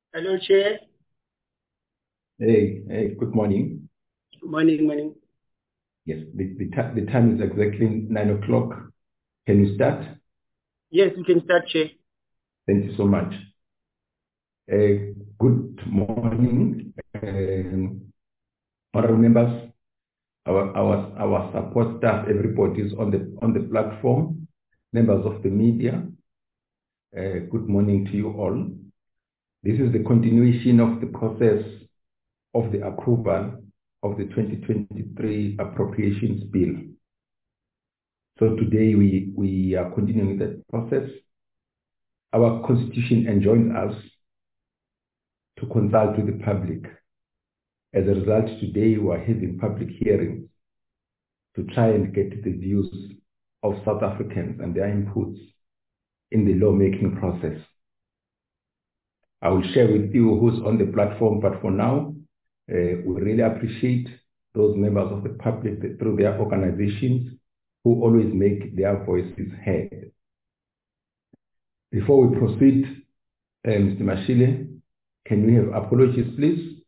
Hello, Chair. Hey, good morning. Morning. Yes, the time is exactly 9 o'clock. Can you start? Yes, we can start, Chair. Thank you so much. Good morning, honorable members, our support staff, everybody is on the platform, members of the media. Good morning to you all. This is the continuation of the process of the approval of the 2023 appropriations bill. So today we are continuing that process. Our constitution enjoins us to consult with the public. As a result, today we are having public hearings to try and get the views of South Africans and their inputs in the lawmaking process. I will share with you who's on the platform, but for now, we really appreciate those members of the public through their organizations who always make their voices heard. Before we proceed, Mr. Mashile, can we have apologies, please?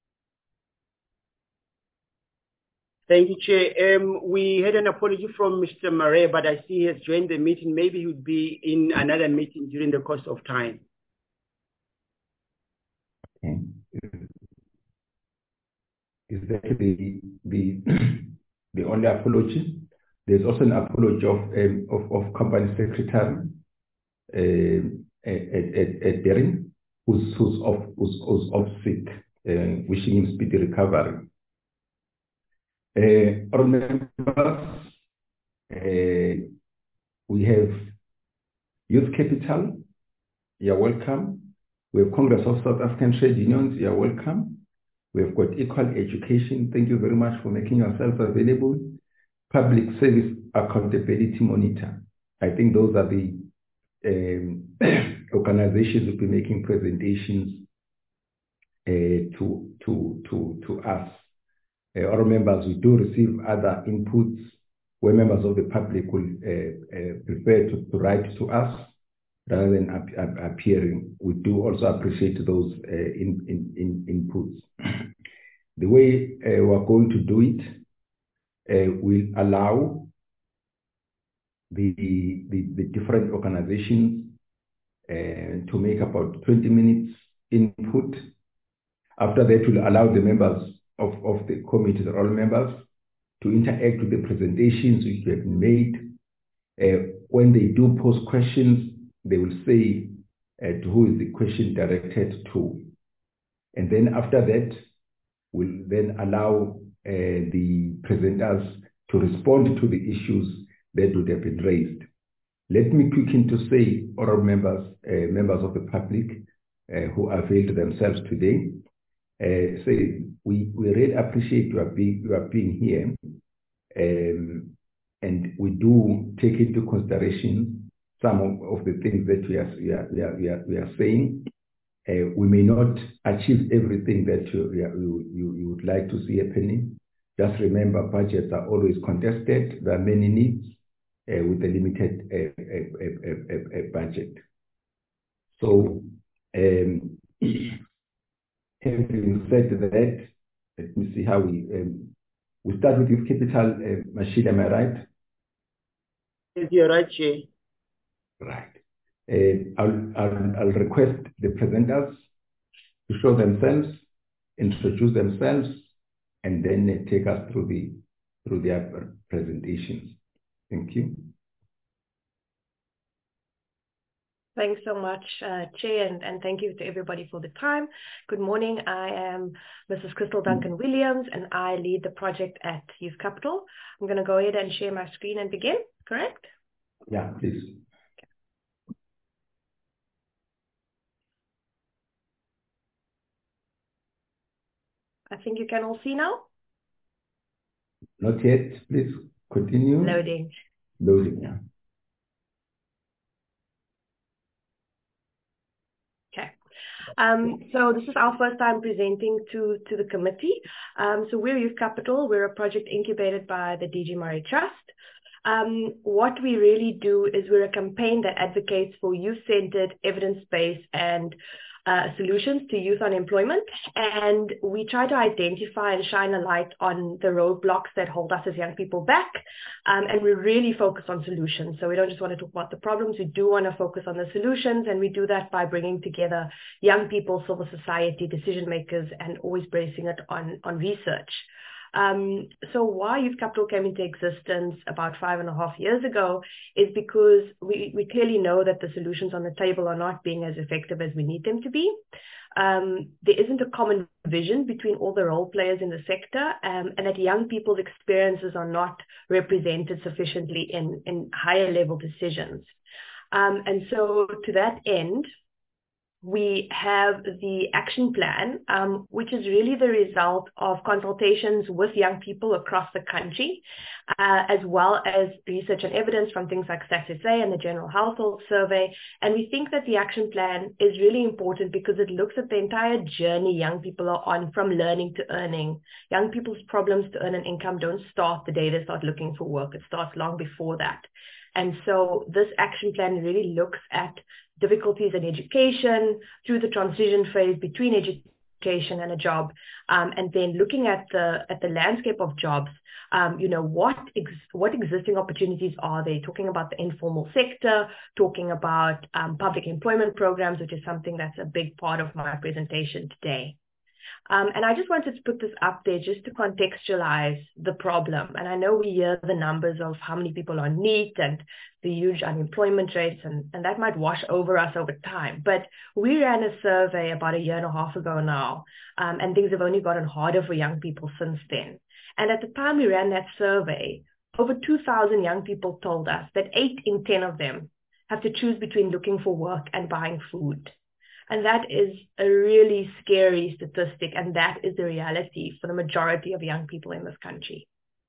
Thank you, Chair. We had an apology from Mr. Murray, but I see he has joined the meeting. Maybe he would be in another meeting during the course of time. Okay. Is that the only apology? There's also an apology of company secretary at Derin, who's off sick, wishing him speedy recovery. All members, we have Youth Capital, you're welcome. We have Congress of South African Trade Unions, you're welcome. We have got Equal Education, thank you very much for making yourself available. Public Service Accountability Monitor. I think those are the organizations who will be making presentations to us. Our members, we do receive other inputs where members of the public will prefer to write to us rather than appearing. We do also appreciate those inputs. The way we're going to do it will allow the different organizations to make about 20 minutes input. After that, we'll allow the members of the committee, all members, to interact with the presentations which have been made. When they do pose questions, they will say to who is the question directed to. And then after that, we'll then allow the presenters to respond to the issues that would have been raised. Let me quicken to say, all members of the public who availed themselves today, say we really appreciate you are being here, and we do take into consideration some of the things that we are saying. We may not achieve everything that you would like to see happening. Just remember, budgets are always contested. There are many needs with a limited budget. So, having said that, let me see how we start with Youth Capital. Mashile, am I right? Yes, you're right, Chair. Right. I'll request the presenters to show themselves, introduce themselves, and then take us through their presentations. Thank you. Thanks so much, Chair, and thank you to everybody for the time. Good morning. I am Mrs. Crystal Duncan Williams, and I lead the project at Youth Capital. I'm going to go ahead and share my screen and begin, correct? Yeah, please. I think you can all see now. Not yet. Please continue. Loading. Loading, yeah. Okay. So this is our first time presenting to the committee. So we're Youth Capital. We're a project incubated by the DG Murray Trust. What we really do is we're a campaign that advocates for youth-centered, evidence-based, and solutions to youth unemployment, and we try to identify and shine a light on the roadblocks that hold us as young people back, and we really focus on solutions. So we don't just want to talk about the problems, we do want to focus on the solutions, and we do that by bringing together young people, civil society, decision makers, and always basing it on research. So why Youth Capital came into existence about 5.5 years ago is because we clearly know that the solutions on the table are not being as effective as we need them to be. There isn't a common vision between all the role players in the sector, and that young people's experiences are not represented sufficiently in higher level decisions. And so to that end, we have the action plan, which is really the result of consultations with young people across the country, as well as research and evidence from things like StatsSA and the General Household Survey. And we think that the action plan is really important because it looks at the entire journey young people are on from learning to earning. Young people's problems to earn an income don't start the day they start looking for work. It starts long before that. And so this action plan really looks at difficulties in education through the transition phase between education and a job, and then looking at the landscape of jobs. What existing opportunities are they? Talking about the informal sector, talking about public employment programs, which is something that's a big part of my presentation today. And I just wanted to put this up there just to contextualize the problem. And I know we hear the numbers of how many people are NEET and the huge unemployment rates, and that might wash over us over time. But we ran a survey about 1.5 years ago now, and things have only gotten harder for young people since then. And at the time we ran that survey, over 2,000 young people told us that 8 in 10 of them have to choose between looking for work and buying food. And that is a really scary statistic, and that is the reality for the majority of young people in this country.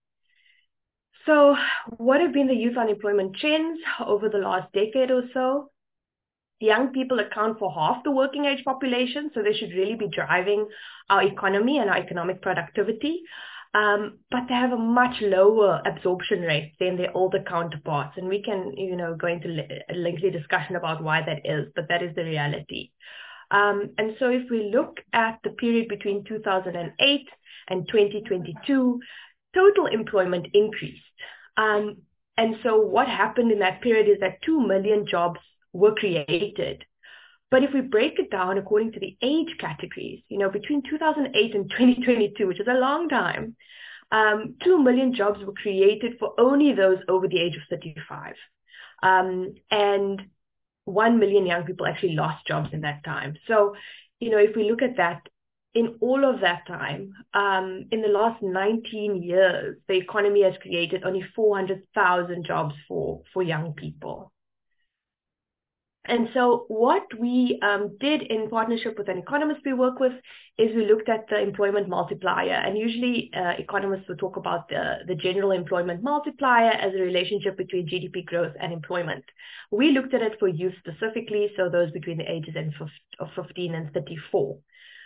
So what have been the youth unemployment trends over the last decade or so? Young people account for half the working age population, so they should really be driving our economy and our economic productivity. But they have a much lower absorption rate than their older counterparts. And we can, go into a lengthy discussion about why that is, but that is the reality. And so if we look at the period between 2008 and 2022, total employment increased. And so what happened in that period is that 2 million jobs were created. But if we break it down according to the age categories, between 2008 and 2022, which is a long time, 2 million jobs were created for only those over the age of 35. And 1 million young people actually lost jobs in that time. So, if we look at that, in all of that time, in the last 19 years, the economy has created only 400,000 jobs for young people. And so what we did in partnership with an economist we work with is we looked at the employment multiplier. And usually economists will talk about the general employment multiplier as a relationship between GDP growth and employment. We looked at it for youth specifically, so those between the ages of 15 and 34.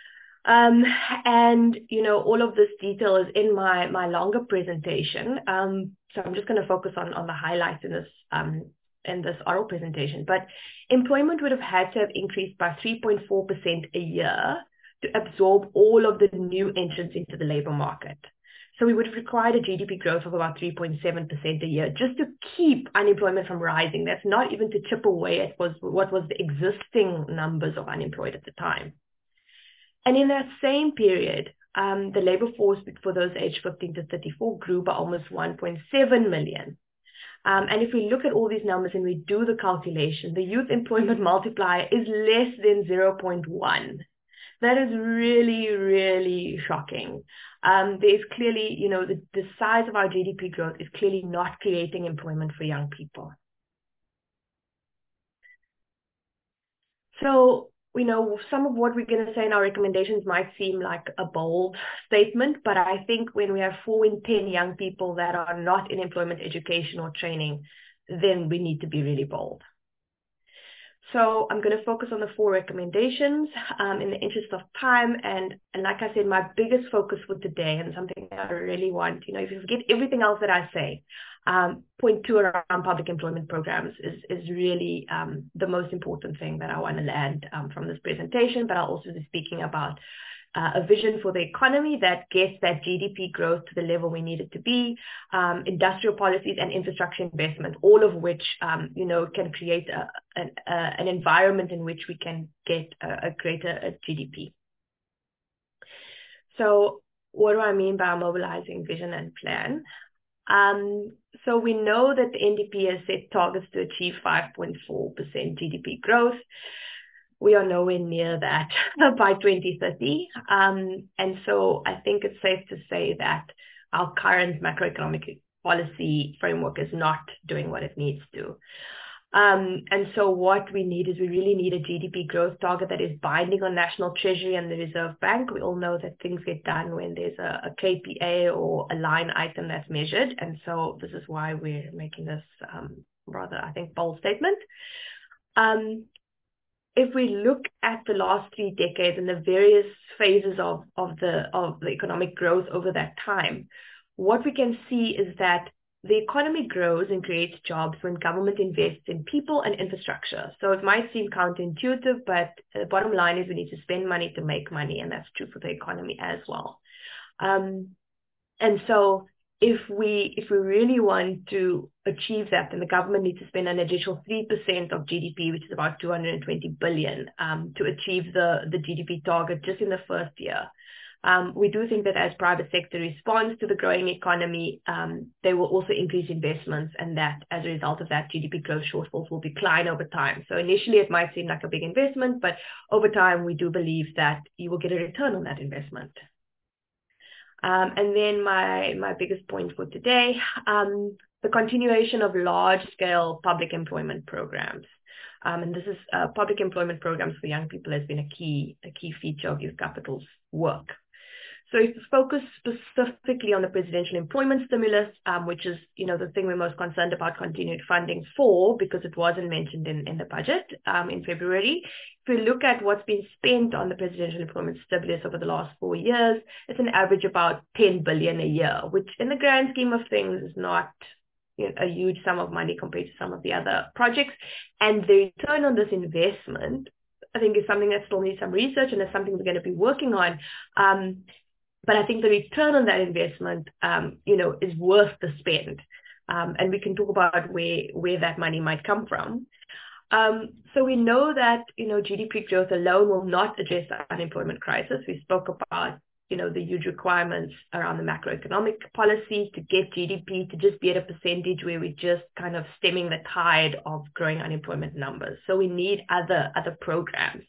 All of this detail is in my longer presentation. So I'm just going to focus on the highlights in this oral presentation. But employment would have had to have increased by 3.4% a year to absorb all of the new entrants into the labor market. So we would have required a GDP growth of about 3.7% a year just to keep unemployment from rising. That's not even to chip away at what was the existing numbers of unemployed at the time. And in that same period, the labor force for those aged 15 to 34 grew by almost 1.7 million. And if we look at all these numbers and we do the calculation, the youth employment multiplier is less than 0.1. That is really, really shocking. There's clearly, the size of our GDP growth is clearly not creating employment for young people. So, some of what we're going to say in our recommendations might seem like a bold statement, but I think when we have 4 in 10 young people that are not in employment, education, or training, then we need to be really bold. So I'm going to focus on the 4 recommendations in the interest of time. And like I said, my biggest focus for today, and something I really want, if you forget everything else that I say, point 2 around public employment programs is really the most important thing that I want to land from this presentation. But I'll also be speaking about a vision for the economy that gets that GDP growth to the level we need it to be, industrial policies and infrastructure investment, all of which, can create an environment in which we can get a greater GDP. So what do I mean by mobilizing vision and plan? So we know that the NDP has set targets to achieve 5.4% GDP growth. We are nowhere near that by 2030. And so I think it's safe to say that our current macroeconomic policy framework is not doing what it needs to. And so what we need is we really need a GDP growth target that is binding on National Treasury and the Reserve Bank. We all know that things get done when there's a KPA or a line item that's measured. And so this is why we're making this rather, I think, bold statement. If we look at the last 3 decades and the various phases of the economic growth over that time, what we can see is that the economy grows and creates jobs when government invests in people and infrastructure. So it might seem counterintuitive, but the bottom line is we need to spend money to make money, and that's true for the economy as well. And so if we really want to achieve that, then the government needs to spend an additional 3% of GDP, which is about 220 billion, to achieve the GDP target just in the first year. We do think that as private sector responds to the growing economy, they will also increase investments, and that as a result of that, GDP growth shortfalls will decline over time. So initially it might seem like a big investment, but over time we do believe that you will get a return on that investment. And then my biggest point for today, the continuation of large-scale public employment programs. And this is public employment programs for young people has been a key feature of Youth Capital's work. So if you focus specifically on the presidential employment stimulus, which is, the thing we're most concerned about continued funding for, because it wasn't mentioned in the budget in February. If we look at what's been spent on the presidential employment stimulus over the last 4 years, it's an average about 10 billion a year, which in the grand scheme of things is not a huge sum of money compared to some of the other projects. And the return on this investment, I think, is something that still needs some research, and is something we're going to be working on. But I think the return on that investment, is worth the spend. And we can talk about where that money might come from. So we know that, GDP growth alone will not address the unemployment crisis. We spoke about, the huge requirements around the macroeconomic policy to get GDP to just be at a percentage where we're just kind of stemming the tide of growing unemployment numbers. So we need other programs.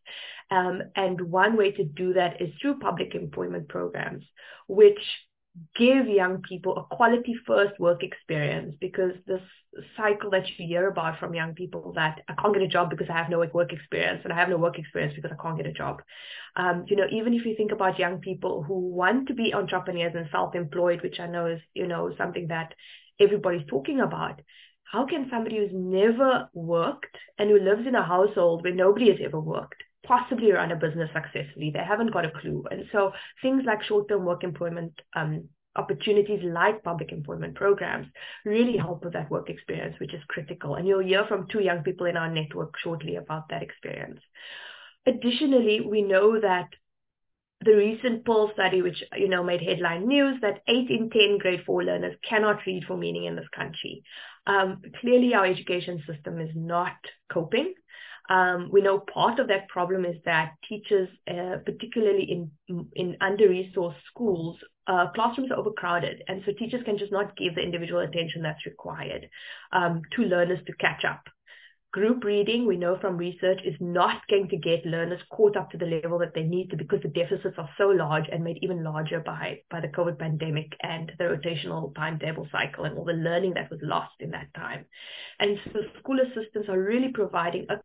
And one way to do that is through public employment programs, which give young people a quality first work experience, because this cycle that you hear about from young people that I can't get a job because I have no work experience, and I have no work experience because I can't get a job. Even if you think about young people who want to be entrepreneurs and self-employed, which I know is, something that everybody's talking about, how can somebody who's never worked and who lives in a household where nobody has ever worked possibly run a business successfully? They haven't got a clue. And so things like short-term work employment opportunities like public employment programs really help with that work experience, which is critical. And you'll hear from 2 young people in our network shortly about that experience. Additionally, we know that the recent poll study, which, made headline news, that 8 in 10 grade 4 learners cannot read for meaning in this country. Clearly, our education system is not coping. We know part of that problem is that teachers, particularly in under-resourced schools, classrooms are overcrowded. And so teachers can just not give the individual attention that's required to learners to catch up. Group reading, we know from research, is not going to get learners caught up to the level that they need to, because the deficits are so large and made even larger by the COVID pandemic and the rotational timetable cycle and all the learning that was lost in that time. And so school assistants are really providing a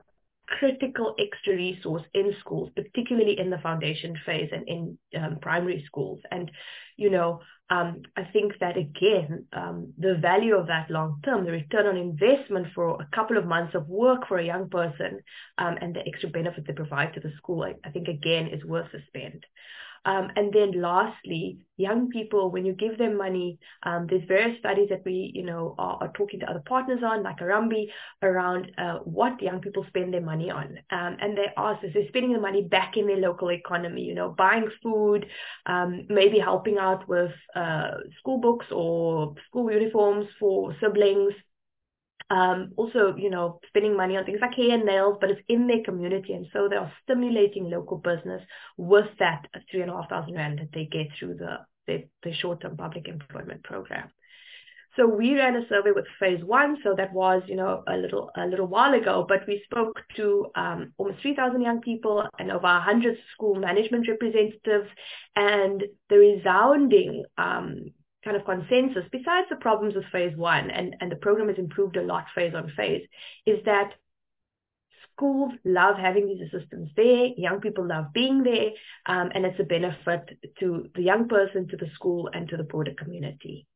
critical extra resource in schools, particularly in the foundation phase and in primary schools. And, I think that, again, the value of that long term, the return on investment for a couple of months of work for a young person, and the extra benefit they provide to the school, I think, again, is worth the spend. And then lastly, young people, when you give them money, there's various studies that we, are talking to other partners on, like Arambi, around what young people spend their money on. And they ask us, they're spending the money back in their local economy, buying food, maybe helping out with school books or school uniforms for siblings. Also, spending money on things like hair and nails, but it's in their community. And so they are stimulating local business with that 3,500 Rand that they get through the short-term public employment program. So we ran a survey with phase 1. So that was, a little while ago, but we spoke to almost 3,000 young people and over 100 school management representatives, and the resounding kind of consensus, besides the problems with phase 1, and the program has improved a lot phase on phase, is that schools love having these assistants there, young people love being there, and it's a benefit to the young person, to the school, and to the broader community.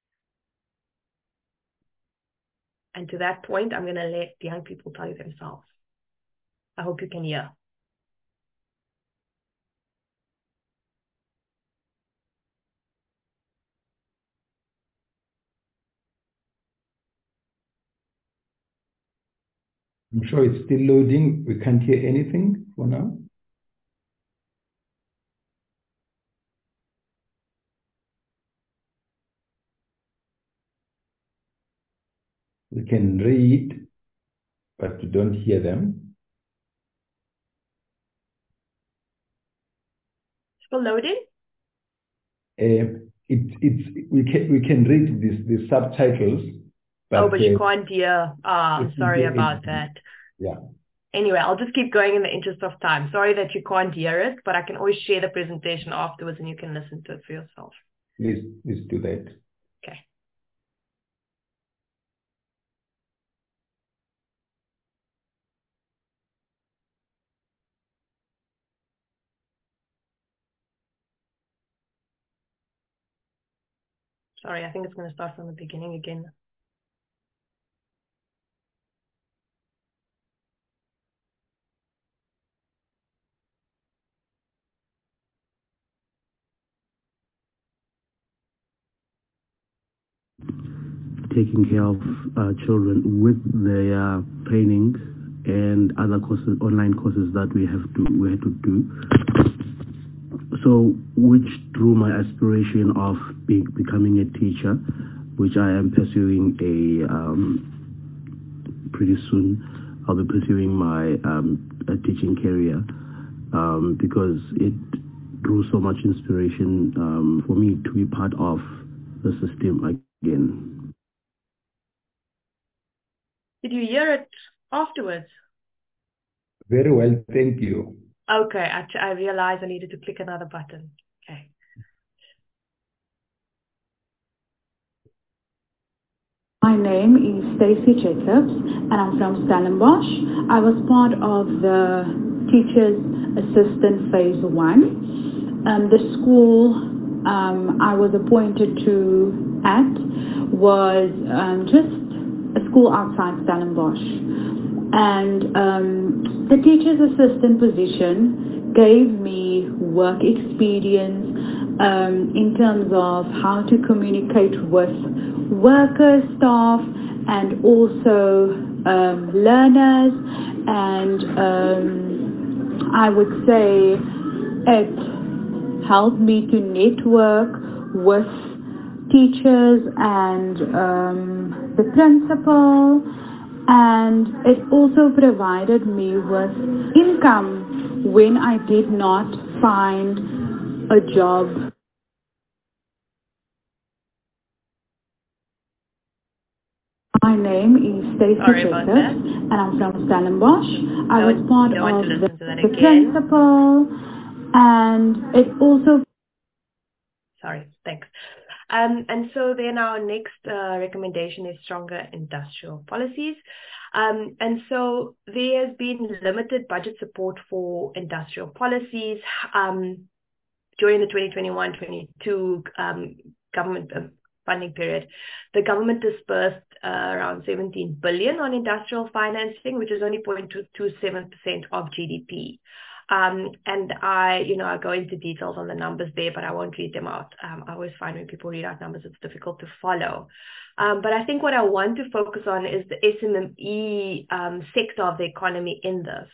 And to that point, I'm going to let the young people tell you themselves. I hope you can hear. I'm sure it's still loading. We can't hear anything for now. We can read, but we don't hear them. Still loading? We can read the subtitles. But you can't hear. Sorry about that. Yeah. Anyway, I'll just keep going in the interest of time. Sorry that you can't hear it, but I can always share the presentation afterwards and you can listen to it for yourself. Please do that. Okay. Sorry, I think it's going to start from the beginning again. Taking care of children with their trainings and other courses, online courses that we had to do. So, which drew my aspiration of becoming a teacher, which I am pursuing pretty soon. I'll be pursuing my teaching career because it drew so much inspiration for me to be part of the system again. Did you hear it afterwards? Very well, thank you. Okay, I realized I needed to click another button. Okay. My name is Stacey Jacobs and I'm from Stellenbosch. I was part of the Teachers Assistant Phase 1. The school I was appointed to at was just a school outside Stellenbosch. And the Teachers Assistant position gave me work experience in terms of how to communicate with workers, staff, and also learners. And I would say it helped me to network with teachers and the principal, and it also provided me with income when I did not find a job. My name is Stacey Jacobs and I'm from Stellenbosch. I was part of the principal, and it also... Sorry, thanks. And so then our next recommendation is stronger industrial policies. And so there has been limited budget support for industrial policies during the 2021-22 government funding period. The government dispersed around 17 billion on industrial financing, which is only 0.27% of GDP. And I'll go into details on the numbers there, but I won't read them out. I always find when people read out numbers, it's difficult to follow. But I think what I want to focus on is the SME sector of the economy in this.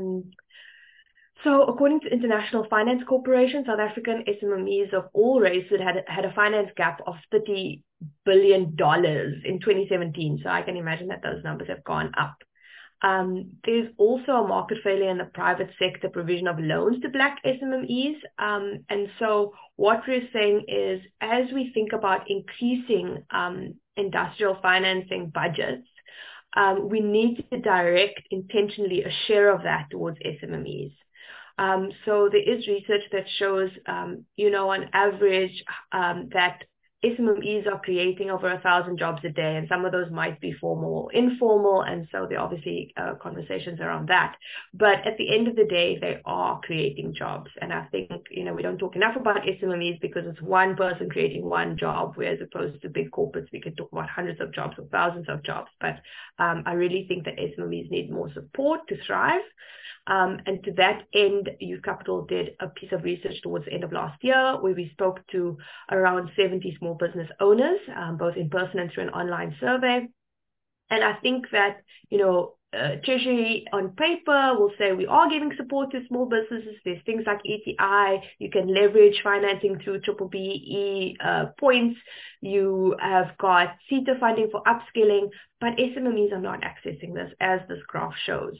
So according to International Finance Corporation, South African SMEs of all races had a finance gap of $30 billion in 2017. So I can imagine that those numbers have gone up. There's also a market failure in the private sector provision of loans to Black SMEs. And so what we're saying is, as we think about increasing industrial financing budgets, we need to direct intentionally a share of that towards SMEs. So there is research that shows, on average, that SMEs are creating over 1,000 jobs a day, and some of those might be formal or informal, and so there are obviously conversations around that. But at the end of the day, they are creating jobs, and I think, we don't talk enough about SMEs because it's one person creating one job, whereas opposed to big corporates, we can talk about hundreds of jobs or thousands of jobs. But I really think that SMEs need more support to thrive. And to that end, Youth Capital did a piece of research towards the end of last year where we spoke to around 70 small business owners, both in person and through an online survey. And I think that, Treasury on paper will say we are giving support to small businesses. There's things like ETI. You can leverage financing through BBBE points. You have got CETA funding for upskilling, but SMEs are not accessing this, as this graph shows.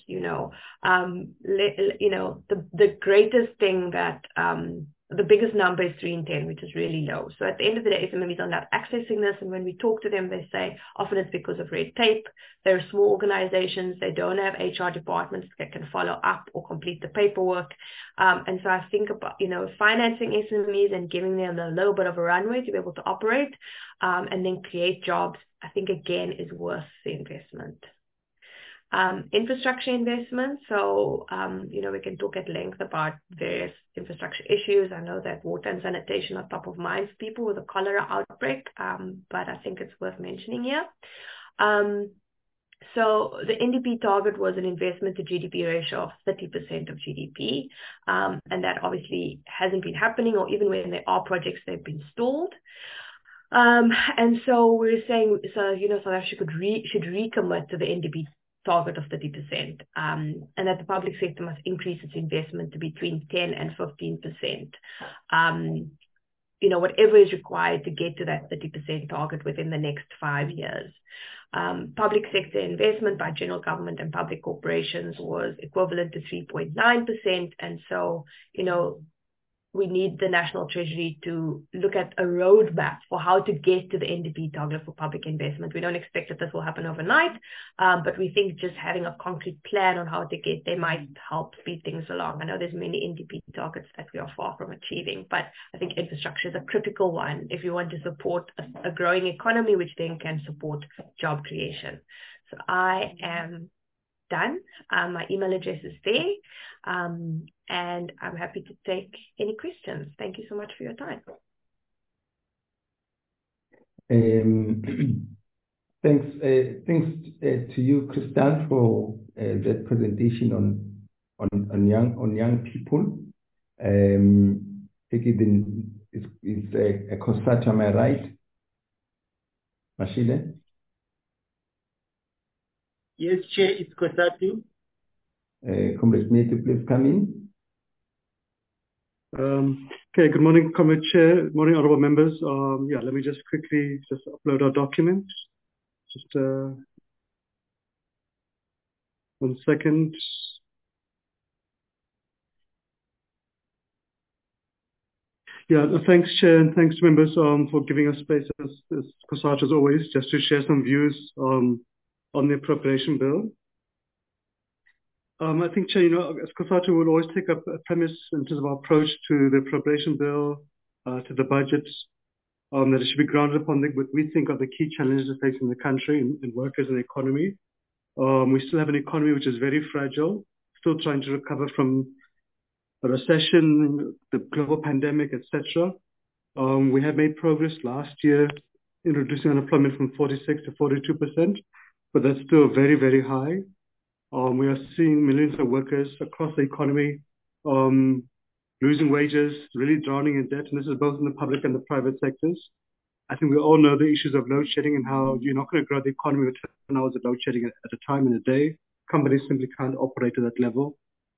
The greatest thing that the biggest number is 3 in 10, which is really low. So at the end of the day, SMEs are not accessing this. And when we talk to them, they say often it's because of red tape. They're small organizations. They don't have HR departments that can follow up or complete the paperwork. And so I think about, financing SMEs and giving them a little bit of a runway to be able to operate and then create jobs, I think, again, is worth the investment. Infrastructure investment. So, we can talk at length about various infrastructure issues. I know that water and sanitation are top of mind for people with a cholera outbreak, but I think it's worth mentioning here. So the NDP target was an investment to GDP ratio of 30% of GDP. And that obviously hasn't been happening, or even when there are projects, they've been stalled. And so we're saying, South Africa should recommit to the NDP target of 30%, and that the public sector must increase its investment to between 10 and 15%. Whatever is required to get to that 30% target within the next 5 years. Public sector investment by general government and public corporations was equivalent to 3.9%. And so, we need the National Treasury to look at a roadmap for how to get to the NDP target for public investment. We don't expect that this will happen overnight, but we think just having a concrete plan on how to get there might help speed things along. I know there's many NDP targets that we are far from achieving, but I think infrastructure is a critical one if you want to support a growing economy, which then can support job creation. So I am done. My email address is there. And I'm happy to take any questions. Thank you so much for your time. Thanks to you, Crystal, for that presentation on young people. It's a COSATU, am I right, Mashile? Yes, Chair, it's COSATU. Comrade Mete, please come in. Okay, good morning, Comrade Chair. Good morning, honorable members. Let me just quickly upload our document. Just 1 second. Thanks, Chair, and thanks to members for giving us space as COSATU as always, just to share some views on the appropriation bill. I think, Chair, as COSATU will always take up a premise in terms of our approach to the appropriation bill, to the budget, that it should be grounded upon what we think are the key challenges facing the country and workers and the economy. We still have an economy which is very fragile, still trying to recover from a recession, the global pandemic, etc. We have made progress last year in reducing unemployment from 46 to 42%, but that's still very, very high. We are seeing millions of workers across the economy losing wages, really drowning in debt, and this is both in the public and the private sectors. I think we all know the issues of load shedding and how you're not going to grow the economy with 10 hours of load shedding at a time in a day. Companies simply can't operate at that level.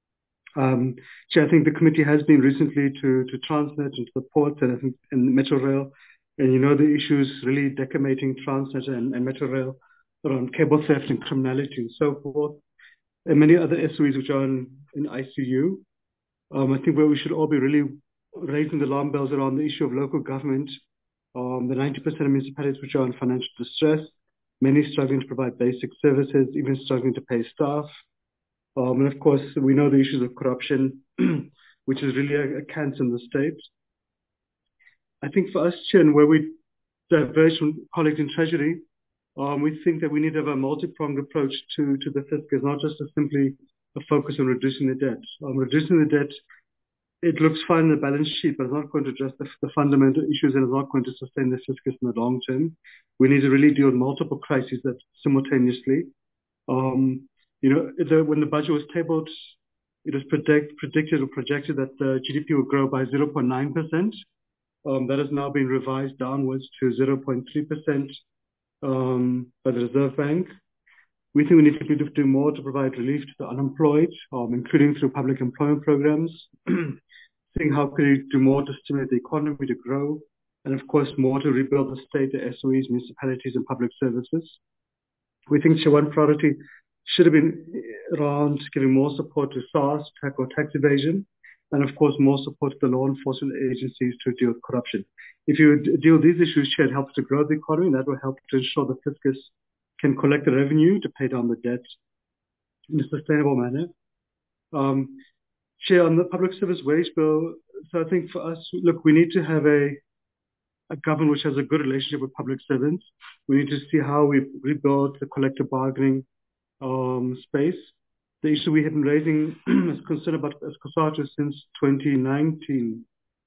So I think the committee has been recently to Transnet and to the ports and I think in Metro Rail, and you know the issues really decimating Transnet and Metro Rail around cable theft and criminality and so forth, and many other SOEs which are in ICU. I think where we should all be really raising the alarm bells around the issue of local government, the 90% of municipalities which are in financial distress, many struggling to provide basic services, even struggling to pay staff. And of course, we know the issues of corruption, which is really a cancer in the state. I think for us, Chair, where we diverge from colleagues in Treasury, we think that we need to have a multi-pronged approach to the fiscus, not just simply a focus on reducing the debt. Reducing the debt, it looks fine in the balance sheet, but it's not going to address the fundamental issues and it's not going to sustain the fiscus in the long term. We need to really deal with multiple crises that simultaneously. When the budget was tabled, it was predicted or projected that the GDP would grow by 0.9%. That has now been revised downwards to 0.3% by the Reserve Bank. We think we need to do more to provide relief to the unemployed, including through public employment programs, seeing how can we do more to stimulate the economy to grow, and of course more to rebuild the state, the SOEs, municipalities and public services. We think one priority should have been around giving more support to SARS, tackle tax evasion, and of course more support to the law enforcement agencies to deal with corruption. If you deal with these issues, it helps to grow the economy, and that will help to ensure the fiscus can collect the revenue to pay down the debt in a sustainable manner. Chair, on the public service wage bill, so I think for us, look, we need to have a government which has a good relationship with public servants. We need to see how we rebuild the collective bargaining space. The issue we have been raising as concern about as COSATU since 2019,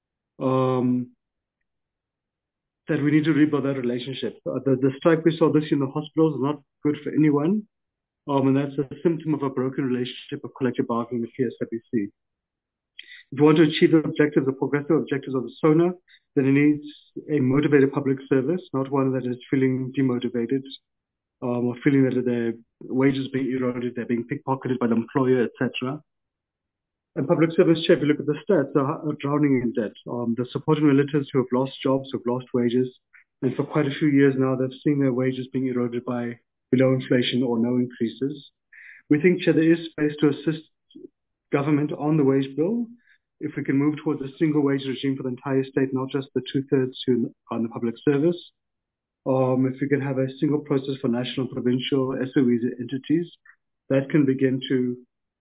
that we need to rebuild that relationship. The strike we saw this year in the hospitals is not good for anyone, and that's a symptom of a broken relationship of collective bargaining with PSWC. If you want to achieve the objectives, the progressive objectives of the SONA, then it needs a motivated public service, not one that is feeling demotivated or feeling that their wages being eroded, they're being pickpocketed by the employer, etc. And public service, Chair, if you look at the stats, are drowning in debt. They're supporting relatives who have lost jobs, who have lost wages, and for quite a few years now, they've seen their wages being eroded by below inflation or no increases. We think, Chair, there is space to assist government on the wage bill if we can move towards a single wage regime for the entire state, not just the two-thirds who are in the public service. If we can have a single process for national, provincial, SOEs entities, that can begin to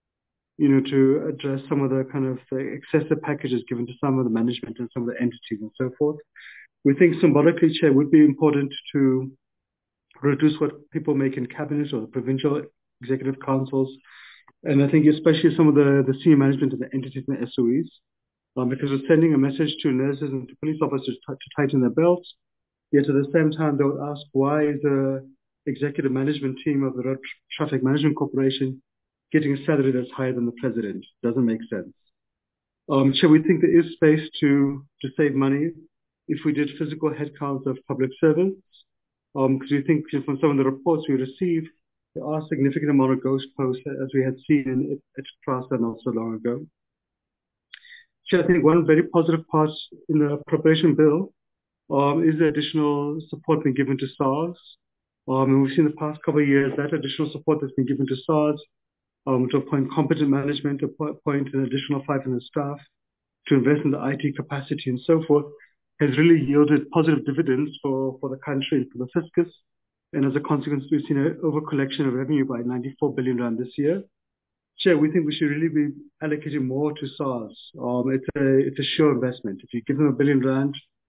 address some of the kind of the excessive packages given to some of the management and some of the entities and so forth. We think symbolically, Chair, would be important to reduce what people make in cabinet or the provincial executive councils. And I think especially some of the senior management of the entities and the SOEs, because we're sending a message to nurses and to police officers to tighten their belts. Yet at the same time, they would ask, why is the executive management team of the Road Traffic Management Corporation getting a salary that's higher than the president? Doesn't make sense. Chair, we think there is space to save money if we did physical headcounts of public servants, because we think from some of the reports we receive, there are a significant amount of ghost posts as we had seen at PRASA not so long ago. Chair, I think one very positive part in the appropriation bill is the additional support being given to SARS. And we've seen the past couple of years that additional support that's been given to SARS to appoint competent management, to appoint an additional 500 staff, to invest in the IT capacity and so forth, has really yielded positive dividends for the country and for the fiscus. And as a consequence, we've seen an overcollection of revenue by 94 billion rand this year. Chair, we think we should really be allocating more to SARS. It's a sure investment. If you give them R1 billion,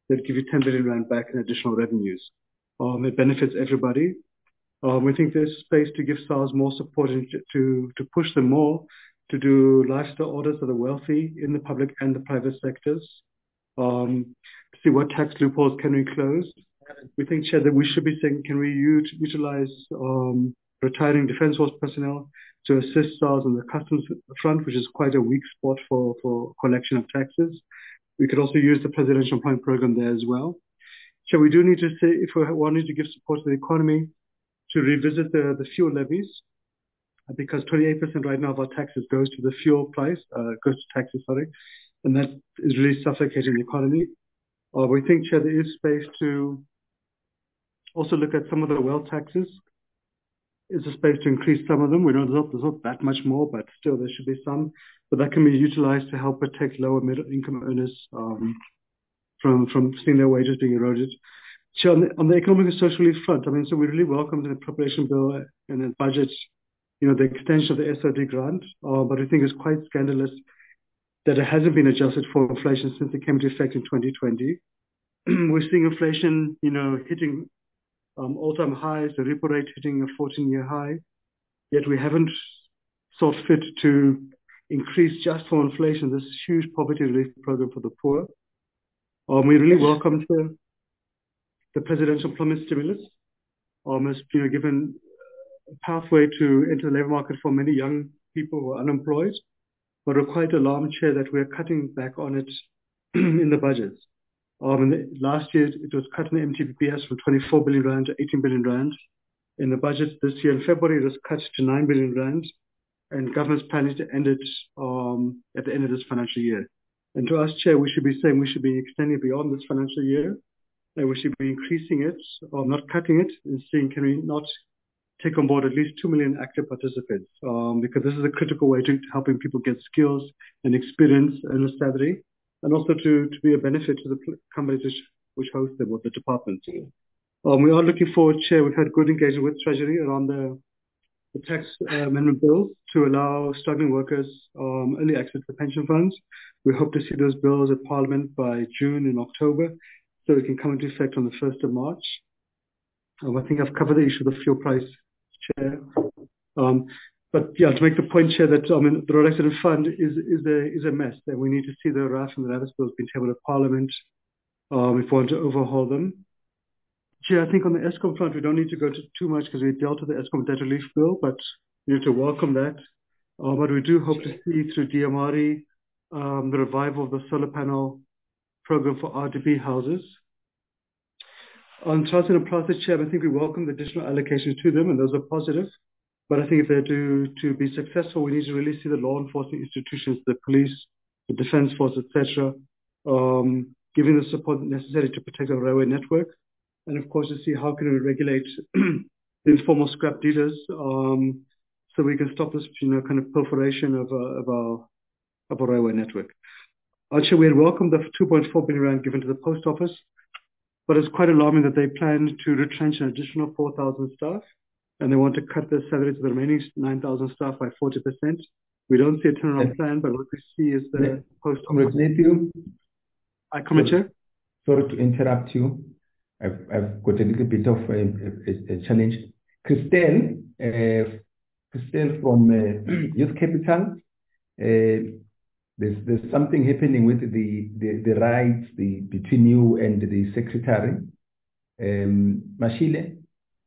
they'd give you 10 billion rand back in additional revenues. It benefits everybody. We think there's space to give SARS more support and to push them more to do lifestyle audits of the wealthy in the public and the private sectors. To see what tax loopholes can we close. We think, Chair, that we should be saying, can we utilize retiring Defence Force personnel to assist SARS on the customs front, which is quite a weak spot for collection of taxes. We could also use the Presidential Employment Program there as well. So we do need to say, if we're wanting to give support to the economy, to revisit the fuel levies, because 28% right now of our taxes goes to the fuel price, goes to taxes, sorry, and that is really suffocating the economy. We think, Chair, there is space to also look at some of the wealth taxes. Is there space to increase some of them? We know there's not that much more, but still there should be some. But that can be utilized to help protect lower middle income earners from seeing their wages being eroded. So on the economic and social relief front, I mean, so we really welcome the appropriation bill and the budget, the extension of the SOD grant, but we think it's quite scandalous that it hasn't been adjusted for inflation since it came into effect in 2020. We're seeing inflation, hitting all-time highs, the repo rate hitting a 14-year high, yet we haven't thought fit to increase just for inflation this huge poverty relief program for the poor. We really welcome the presidential employment stimulus, has given a pathway to enter the labor market for many young people who are unemployed, but we're quite alarmed, Chair, that we're cutting back on it in the budgets. Last year, it was cut in the MTBPS from 24 billion rand to 18 billion rand. In the budget this year, in February, it was cut to 9 billion rand, and government's planning to end it at the end of this financial year. And to us, Chair, we should be saying we should be extending beyond this financial year, and we should be increasing it, or not cutting it, and seeing can we not take on board at least 2 million active participants, because this is a critical way to helping people get skills and experience and a salary, and also to be a benefit to the companies which host them, or the departments. We are looking forward, Chair, we've had good engagement with Treasury around the tax amendment bills to allow struggling workers early access to pension funds. We hope to see those bills at Parliament by June and October, so it can come into effect on the 1st of March. I think I've covered the issue of the fuel price, Chair. But yeah, to make the point, Chair, that the Road Accident Fund is a mess, and we need to see the RAF and the RAVIS bills being tabled at Parliament if we want to overhaul them. Chair, I think on the Eskom front, we don't need to go to too much because we dealt with the Eskom debt relief bill, but we need to welcome that. But we do hope to see through DMRE the revival of the solar panel program for RDP houses. On Transnet and Plaza, Chair, I think we welcome the additional allocations to them, and those are positive. But I think if they're to be successful, we need to really see the law enforcement institutions, the police, the Defence Force, etc., giving the support necessary to protect our railway network. And of course, to see how can we regulate the informal scrap dealers, so we can stop this, kind of proliferation of our railway network. Actually, we had welcomed the 2.4 billion rand given to the post office, but it's quite alarming that they plan to retrench an additional 4,000 staff, and they want to cut their salaries of the remaining 9,000 staff by 40%. We don't see a turnaround plan, but what we see is the post office. I comment, Chair? Sorry to interrupt you. I've got a little bit of a challenge. Christelle from Youth Capital, there's something happening with the rights between you and the secretary. Mashile?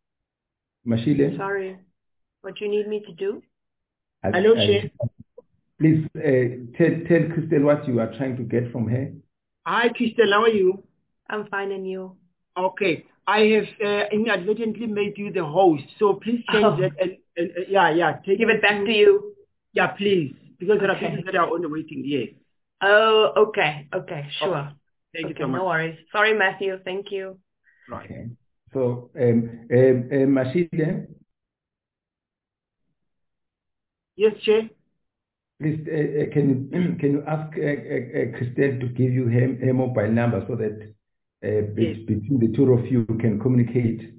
Sorry, what do you need me to do? Hello, Chair. Please tell Christelle what you are trying to get from her. Hi, Christelle, how are you? I'm fine, and you? Okay, I have inadvertently made you the host, so please change that and give it back to you. Yeah, please, because there are people that are on the waiting list. Oh, okay, sure. Thank you so much. No worries. Sorry, Matthew. Thank you. Okay. So, Mashile? Yes, Chair. Please, can you ask Christelle to give you her mobile number so that between the two of you can communicate?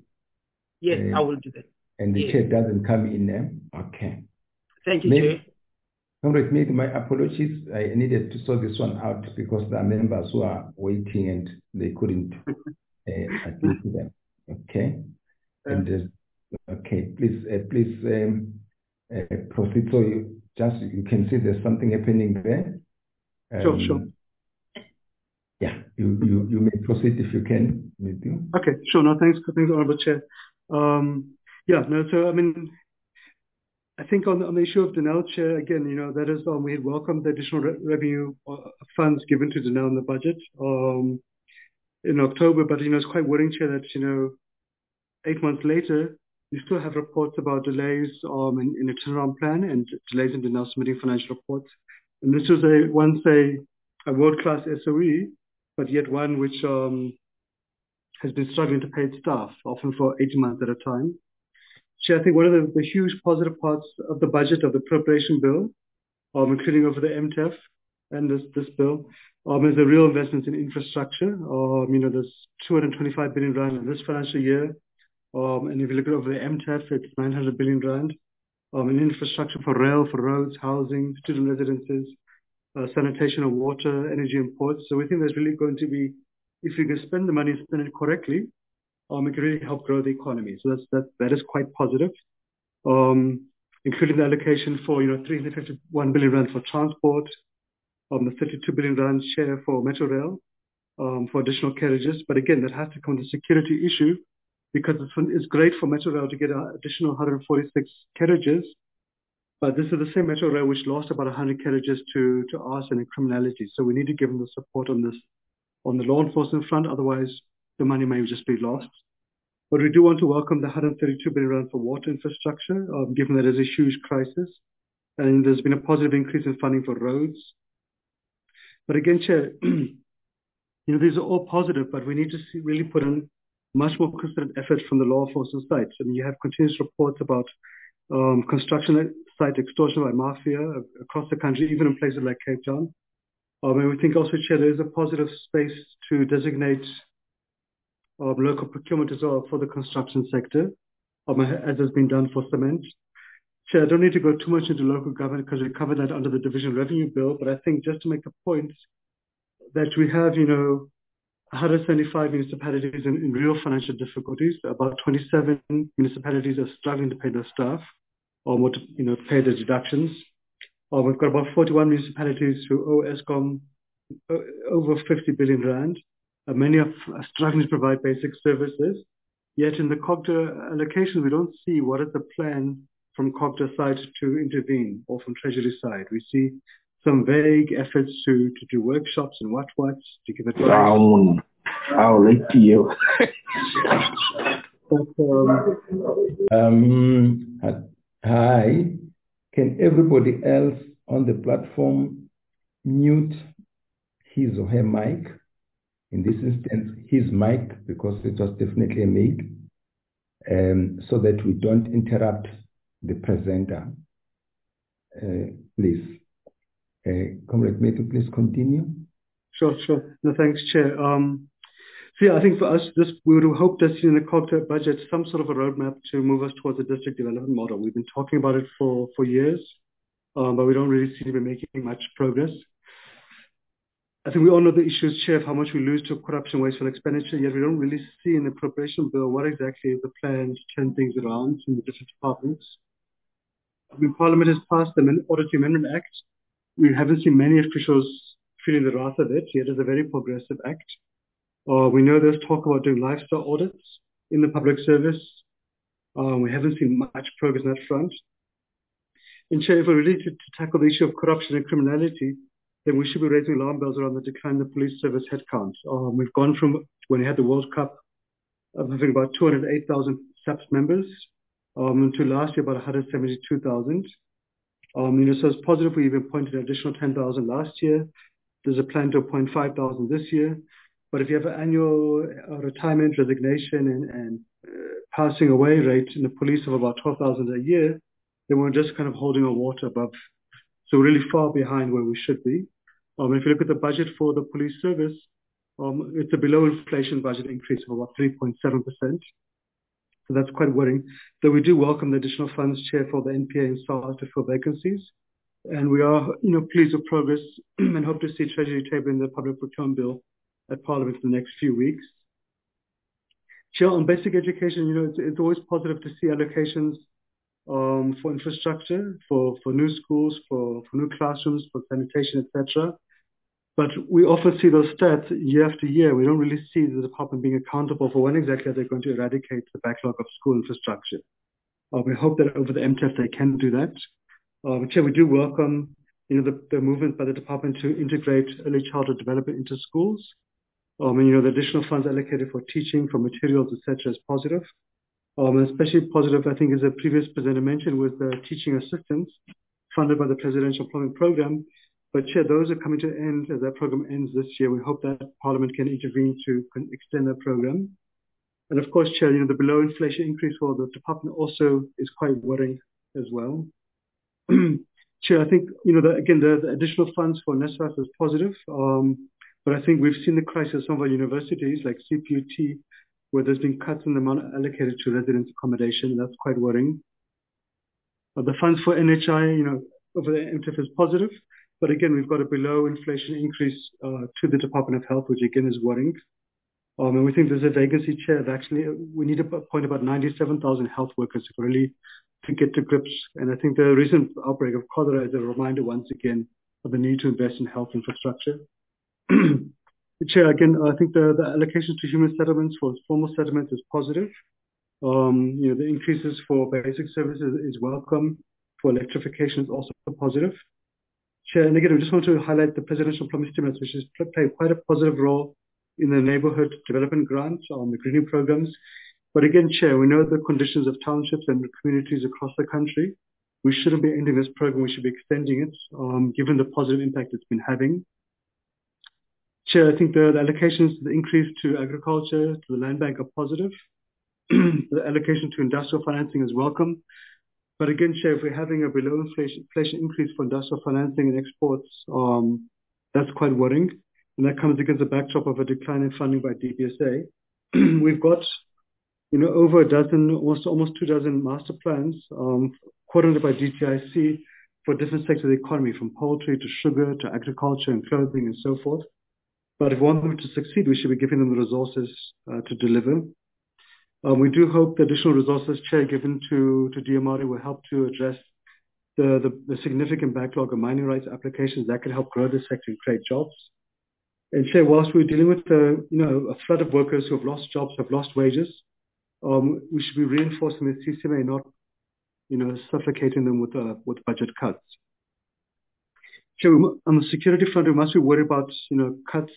Yes, I will do that. And the chair doesn't come in there. Okay. Thank you, Chair. Comrade Mead, my apologies. I needed to sort this one out because there are members who are waiting and they couldn't attend to them. Okay. And okay, please proceed. So you can see there's something happening there. Sure. Yeah, you may proceed if you can. Okay, sure. No, thanks, Honorable Chair. So I mean, I think on the issue of Denel, Chair, again, that is, we had welcomed the additional revenue funds given to Denel in the budget in October, but it's quite worrying, Chair, that 8 months later, we still have reports about delays in a turnaround plan and delays in Denel submitting financial reports. And this was once a world-class SOE, but yet one which has been struggling to pay its staff, often for 18 months at a time. Chair, I think one of the huge positive parts of the budget of the preparation bill, including over the MTEF and this bill, is the real investments in infrastructure. There's 225 billion rand in this financial year. And if you look at over the MTEF, it's 900 billion rand in infrastructure for rail, for roads, housing, student residences, sanitation of water, energy imports. So we think there's really going to be, if you can spend the money and spend it correctly, it can really help grow the economy. So that is quite positive. Including the allocation for 351 billion rand for transport, the 32 billion rand share for Metro Rail, for additional carriages. But again, that has to come with a security issue, because it's great for Metro Rail to get an additional 146 carriages, but this is the same Metro Rail which lost about 100 carriages to arson and criminality. So we need to give them the support on this, on the law enforcement front, otherwise the money may just be lost. But we do want to welcome the 132 billion rand for water infrastructure, given that it's a huge crisis. And there's been a positive increase in funding for roads. But again, Chair, these are all positive, but we need to really put in much more concerted effort from the law enforcement side. I mean, you have continuous reports about construction site extortion by mafia across the country, even in places like Cape Town. And we think also, Chair, there is a positive space to designate local procurement as well for the construction sector, as has been done for cement. Chair, I don't need to go too much into local government because we covered that under the Division Revenue Bill, but I think just to make the point that we have, 175 municipalities in real financial difficulties. About 27 municipalities are struggling to pay their staff or to pay their deductions. We've got about 41 municipalities who owe Eskom over 50 billion rand. Many are struggling to provide basic services. Yet in the COGTA allocation, we don't see what is the plan from COGTA side to intervene, or from Treasury side. We see some vague efforts to do workshops and what's, to give advice. I'll let you. Hi. Can everybody else on the platform mute his or her mic? In this instance, his mic, because it was definitely a mic, so that we don't interrupt the presenter. Please. Comrade Metu, please continue. Sure. No, thanks, Chair. I think for us, we would hope to see in the COGTA budget some sort of a roadmap to move us towards a district development model. We've been talking about it for years, but we don't really seem to be making much progress. I think we all know the issues, Chair, of how much we lose to corruption, wasteful expenditure, yet we don't really see in the appropriation bill what exactly is the plan to turn things around in the different departments. I mean, Parliament has passed the Auditing Amendment Act. We haven't seen many officials feeling the wrath of it, yet it's a very progressive act. We know there's talk about doing lifestyle audits in the public service. We haven't seen much progress on that front. And Chair, if we're ready to tackle the issue of corruption and criminality, then we should be raising alarm bells around the decline in the police service headcount. We've gone from, when we had the World Cup, having about 208,000 SAPS members, to last year about 172,000. So it's positive we even appointed an additional 10,000 last year. There's a plan to appoint 5,000 this year. But if you have an annual retirement, resignation, and passing away rate in the police of about 12,000 a year, then we're just kind of holding our water above. So we're really far behind where we should be. If you look at the budget for the police service, it's a below inflation budget increase of about 3.7%. So that's quite worrying. Though we do welcome the additional funds, Chair, for the NPA and SARS to fill vacancies. And we are, pleased with progress and hope to see Treasury tabling the public procurement bill at Parliament in the next few weeks. Chair, on basic education, it's always positive to see allocations for infrastructure, for new schools, for new classrooms, for sanitation, etc. But we often see those stats year after year. We don't really see the department being accountable for when exactly they're going to eradicate the backlog of school infrastructure. We hope that over the MTEF they can do that. Chair, we do welcome, the movement by the department to integrate early childhood development into schools. The additional funds allocated for teaching, for materials, etc., is positive. Especially positive, I think, as a previous presenter mentioned, was the teaching assistants funded by the Presidential Employment Program. But Chair, those are coming to an end as that program ends this year. We hope that Parliament can intervene to extend that program. And of course, Chair, the below inflation increase for the department also is quite worrying as well. Chair, I think, the additional funds for NSFAS is positive. But I think we've seen the crisis of some of our universities like CPUT, where there's been cuts in the amount allocated to residence accommodation, and that's quite worrying. The funds for NHI, over the MTEF is positive, but again, we've got a below inflation increase to the Department of Health, which again is worrying. And we think there's a vacancy, Chair, of actually, we need to appoint about 97,000 health workers to get to grips. And I think the recent outbreak of cholera is a reminder once again of the need to invest in health infrastructure. Chair, again, I think the allocations to human settlements for formal settlements is positive. The increases for basic services is welcome. For electrification is also positive. Chair, and again, we just want to highlight the Presidential Employment Stimulus, which has played quite a positive role in the neighborhood development grants, the greening programs. But again, Chair, we know the conditions of townships and communities across the country. We shouldn't be ending this program. We should be extending it, given the positive impact it's been having. Chair, I think the allocations, the increase to agriculture, to the land bank are positive. The allocation to industrial financing is welcome. But again, Chair, if we're having a below inflation increase for industrial financing and exports, that's quite worrying. And that comes against the backdrop of a decline in funding by DBSA. We've got, over a dozen, almost 2 dozen master plans, coordinated by DTIC for different sectors of the economy, from poultry to sugar to agriculture and clothing and so forth. But if we want them to succeed, we should be giving them the resources to deliver. We do hope the additional resources, Chair, given to DMRE will help to address the significant backlog of mining rights applications that can help grow the sector and create jobs. And Chair, whilst we're dealing with a flood of workers who have lost jobs, have lost wages, we should be reinforcing the CCMA, not suffocating them with budget cuts. Chair, on the security front, we must be worried about cuts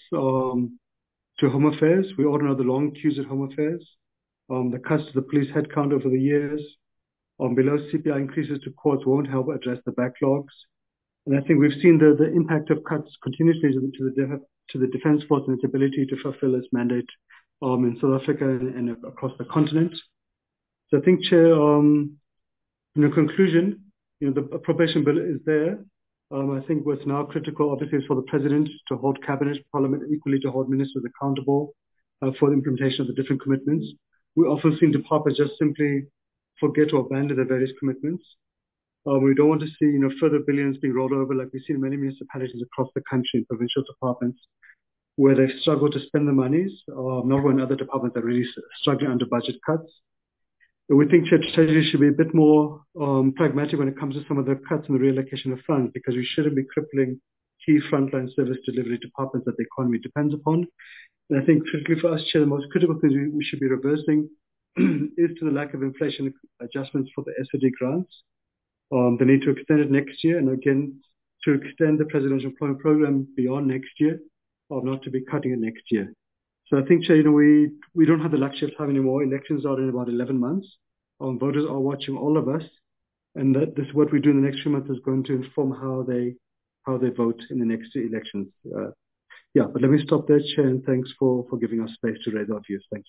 to Home Affairs. We all know the long queues at Home Affairs. The cuts to the police headcount over the years, below CPI increases to courts won't help address the backlogs. And I think we've seen the impact of cuts continuously to the Defence Force and its ability to fulfill its mandate in South Africa and across the continent. So I think, Chair, in conclusion, the appropriation bill is there. I think what's now critical, obviously, is for the President to hold Cabinet, Parliament equally to hold ministers accountable for the implementation of the different commitments. We often see departments just simply forget or abandon their various commitments. We don't want to see further billions being rolled over like we've seen in many municipalities across the country and provincial departments where they've struggled to spend the monies, not when other departments are really struggling under budget cuts. And we think Treasury should be a bit more pragmatic when it comes to some of the cuts and the reallocation of funds, because we shouldn't be crippling key frontline service delivery departments that the economy depends upon. And I think critically for us, Chair, the most critical things we should be reversing is to the lack of inflation adjustments for the SOD grants. The need to extend it next year, and again, to extend the Presidential Employment Program beyond next year, or not to be cutting it next year. So I think, Chair, we don't have the luxury of time anymore. Elections are in about 11 months. Voters are watching all of us, and this what we do in the next few months is going to inform how they vote in the next elections. But let me stop there, Chair, and thanks for giving us space to raise our views. Thanks,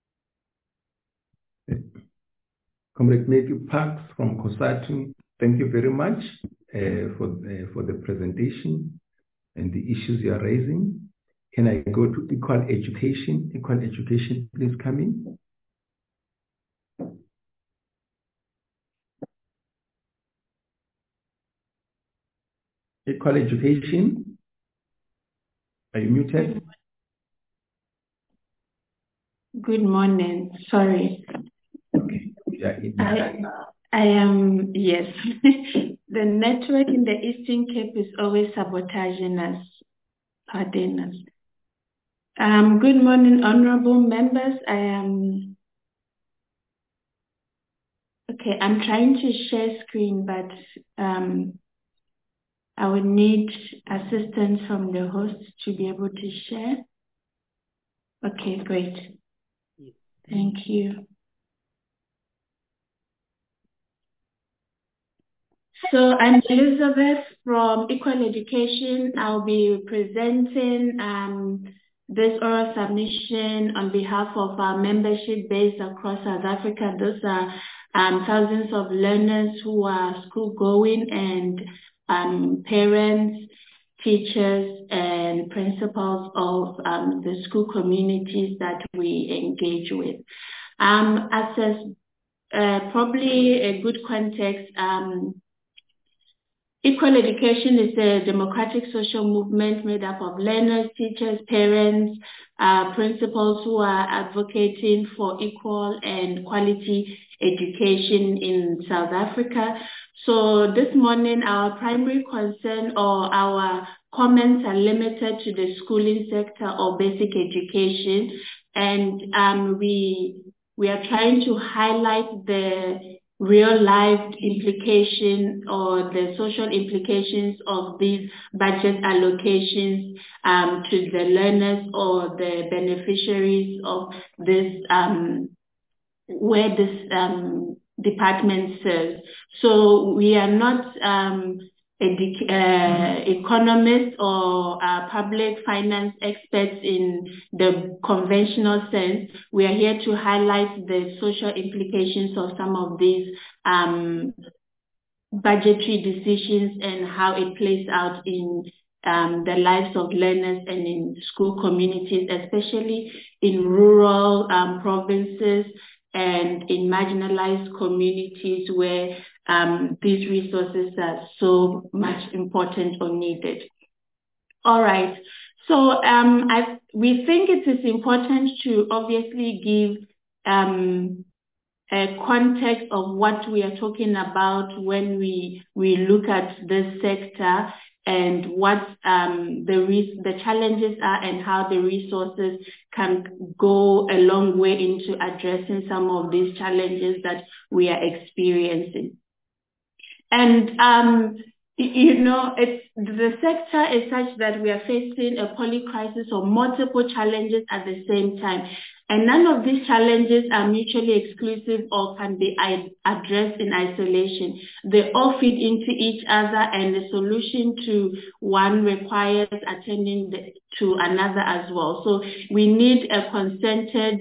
Chair. Comrade Matthew Parks from COSATU, thank you very much for the presentation and the issues you are raising. Can I go to equal education? Equal education, please come in. Equal Education. Are you muted? Good morning. Sorry. Okay. Yeah, I am, yes. The network in the Eastern Cape is always sabotaging us. Pardon us. Good morning, honorable members. Okay, I'm trying to share screen, but I would need assistance from the host to be able to share. Okay, great. Thank you. So I'm Elizabeth from Equal Education. I'll be presenting this oral submission on behalf of our membership base across South Africa. Those are thousands of learners who are school going and parents, teachers, and principals of the school communities that we engage with. Probably a good context, Equal Education is a democratic social movement made up of learners, teachers, parents, principals who are advocating for equal and quality education in South Africa. So this morning, our primary concern or our comments are limited to the schooling sector or basic education. And we are trying to highlight the real-life implication or the social implications of these budget allocations to the learners or the beneficiaries of this, where this department serves. So we are not economists or public finance experts in the conventional sense. We are here to highlight the social implications of some of these budgetary decisions and how it plays out in the lives of learners and in school communities, especially in rural provinces and in marginalized communities where these resources are so much important or needed. All right. So we think it is important to obviously give a context of what we are talking about when we look at this sector and what the challenges are and how the resources can go a long way into addressing some of these challenges that we are experiencing. And the sector is such that we are facing a polycrisis or multiple challenges at the same time. And none of these challenges are mutually exclusive or can be addressed in isolation. They all feed into each other, and the solution to one requires attending to another as well. So we need a concerted,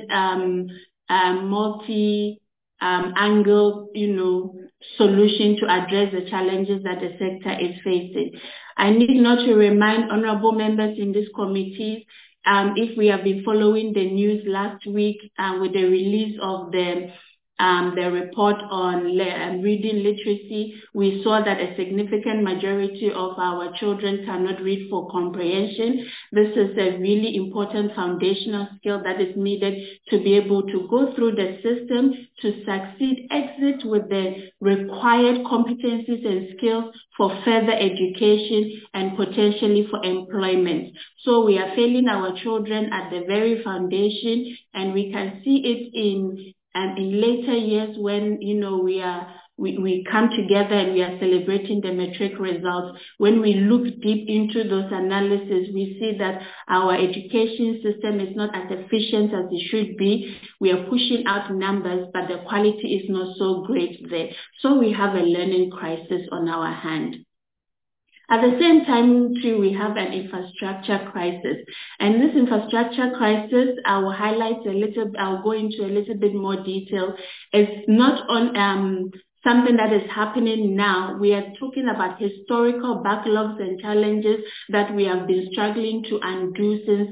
multi-angle, solution to address the challenges that the sector is facing. I need not to remind honorable members in this committee, if we have been following the news last week with the release of the report on reading literacy, we saw that a significant majority of our children cannot read for comprehension. This is a really important foundational skill that is needed to be able to go through the system to succeed, exit with the required competencies and skills for further education and potentially for employment. So we are failing our children at the very foundation, and we can see it in later years when we come together and we are celebrating the matric results. When we look deep into those analyses, we see that our education system is not as efficient as it should be. We are pushing out numbers, but the quality is not so great there. So we have a learning crisis on our hand. At the same time, too, we have an infrastructure crisis. And this infrastructure crisis, I will highlight I'll go into a little bit more detail. It's not something that is happening now. We are talking about historical backlogs and challenges that we have been struggling to undo since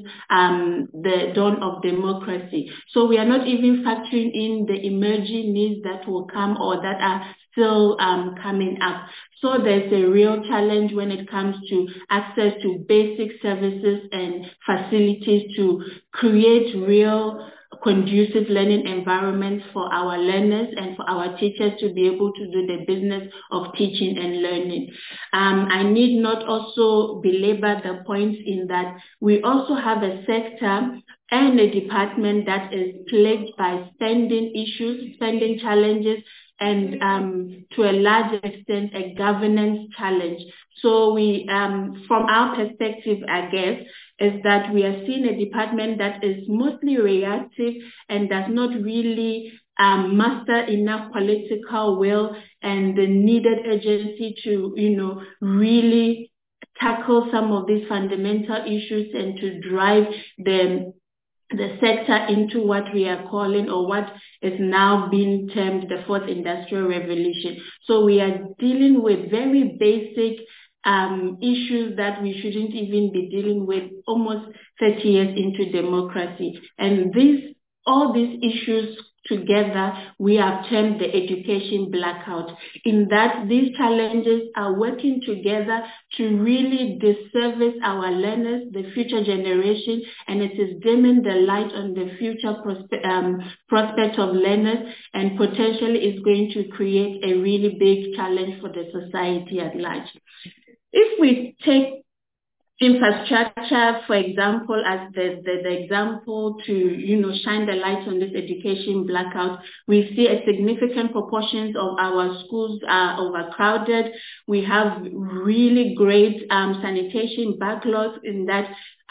the dawn of democracy. So we are not even factoring in the emerging needs that will come or that are still coming up. So there's a real challenge when it comes to access to basic services and facilities to create real conducive learning environments for our learners and for our teachers to be able to do the business of teaching and learning. I need not also belabor the point in that we also have a sector and a department that is plagued by spending issues, spending challenges, and to a large extent, a governance challenge. So we, from our perspective, I guess, is that we are seeing a department that is mostly reactive and does not really muster enough political will and the needed urgency to, really tackle some of these fundamental issues and to drive the sector into what we are calling, or what is now being termed, the fourth industrial revolution. So we are dealing with very basic issues that we shouldn't even be dealing with almost 30 years into democracy. And all these issues together, we have termed the education blackout, in that these challenges are working together to really disservice our learners, the future generation, and it is dimming the light on the future prospect of learners, and potentially is going to create a really big challenge for the society at large. If we take infrastructure, for example, as the example to shine the light on this education blackout, we see a significant proportion of our schools are overcrowded. We have really great sanitation backlogs in that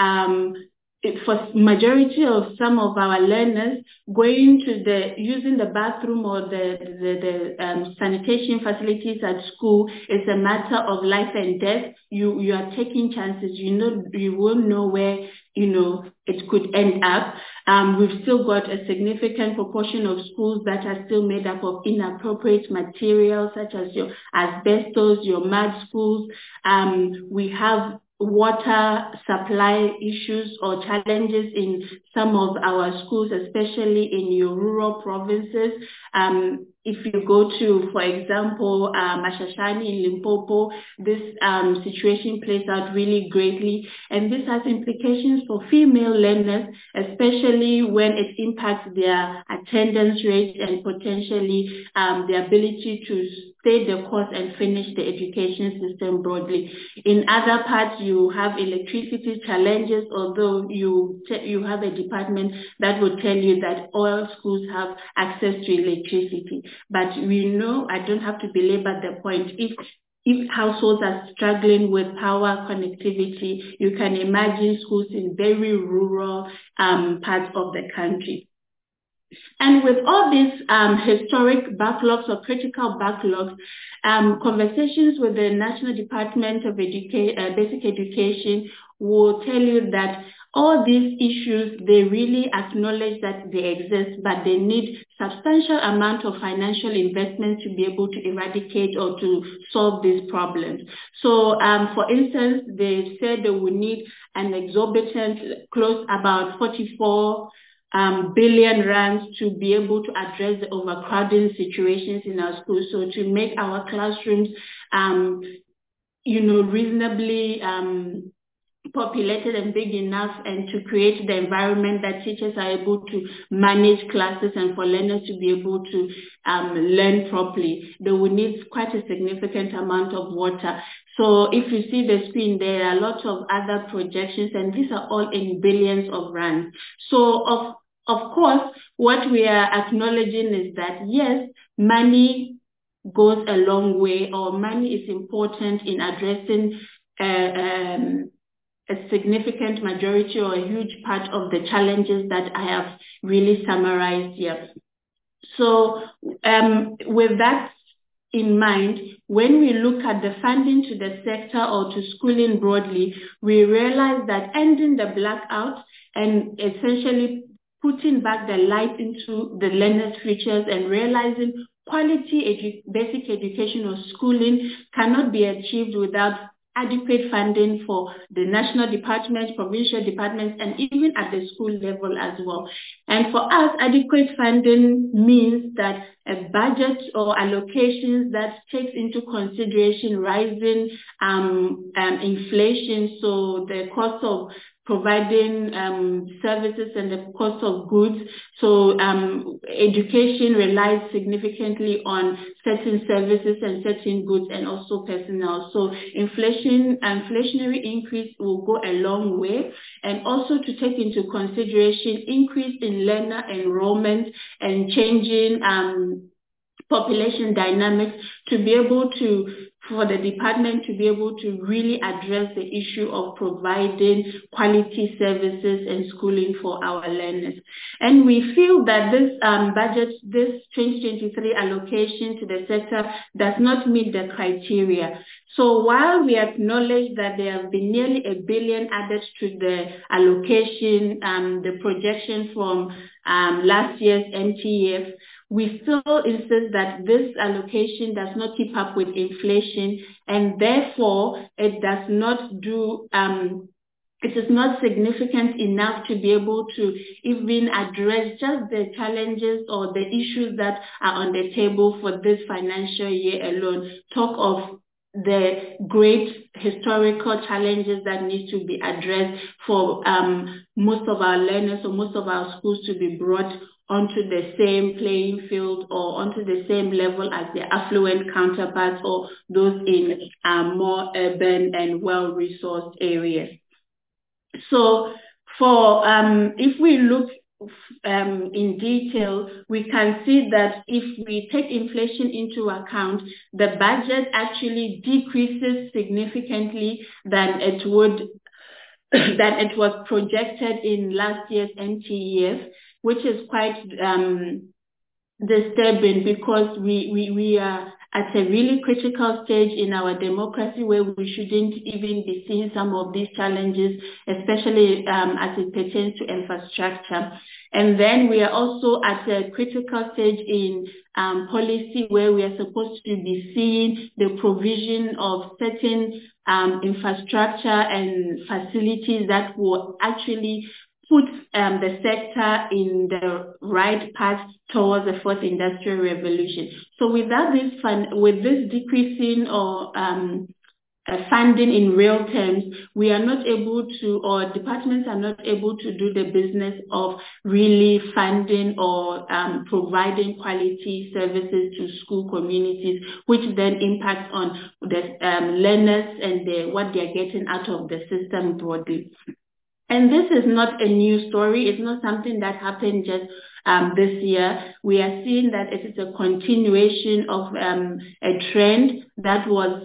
for majority of some of our learners, going to using the bathroom or the sanitation facilities at school is a matter of life and death. You are taking chances. You won't know where it could end up. We've still got a significant proportion of schools that are still made up of inappropriate materials, such as your asbestos, your mud schools. We have water supply issues or challenges in some of our schools, especially in your rural provinces. If you go to, for example, Mashashani in Limpopo, this situation plays out really greatly, and this has implications for female learners, especially when it impacts their attendance rate and potentially the ability to stay the course and finish the education system broadly. In other parts, you have electricity challenges, although you have a department that will tell you that all schools have access to electricity. But we know, I don't have to belabor the point, if households are struggling with power connectivity, you can imagine schools in very rural parts of the country. And with all these historic backlogs or critical backlogs, conversations with the National Department of Basic Education will tell you that all these issues, they really acknowledge that they exist, but they need substantial amount of financial investment to be able to eradicate or to solve these problems. So, for instance, they said they would need an exorbitant, close about 44 billion rands to be able to address the overcrowding situations in our schools. So to make our classrooms, reasonably populated and big enough, and to create the environment that teachers are able to manage classes and for learners to be able to learn properly, they will need quite a significant amount of water. So if you see the screen, there are lots of other projections, and these are all in billions of rands. So of course, what we are acknowledging is that, yes, money goes a long way, or money is important in addressing a significant majority or a huge part of the challenges that I have really summarized here. So with that in mind, when we look at the funding to the sector or to schooling broadly, we realize that ending the blackout and essentially putting back the light into the learners' futures and realizing quality basic education or schooling cannot be achieved without adequate funding for the national departments, provincial departments, and even at the school level as well. And for us, adequate funding means that a budget or allocations that takes into consideration rising inflation, so the cost of providing services and the cost of goods. So education relies significantly on certain services and certain goods and also personnel. So inflationary increase will go a long way, and also to take into consideration increase in learner enrollment and changing population dynamics to be able to, for the department to be able to really address the issue of providing quality services and schooling for our learners. And we feel that this budget, this 2023 allocation to the sector does not meet the criteria. So while we acknowledge that there have been nearly $1 billion added to the allocation, the projection from last year's MTF, we still insist that this allocation does not keep up with inflation, and therefore it does not do, it is not significant enough to be able to even address just the challenges or the issues that are on the table for this financial year alone. Talk of the great historical challenges that need to be addressed for most of our learners or most of our schools to be brought onto the same playing field or onto the same level as their affluent counterparts or those in more urban and well-resourced areas. So for if we look in detail, we can see that if we take inflation into account, the budget actually decreases significantly than it would that it was projected in last year's MTEF, which is quite disturbing, because we are at a really critical stage in our democracy where we shouldn't even be seeing some of these challenges, especially as it pertains to infrastructure. And then we are also at a critical stage in policy where we are supposed to be seeing the provision of certain infrastructure and facilities that will actually put the sector in the right path towards the fourth industrial revolution. So without this with this decreasing or funding in real terms, we are not able to, or departments are not able to do the business of really funding or providing quality services to school communities, which then impacts on the learners and what they're getting out of the system broadly. And this is not a new story. It's not something that happened just this year. We are seeing that it is a continuation of a trend that was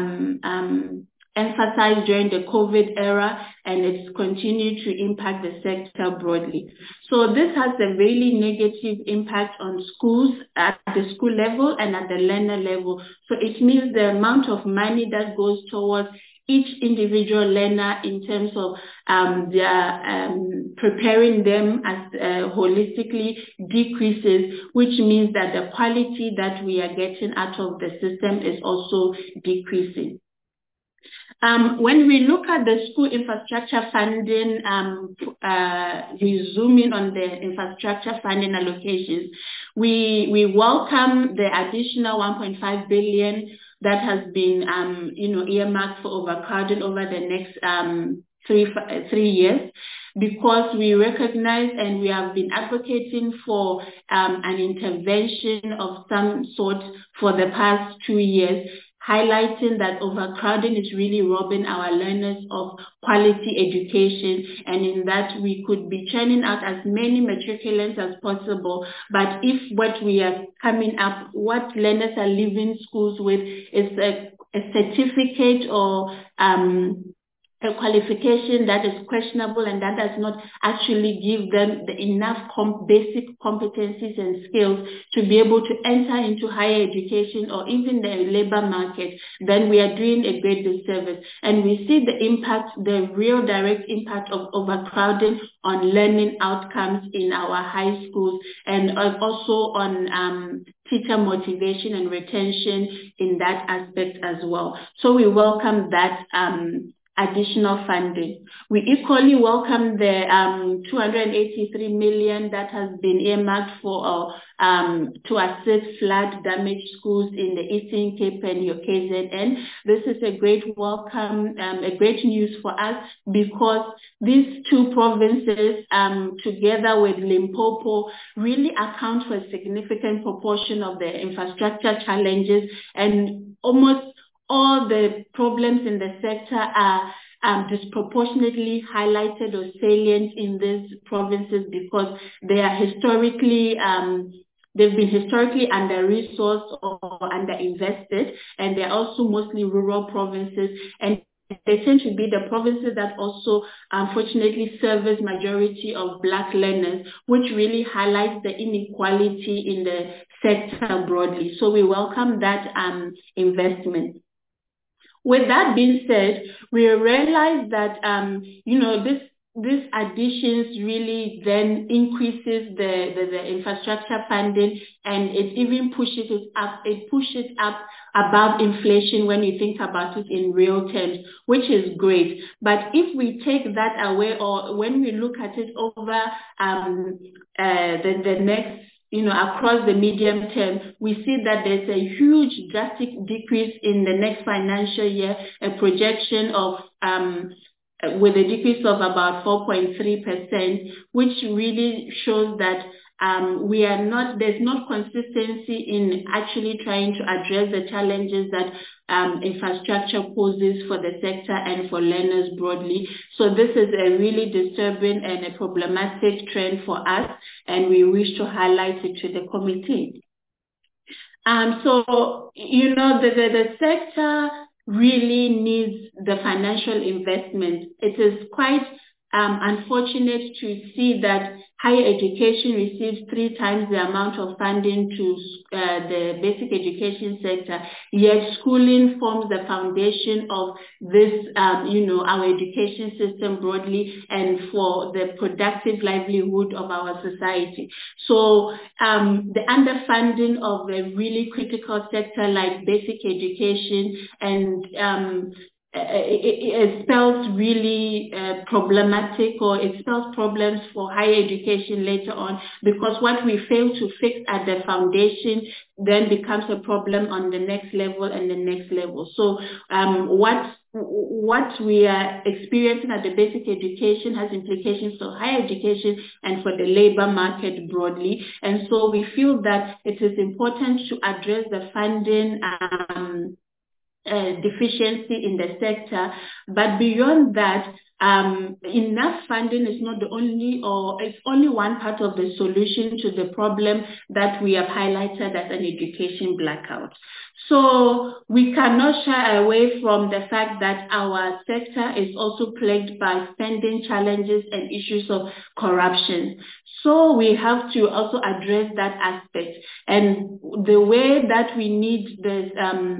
emphasized during the COVID era, and it's continued to impact the sector broadly. So this has a really negative impact on schools at the school level and at the learner level. So it means the amount of money that goes towards each individual learner in terms of their preparing them as holistically decreases, which means that the quality that we are getting out of the system is also decreasing. When we look at the school infrastructure funding, resuming on the infrastructure funding allocations, we welcome the additional 1.5 billion that has been, earmarked for overcrowding over the next 3 years, because we recognize and we have been advocating for an intervention of some sort for the past 2 years, highlighting that overcrowding is really robbing our learners of quality education, and in that we could be churning out as many matriculants as possible. But if what we are coming up, what learners are leaving schools with is a certificate or a qualification that is questionable and that does not actually give them the enough basic competencies and skills to be able to enter into higher education or even the labor market, then we are doing a great disservice. And we see the impact, the real direct impact of overcrowding on learning outcomes in our high schools and also on teacher motivation and retention in that aspect as well. So we welcome that additional funding. We equally welcome the 283 million that has been earmarked for to assist flood damaged schools in the Eastern Cape and your KZN. This is a great welcome, a great news for us because these two provinces, together with Limpopo, really account for a significant proportion of the infrastructure challenges, and almost all the problems in the sector are disproportionately highlighted or salient in these provinces because they are historically, they've been historically under-resourced or underinvested, and they're also mostly rural provinces, and they tend to be the provinces that also unfortunately service majority of Black learners, which really highlights the inequality in the sector broadly. So we welcome that investment. With that being said, we realize that, this additions really then increases the infrastructure funding, and it even pushes it up above inflation when you think about it in real terms, which is great. But if we take that away, or when we look at it over the next, across the medium term, we see that there's a huge drastic decrease in the next financial year, a projection of with a decrease of about 4.3%, which really shows that there's not consistency in actually trying to address the challenges that infrastructure poses for the sector and for learners broadly. So this is a really disturbing and a problematic trend for us, and we wish to highlight it to the committee. The sector really needs the financial investment. It is quite unfortunate to see that higher education receives 3 times the amount of funding to the basic education sector, yet schooling forms the foundation of this, our education system broadly and for the productive livelihood of our society. So the underfunding of a really critical sector like basic education and it spells really problematic, or it spells problems for higher education later on, because what we fail to fix at the foundation then becomes a problem on the next level and the next level. So what we are experiencing at the basic education has implications for higher education and for the labor market broadly. And so we feel that it is important to address the funding deficiency in the sector, but beyond that, enough funding is not the only, or it's only one part of the solution to the problem that we have highlighted as an education blackout. So we cannot shy away from the fact that our sector is also plagued by spending challenges and issues of corruption. So we have to also address that aspect, and the way that we need this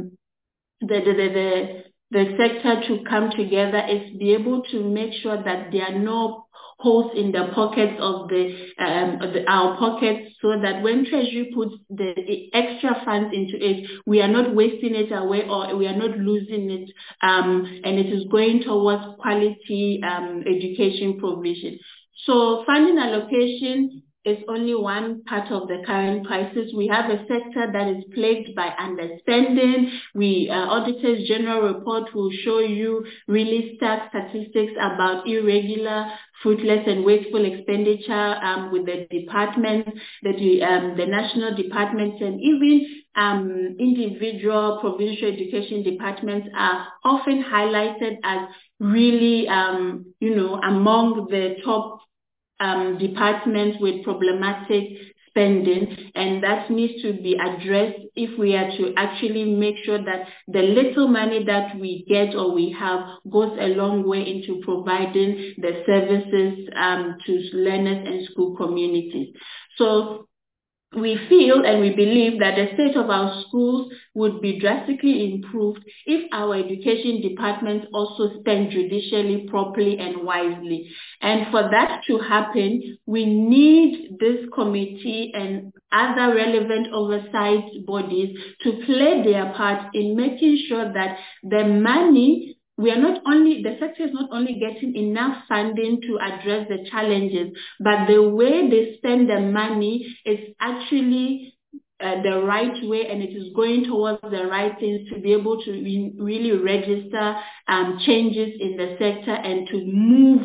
the sector to come together is be able to make sure that there are no holes in the pockets of our pockets, so that when Treasury puts the extra funds into it, we are not wasting it away, or we are not losing it, and it is going towards quality education provision. So funding allocation is only one part of the current crisis. We have a sector that is plagued by underspending. Auditors General report will show you really stark statistics about irregular, fruitless and wasteful expenditure with the departments, the national departments, and even individual provincial education departments are often highlighted as really, among the top departments with problematic spending, and that needs to be addressed if we are to actually make sure that the little money that we get or we have goes a long way into providing the services to learners and school communities. So we feel and we believe that the state of our schools would be drastically improved if our education departments also spend judicially, properly, and wisely. And for that to happen, we need this committee and other relevant oversight bodies to play their part in making sure that the money the sector is not only getting enough funding to address the challenges, but the way they spend the money is actually the right way, and it is going towards the right things to be able to really register changes in the sector and to move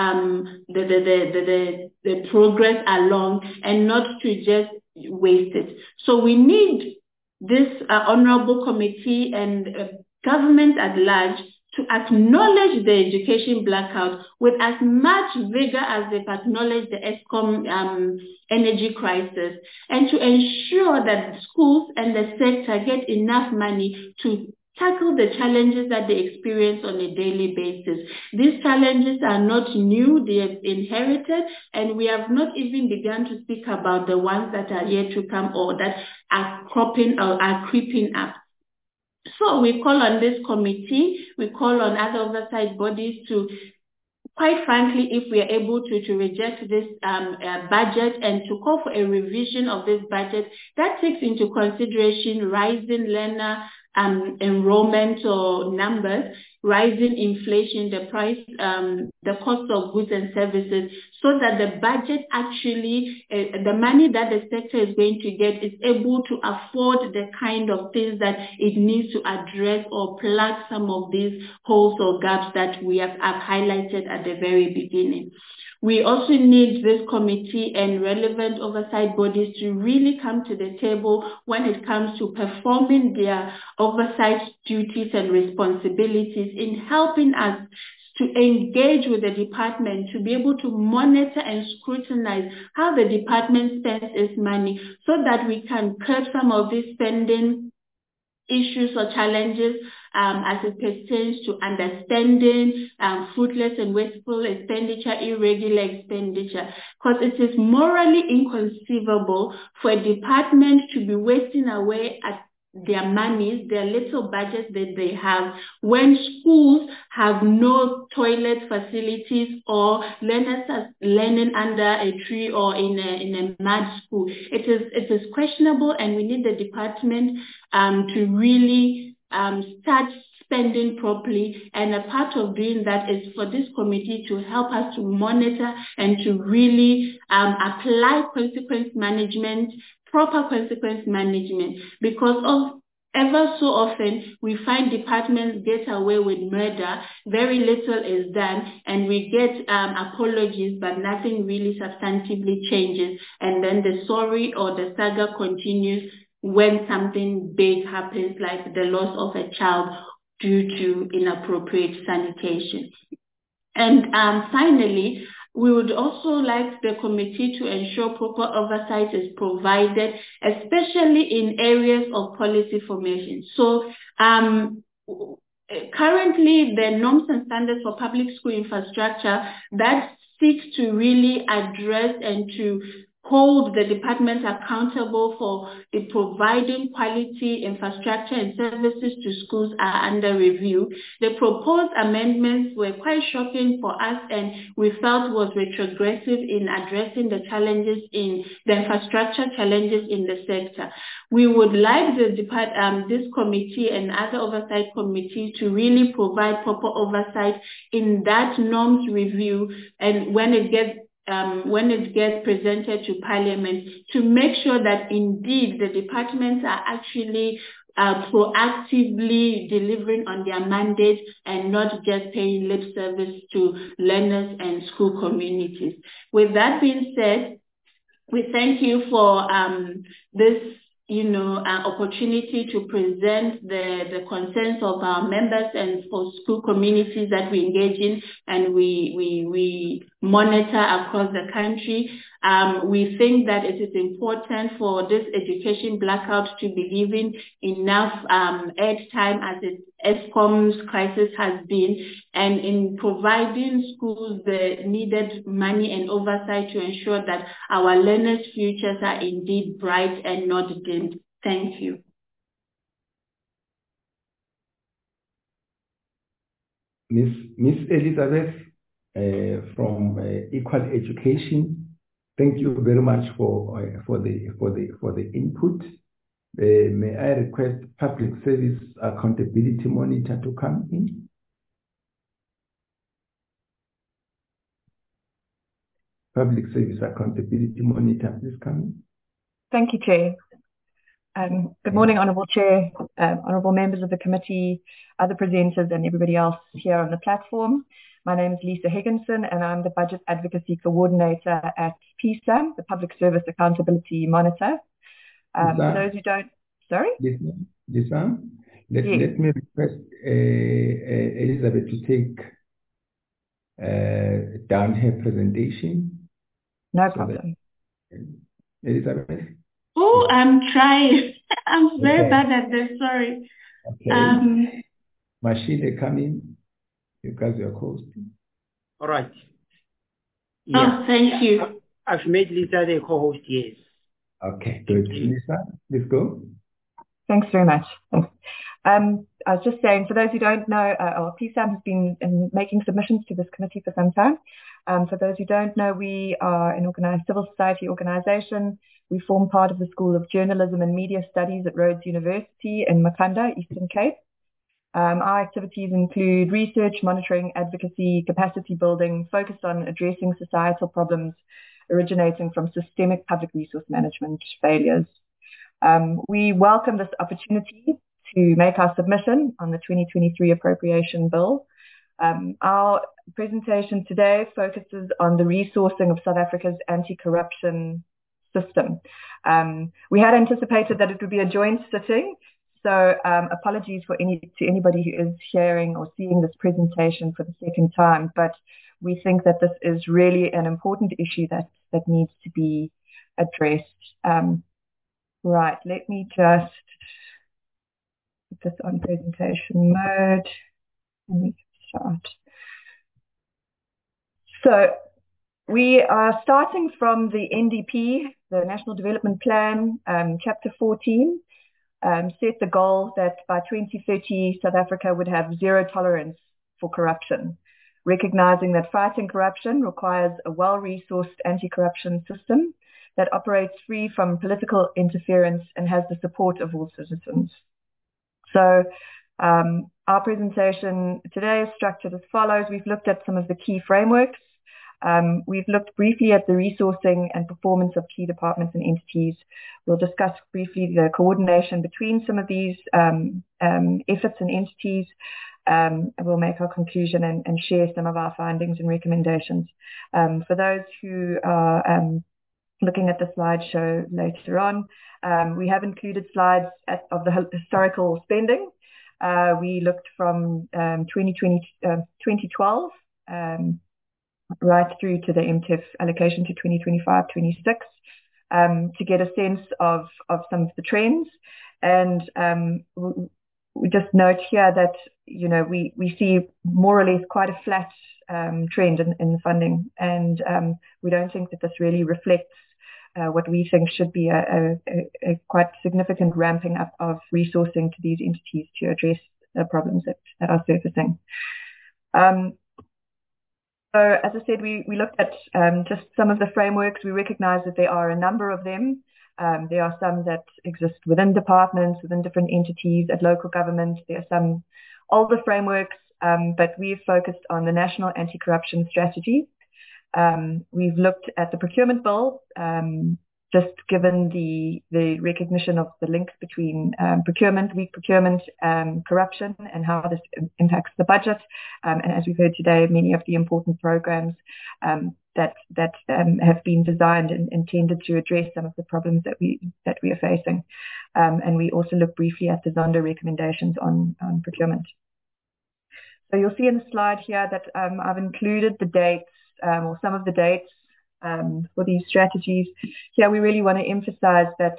the progress along and not to just waste it. So we need this honorable committee and government at large to acknowledge the education blackout with as much vigor as they've acknowledged the ESCOM energy crisis, and to ensure that schools and the sector get enough money to tackle the challenges that they experience on a daily basis. These challenges are not new, they have inherited, and we have not even begun to speak about the ones that are yet to come or that are cropping or are creeping up. So we call on this committee, we call on other oversight bodies to, quite frankly, if we are able to reject this budget and to call for a revision of this budget that takes into consideration rising learner enrollment or numbers, rising inflation, the price, the cost of goods and services, so that the budget actually, the money that the sector is going to get is able to afford the kind of things that it needs to address or plug some of these holes or gaps that we have highlighted at the very beginning. We also need this committee and relevant oversight bodies to really come to the table when it comes to performing their oversight duties and responsibilities in helping us to engage with the department, to be able to monitor and scrutinize how the department spends its money so that we can curb some of these spending issues or challenges as it pertains to understanding fruitless and wasteful expenditure, irregular expenditure, because it is morally inconceivable for a department to be wasting away at their monies, their little budgets that they have, when schools have no toilet facilities or learners are learning under a tree or in a mud school. It is questionable, and we need the department to really start spending properly, and a part of doing that is for this committee to help us to monitor and to really apply consequence management, proper consequence management, because of ever so often we find departments get away with murder, very little is done, and we get apologies, but nothing really substantively changes, and then the sorry or the saga continues when something big happens, like the loss of a child due to inappropriate sanitation. And finally, we would also like the committee to ensure proper oversight is provided, especially in areas of policy formation. So currently, the norms and standards for public school infrastructure that seeks to really address and to hold the department accountable for providing quality infrastructure and services to schools are under review. The proposed amendments were quite shocking for us, and we felt was retrogressive in addressing the challenges in the infrastructure challenges in the sector. We would like this committee and other oversight committees to really provide proper oversight in that norms review, and when it gets presented to Parliament, to make sure that indeed the departments are actually proactively delivering on their mandate and not just paying lip service to learners and school communities. With that being said, we thank you for this opportunity to present the concerns of our members and for school communities that we engage in, and we monitor across the country. We think that it is important for this education blackout to be given enough airtime as ESCOM's crisis has been, and in providing schools the needed money and oversight to ensure that our learners' futures are indeed bright and not dimmed. Thank you. Miss Elizabeth from Equal Education, thank you very much for the input. May I request Public Service Accountability Monitor to come in? Public Service Accountability Monitor, please come in. Thank you, Chair. Good morning, Honourable Chair, Honourable members of the committee, other presenters and everybody else here on the platform. My name is Lisa Higginson and I'm the Budget Advocacy Coordinator at PSAM, the Public Service Accountability Monitor. For those who don't, sorry? Lisa, let me request Elizabeth to take down her presentation. No problem. Elizabeth? Oh, I'm trying. I'm very bad at this, sorry. Okay. Machine, come in. You guys are host. All right. Yeah. Oh, thank you. I've made Lisa the co-host, yes. Okay, good. Lisa, let's go. Thanks very much. Thanks. I was just saying, for those who don't know, PSAM has been making submissions to this committee for some time. For those who don't know, we are an organized civil society organization. We form part of the School of Journalism and Media Studies at Rhodes University in Makanda, Eastern Cape. Our activities include research, monitoring, advocacy, capacity building, focused on addressing societal problems originating from systemic public resource management failures. We welcome this opportunity to make our submission on the 2023 appropriation bill. Our presentation today focuses on the resourcing of South Africa's anti-corruption system. We had anticipated that it would be a joint sitting, so apologies to anybody who is hearing or seeing this presentation for the second time, but we think that this is really an important issue that needs to be addressed. Right, let me just put this on presentation mode and we can start. So we are starting from the NDP, the National Development Plan, Chapter 14, set the goal that by 2030, South Africa would have zero tolerance for corruption, recognizing that fighting corruption requires a well-resourced anti-corruption system that operates free from political interference and has the support of all citizens. So our presentation today is structured as follows. We've looked at some of the key frameworks. We've looked briefly at the resourcing and performance of key departments and entities. We'll discuss briefly the coordination between some of these efforts and entities. We'll make our conclusion and share some of our findings and recommendations. For those who are looking at the slideshow later on, we have included slides of the historical spending. We looked from 2012 right through to the MTEF allocation to 2025-26 to get a sense of some of the trends. And we just note here that, you know, we see more or less quite a flat trend in the funding, and we don't think that this really reflects what we think should be a quite significant ramping up of resourcing to these entities to address the problems that are surfacing. So as I said, we looked at just some of the frameworks. We recognize that there are a number of them. There are some that exist within departments, within different entities, at local government. There are some older frameworks, but we've focused on the National Anti-Corruption Strategy. We've looked at the procurement bill, just given the recognition of the links between weak procurement, corruption, and how this impacts the budget. And as we've heard today, many of the important programs that have been designed and intended to address some of the problems that we are facing. And we also look briefly at the Zondo recommendations on procurement. So you'll see in the slide here that I've included the dates or some of the dates for these strategies. Here we really want to emphasize that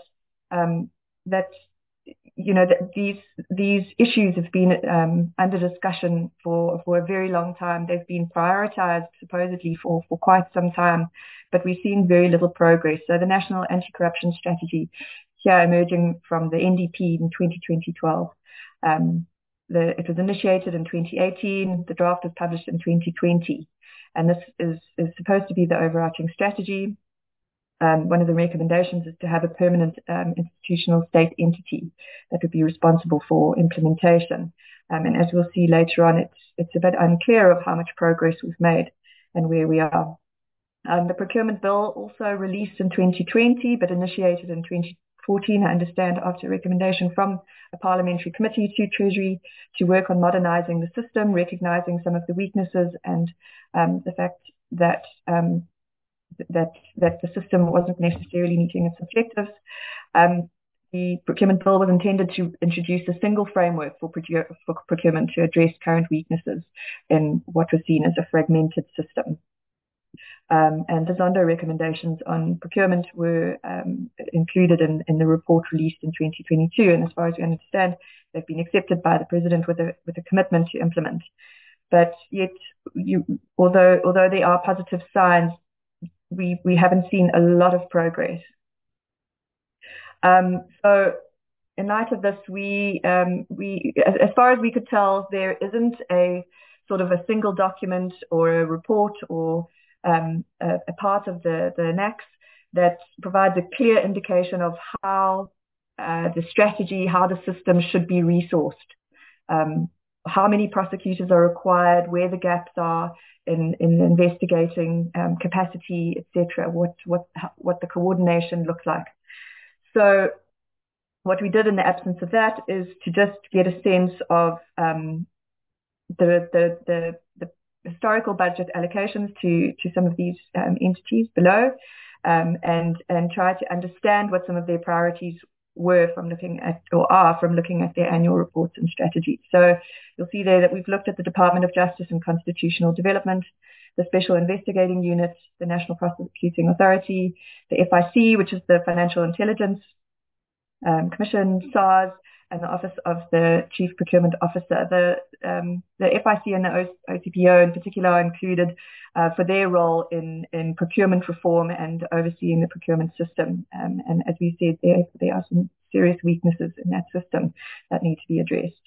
that these issues have been under discussion for a very long time. They've been prioritized supposedly for quite some time, but we've seen very little progress. So the National Anti-Corruption Strategy, here emerging from the NDP in 2012. It was initiated in 2018. The draft was published in 2020. And this is supposed to be the overarching strategy. One of the recommendations is to have a permanent institutional state entity that would be responsible for implementation. And as we'll see later on, it's a bit unclear of how much progress we've made and where we are. The procurement bill also released in 2020, but initiated in 2014, I understand, after recommendation from a parliamentary committee to Treasury to work on modernizing the system, recognizing some of the weaknesses and the fact that that the system wasn't necessarily meeting its objectives. The procurement bill was intended to introduce a single framework for procurement to address current weaknesses in what was seen as a fragmented system. And the Zondo recommendations on procurement were included in the report released in 2022. And as far as we understand, they've been accepted by the President with a commitment to implement. But yet, although there are positive signs, we haven't seen a lot of progress. So in light of this, as far as we could tell, there isn't a sort of a single document or a report or a part of the NACS that provides a clear indication of how the strategy, how the system should be resourced. How many prosecutors are required, where the gaps are in investigating capacity, etc. What the coordination looks like. So what we did in the absence of that is to just get a sense of the historical budget allocations to some of these entities below, and try to understand what some of their priorities were from looking at, or are from looking at, their annual reports and strategies. So you'll see there that we've looked at the Department of Justice and Constitutional Development, the Special Investigating Unit, the National Prosecuting Authority, the FIC, which is the Financial Intelligence Commission, SARS, and the Office of the Chief Procurement Officer. The FIC and the OCPO in particular are included for their role in procurement reform and overseeing the procurement system. And as we said, there are some serious weaknesses in that system that need to be addressed.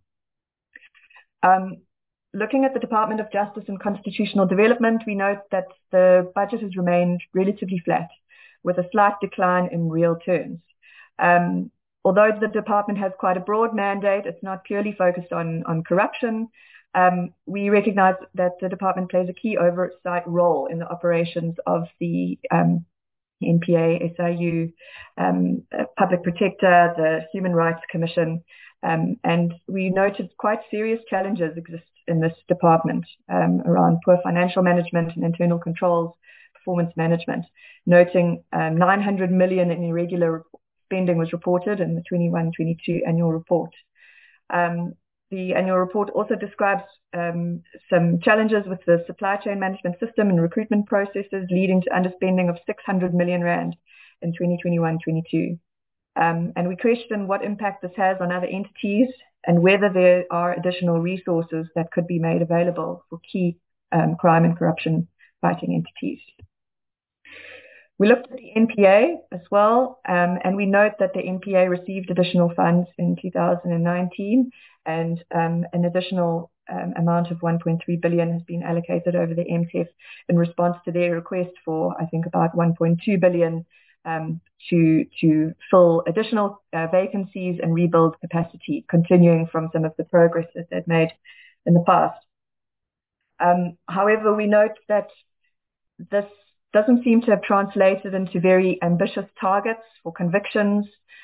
Looking at the Department of Justice and Constitutional Development, we note that the budget has remained relatively flat, with a slight decline in real terms. Although the department has quite a broad mandate, it's not purely focused on corruption. We recognize that the department plays a key oversight role in the operations of the NPA, SIU, Public Protector, the Human Rights Commission, and we noted quite serious challenges exist in this department around poor financial management and internal controls, performance management, noting 900 million in irregular spending was reported in the 21-22 annual report. The annual report also describes some challenges with the supply chain management system and recruitment processes, leading to underspending of 600 million rand in 2021-22. And we question what impact this has on other entities and whether there are additional resources that could be made available for key crime and corruption fighting entities. We looked at the NPA as well, and we note that the NPA received additional funds in 2019, and an additional amount of 1.3 billion has been allocated over the MTEF in response to their request for, I think, about 1.2 billion to fill additional vacancies and rebuild capacity, continuing from some of the progress that they've made in the past. However, we note that this doesn't seem to have translated into very ambitious targets for convictions.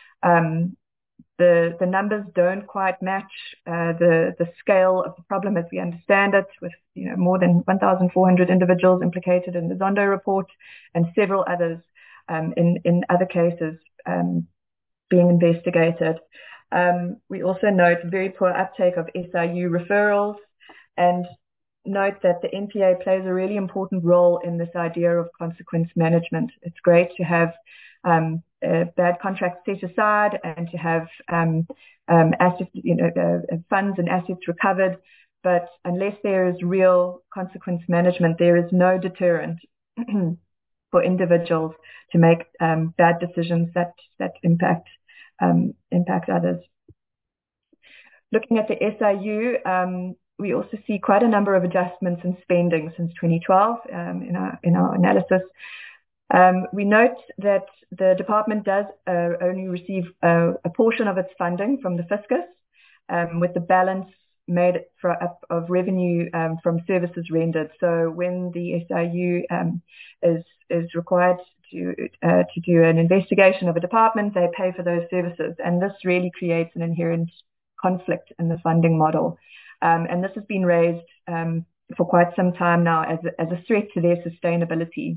The numbers don't quite match the scale of the problem as we understand it, with more than 1,400 individuals implicated in the Zondo report and several others in other cases being investigated. We also note very poor uptake of SIU referrals, and note that the NPA plays a really important role in this idea of consequence management. It's great to have bad contracts set aside and to have assets, funds and assets recovered. But unless there is real consequence management, there is no deterrent for individuals to make bad decisions that impact others. Looking at the SIU, we also see quite a number of adjustments in spending since 2012 in our analysis. We note that the department does only receive a portion of its funding from the fiscus, with the balance made up of revenue from services rendered. So when the SIU is required to do an investigation of a department, they pay for those services, and this really creates an inherent conflict in the funding model. And this has been raised for quite some time now as a threat to their sustainability.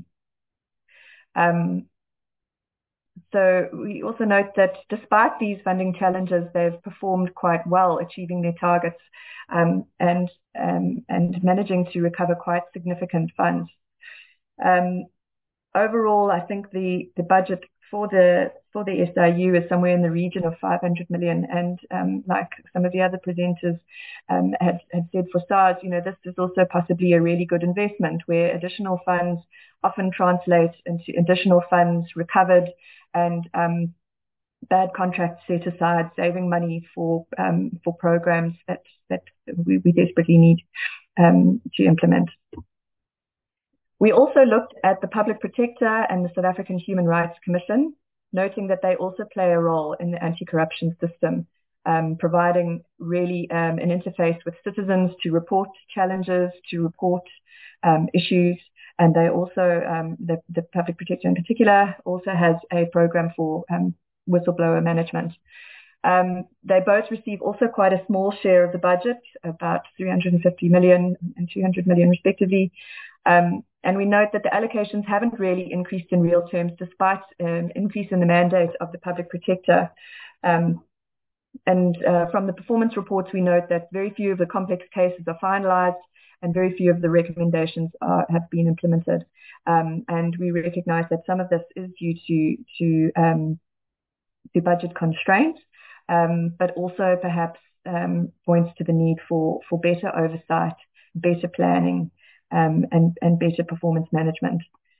So we also note that despite these funding challenges, they've performed quite well, achieving their targets and managing to recover quite significant funds. Overall, I think the budget for the SIU is somewhere in the region of 500 million. And like some of the other presenters had said for SARS, this is also possibly a really good investment where additional funds often translate into additional funds recovered and bad contracts set aside, saving money for programs that we desperately need to implement. We also looked at the Public Protector and the South African Human Rights Commission, noting that they also play a role in the anti-corruption system, providing really an interface with citizens to report challenges, to report issues. And they also, the Public Protector in particular, also has a program for whistleblower management. They both receive also quite a small share of the budget, about 350 million and 200 million respectively. And we note that the allocations haven't really increased in real terms, despite an increase in the mandate of the Public Protector. And from the performance reports, we note that very few of the complex cases are finalized and very few of the recommendations have been implemented. And we recognize that some of this is due to budget constraints, but also perhaps points to the need for better oversight, better planning, and better performance management.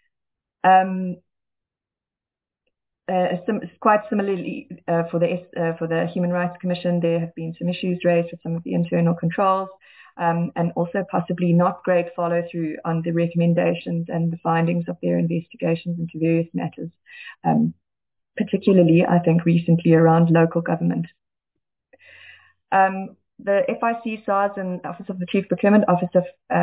Quite similarly, for the Human Rights Commission, there have been some issues raised with some of the internal controls, and also possibly not great follow through on the recommendations and the findings of their investigations into various matters, particularly, I think, recently around local government. The FIC, SARS, and Office of the Chief Procurement Officer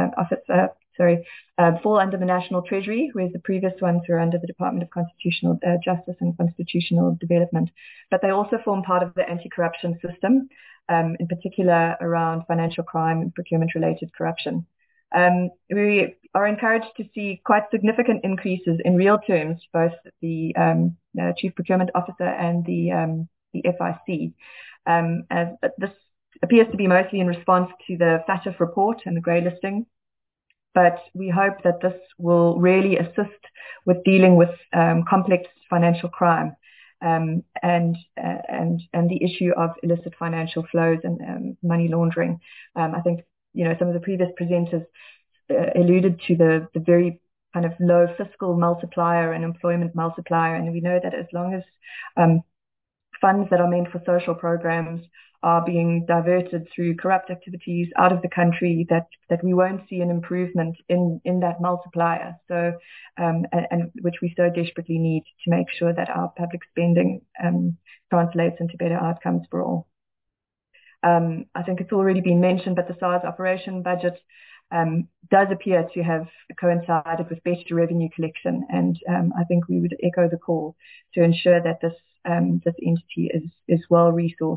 fall under the National Treasury, whereas the previous ones were under the Department of Constitutional Justice and Constitutional Development. But they also form part of the anti-corruption system, in particular around financial crime and procurement-related corruption. We are encouraged to see quite significant increases in real terms, both the Chief Procurement Officer and the FIC. This appears to be mostly in response to the FATF report and the grey listing, but we hope that this will really assist with dealing with complex financial crime and the issue of illicit financial flows and money laundering. I think some of the previous presenters alluded to the very kind of low fiscal multiplier and employment multiplier, and we know that as long as funds that are meant for social programs are being diverted through corrupt activities out of the country, that we won't see an improvement in that multiplier. So, and which we so desperately need to make sure that our public spending translates into better outcomes for all. I think it's already been mentioned, but the SARS operation budget does appear to have coincided with better revenue collection, and I think we would echo the call to ensure that this entity is well resourced.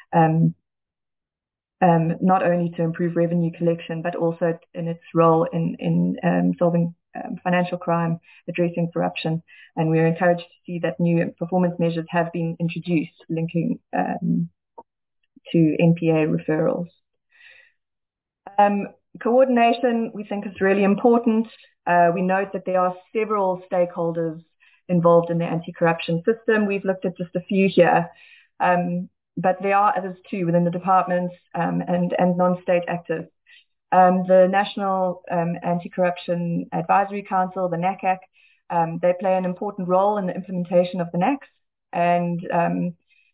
Not only to improve revenue collection, but also in its role in solving financial crime, addressing corruption. And we're encouraged to see that new performance measures have been introduced linking to NPA referrals. Coordination, we think, is really important. We note that there are several stakeholders involved in the anti-corruption system. We've looked at just a few here, but there are others too within the departments and non-state actors. The National Anti-Corruption Advisory Council, the NACAC, they play an important role in the implementation of the NACs, and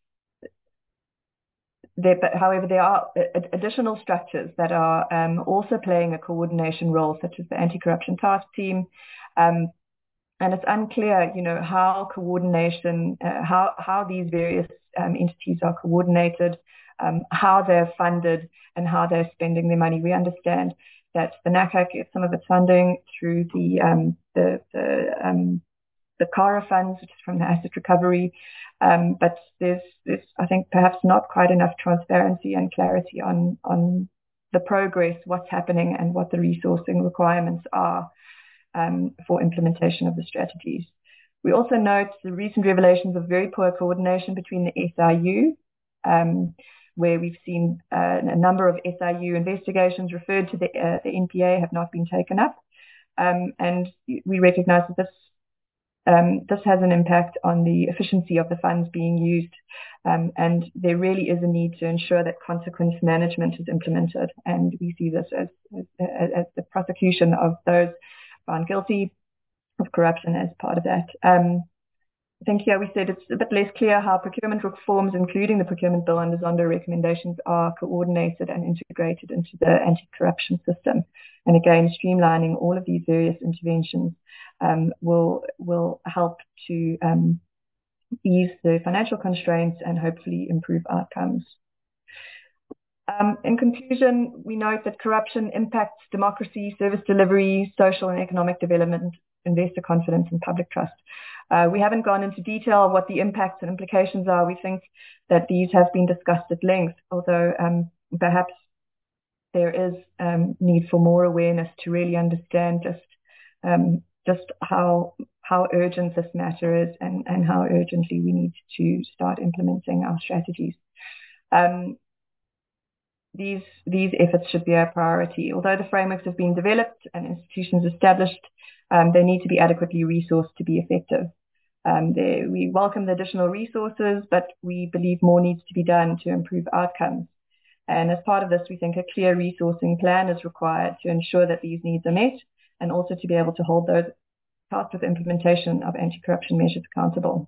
however, there are additional structures that are also playing a coordination role, such as the Anti-Corruption Task Team. And it's unclear, how coordination, how these various entities are coordinated, how they're funded, and how they're spending their money. We understand that the NACAC gets some of its funding through the CARA funds, which is from the asset recovery. But there's, I think, perhaps not quite enough transparency and clarity on the progress, what's happening, and what the resourcing requirements are for implementation of the strategies. We also note the recent revelations of very poor coordination between the SIU, where we've seen a number of SIU investigations referred to the NPA have not been taken up. And we recognize that this has an impact on the efficiency of the funds being used, and there really is a need to ensure that consequence management is implemented. And we see this as the prosecution of those found guilty of corruption as part of that. I think here we said it's a bit less clear how procurement reforms, including the procurement bill and the Zondo recommendations, are coordinated and integrated into the anti-corruption system. And again, streamlining all of these various interventions will help to ease the financial constraints and hopefully improve outcomes. In conclusion, we note that corruption impacts democracy, service delivery, social and economic development, investor confidence, and public trust. We haven't gone into detail what the impacts and implications are. We think that these have been discussed at length, although perhaps there is need for more awareness to really understand just how urgent this matter is and how urgently we need to start implementing our strategies. These efforts should be our priority. Although the frameworks have been developed and institutions established, they need to be adequately resourced to be effective. We welcome the additional resources, but we believe more needs to be done to improve outcomes. And as part of this, we think a clear resourcing plan is required to ensure that these needs are met, and also to be able to hold those tasked with implementation of anti-corruption measures accountable.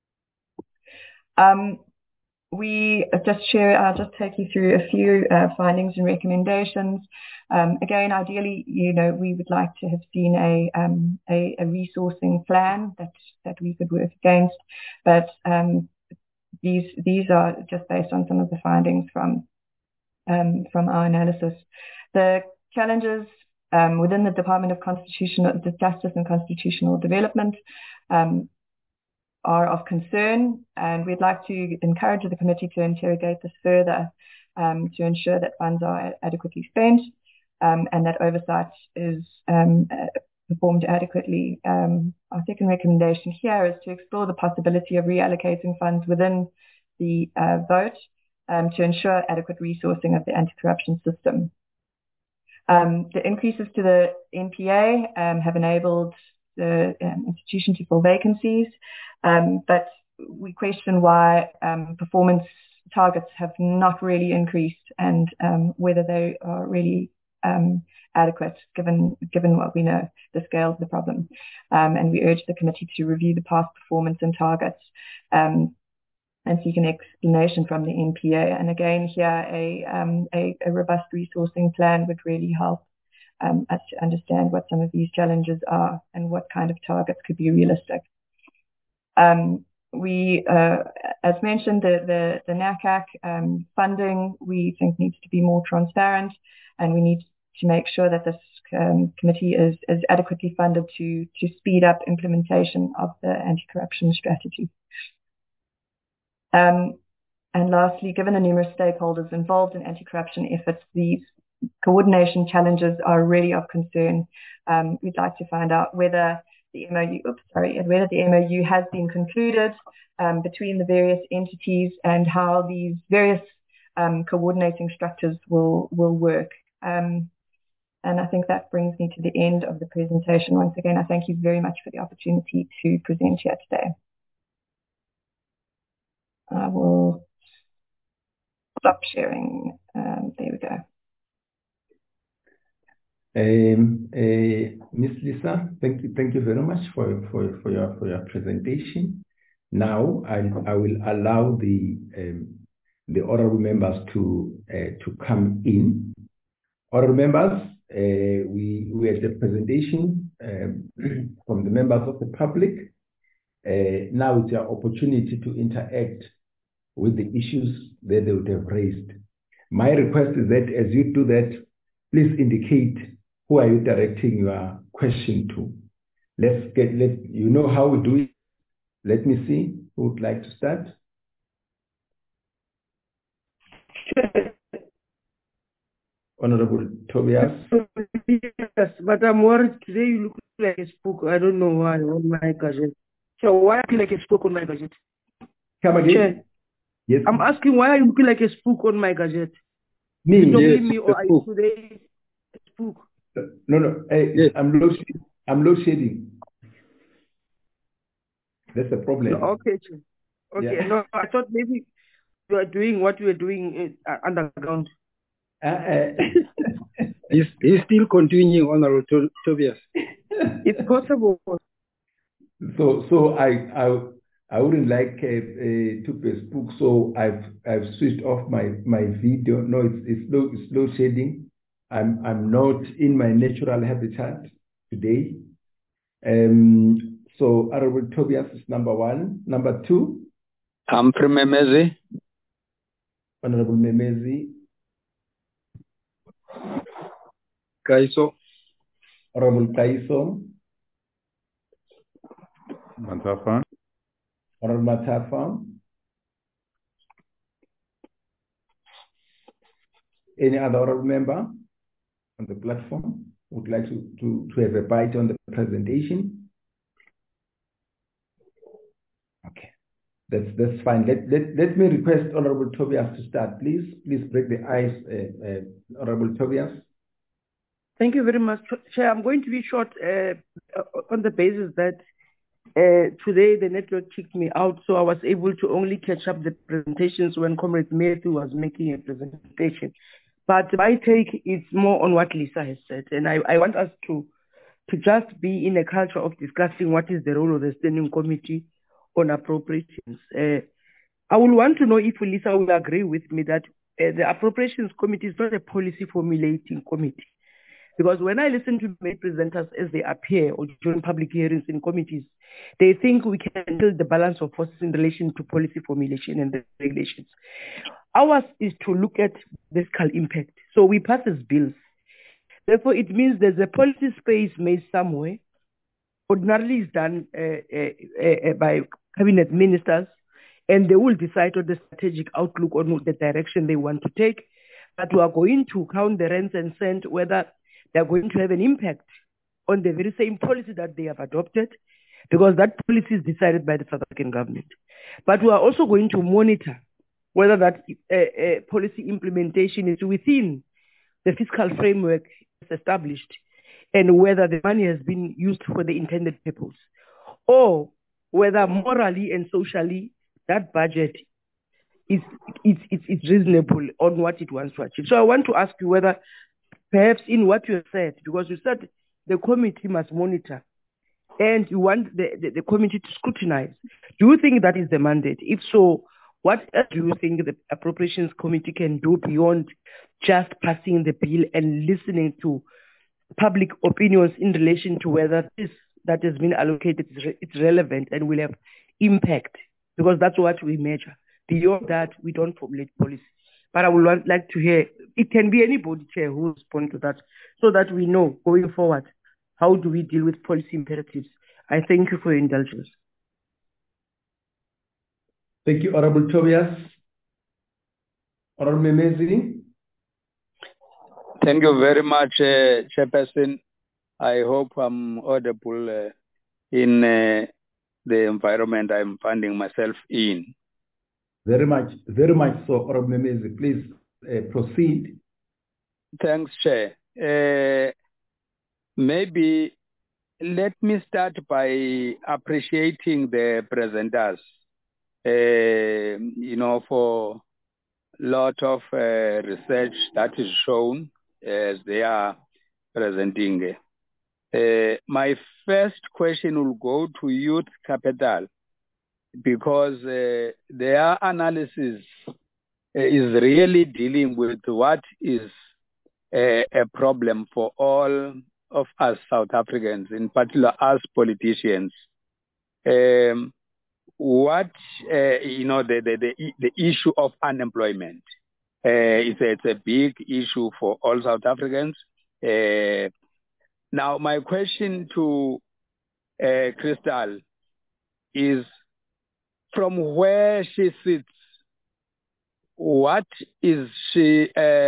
I'll just take you through a few findings and recommendations. Again, ideally, we would like to have seen a resourcing plan that we could work against, but these are just based on some of the findings from our analysis. The challenges within the Department of Justice and Constitutional Development are of concern, and we'd like to encourage the committee to interrogate this further to ensure that funds are adequately spent and that oversight is performed adequately. Our second recommendation here is to explore the possibility of reallocating funds within the vote to ensure adequate resourcing of the anti-corruption system. The increases to the NPA have enabled the institution to fill vacancies, but we question why performance targets have not really increased, and whether they are really adequate given what we know, the scale of the problem. And we urge the committee to review the past performance and targets and seek an explanation from the NPA. And again, here a robust resourcing plan would really help us to understand what some of these challenges are and what kind of targets could be realistic. As mentioned, the NACAC funding, we think, needs to be more transparent, and we need to make sure that this committee is adequately funded to speed up implementation of the anti-corruption strategy. And lastly, given the numerous stakeholders involved in anti-corruption efforts, these coordination challenges are really of concern. We'd like to find out whether the MOU has been concluded between the various entities, and how these various coordinating structures will work. And I think that brings me to the end of the presentation. Once again, I thank you very much for the opportunity to present here today. I will stop sharing. There we go. Ms. Lisa, thank you very much for your presentation. Now I will allow the honorable members to come in. Honorable members, we had a presentation from the members of the public. Now it's your opportunity to interact with the issues that they would have raised. My request is that as you do that, please indicate who are you directing your question to. You know how we do it. Let me see who would like to start. Honorable Tobias. Yes, but I'm worried today you look like a spook. I don't know why on my gadget. So why are you like a spook on my gadget? Come again? Chair, yes. I'm asking why are you looking like a spook on my gadget? Me? Yes, me or are you today a spook? No. Hey, yes. I'm load shedding. That's the problem. No, okay, Chair. Okay, yeah. No, I thought maybe you are doing what you were doing underground. He's still continuing, Honorable Tobias. It's possible. So I wouldn't like to be spooked, so I've switched off my video. No, it's load shedding. I'm not in my natural habitat today. So Honorable Tobias is number one. Number two. Humphrey Memezi. Honorable Memezi. Kaiso. Honorable Kaiso. Matafa. Honorable Matafa. Any other honorable member on the platform would like to have a bite on the presentation? Okay, that's fine. Let me request Honorable Tobias to start, please. Please break the ice, Honorable Tobias. Thank you very much, Chair. I'm going to be short on the basis that today the network kicked me out, so I was able to only catch up the presentations when Comrade Matthew was making a presentation. But my take is more on what Lisa has said, and I want us to just be in a culture of discussing what is the role of the Standing Committee on Appropriations. I would want to know if Lisa will agree with me that the Appropriations Committee is not a policy formulating committee. Because when I listen to main presenters as they appear or during public hearings in committees, they think we can build the balance of forces in relation to policy formulation and the regulations. Ours is to look at the fiscal impact. So we pass as bills. Therefore, it means there's a policy space made somewhere. Ordinarily is done by cabinet ministers, and they will decide on the strategic outlook on the direction they want to take. But we are going to count the rents and cents whether they're going to have an impact on the very same policy that they have adopted, because that policy is decided by the South African government. But we are also going to monitor whether that policy implementation is within the fiscal framework established and whether the money has been used for the intended purpose, or whether morally and socially that budget is reasonable on what it wants to achieve. So I want to ask you whether perhaps in what you have said, because you said the committee must monitor and you want the committee to scrutinize. Do you think that is the mandate? If so, what else do you think the Appropriations Committee can do beyond just passing the bill and listening to public opinions in relation to whether this that has been allocated is relevant and will have impact? Because that's what we measure. Beyond that, we don't formulate policy. But I would like to hear, it can be anybody, Chair, who will respond to that, so that we know going forward, how do we deal with policy imperatives? I thank you for your indulgence. Thank you, Honorable Tobias. Honorable Memezi. Thank you very much, Chairperson. I hope I'm audible in the environment I'm finding myself in. Very much so, Honorable Memezi. Please proceed. Thanks, Chair. maybe let me start by appreciating the presenters, for a lot of research that is shown as they are presenting. My first question will go to Youth Capital because their analysis is really dealing with what is a problem for all of us South Africans, in particular us politicians. The issue of unemployment. It's a big issue for all South Africans. Now, my question to Crystal is, from where she sits, what is she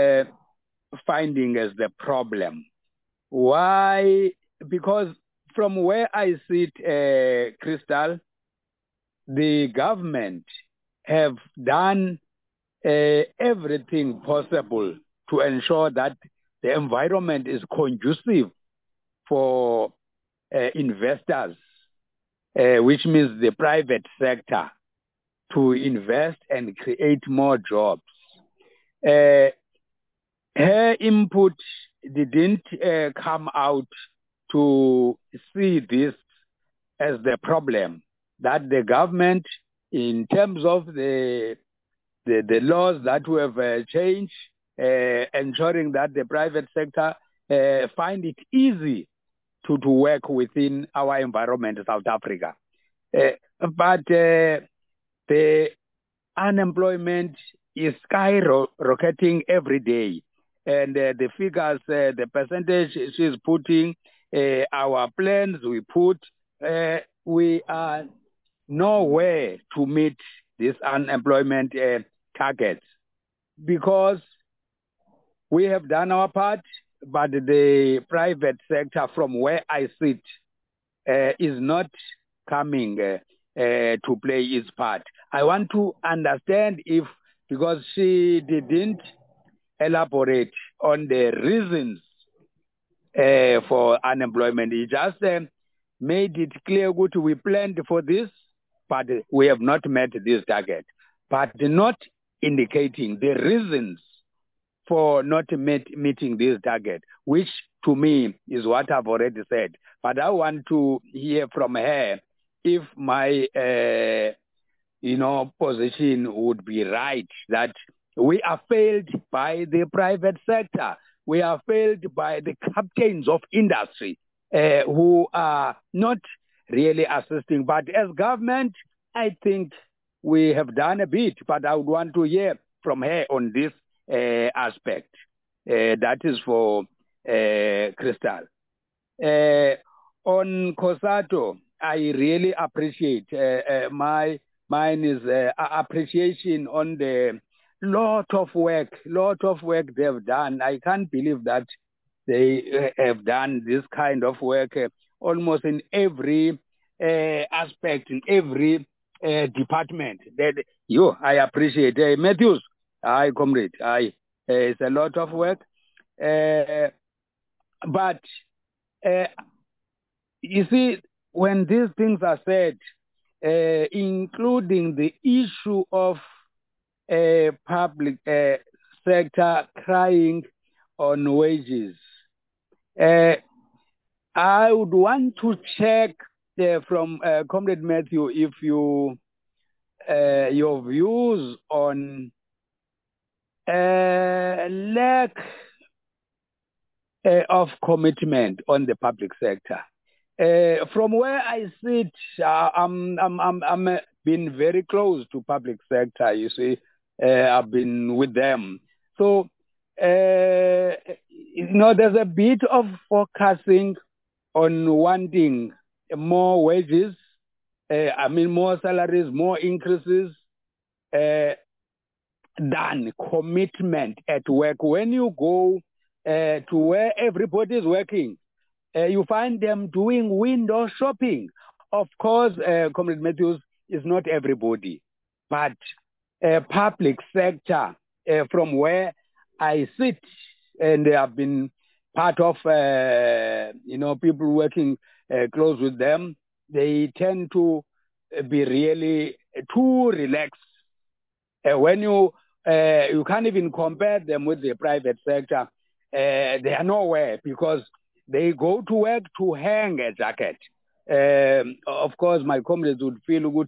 finding as the problem? Why? Because from where I sit, Crystal, the government have done everything possible to ensure that the environment is conducive for investors, which means the private sector, to invest and create more jobs. Her input didn't come out to see this as the problem, that the government, in terms of the laws that we have changed, ensuring that the private sector find it easy to work within our environment, South Africa. But the unemployment is skyrocketing every day. And the figures, the percentage she's putting, our plans we put, we are nowhere to meet this unemployment targets, because we have done our part, but the private sector, from where I sit, is not coming to play its part. I want to understand if, because she didn't elaborate on the reasons for unemployment. He just made it clear that we planned for this, but we have not met this target. But not indicating the reasons for not meeting this target, which to me is what I've already said. But I want to hear from her if my position would be right, that we are failed by the private sector. We are failed by the captains of industry who are not really assisting. But as government, I think we have done a bit, but I would want to hear from her on this aspect. That is for Crystal. On COSATU, I really appreciate mine is appreciation on the lot of work they have done. I can't believe that they have done this kind of work almost in every aspect, in every department. I appreciate Matthews. Hi, comrade. It's a lot of work. But you see, when these things are said, including the issue of public sector crying on wages, I would want to check from Comrade Matthew if your views on lack of commitment on the public sector. From where I sit, I'm been very close to public sector. You see, I've been with them. So, there's a bit of focusing on wanting more wages. More salaries, more increases, than commitment at work. When you go to where everybody is working, you find them doing window shopping. Of course, Comrade Matthews, is not everybody, but public sector, from where I sit, and I've been part of, people working close with them, they tend to be really too relaxed. When you can't even compare them with the private sector, they are nowhere because they go to work to hang a jacket. Of course, my comrades would feel good,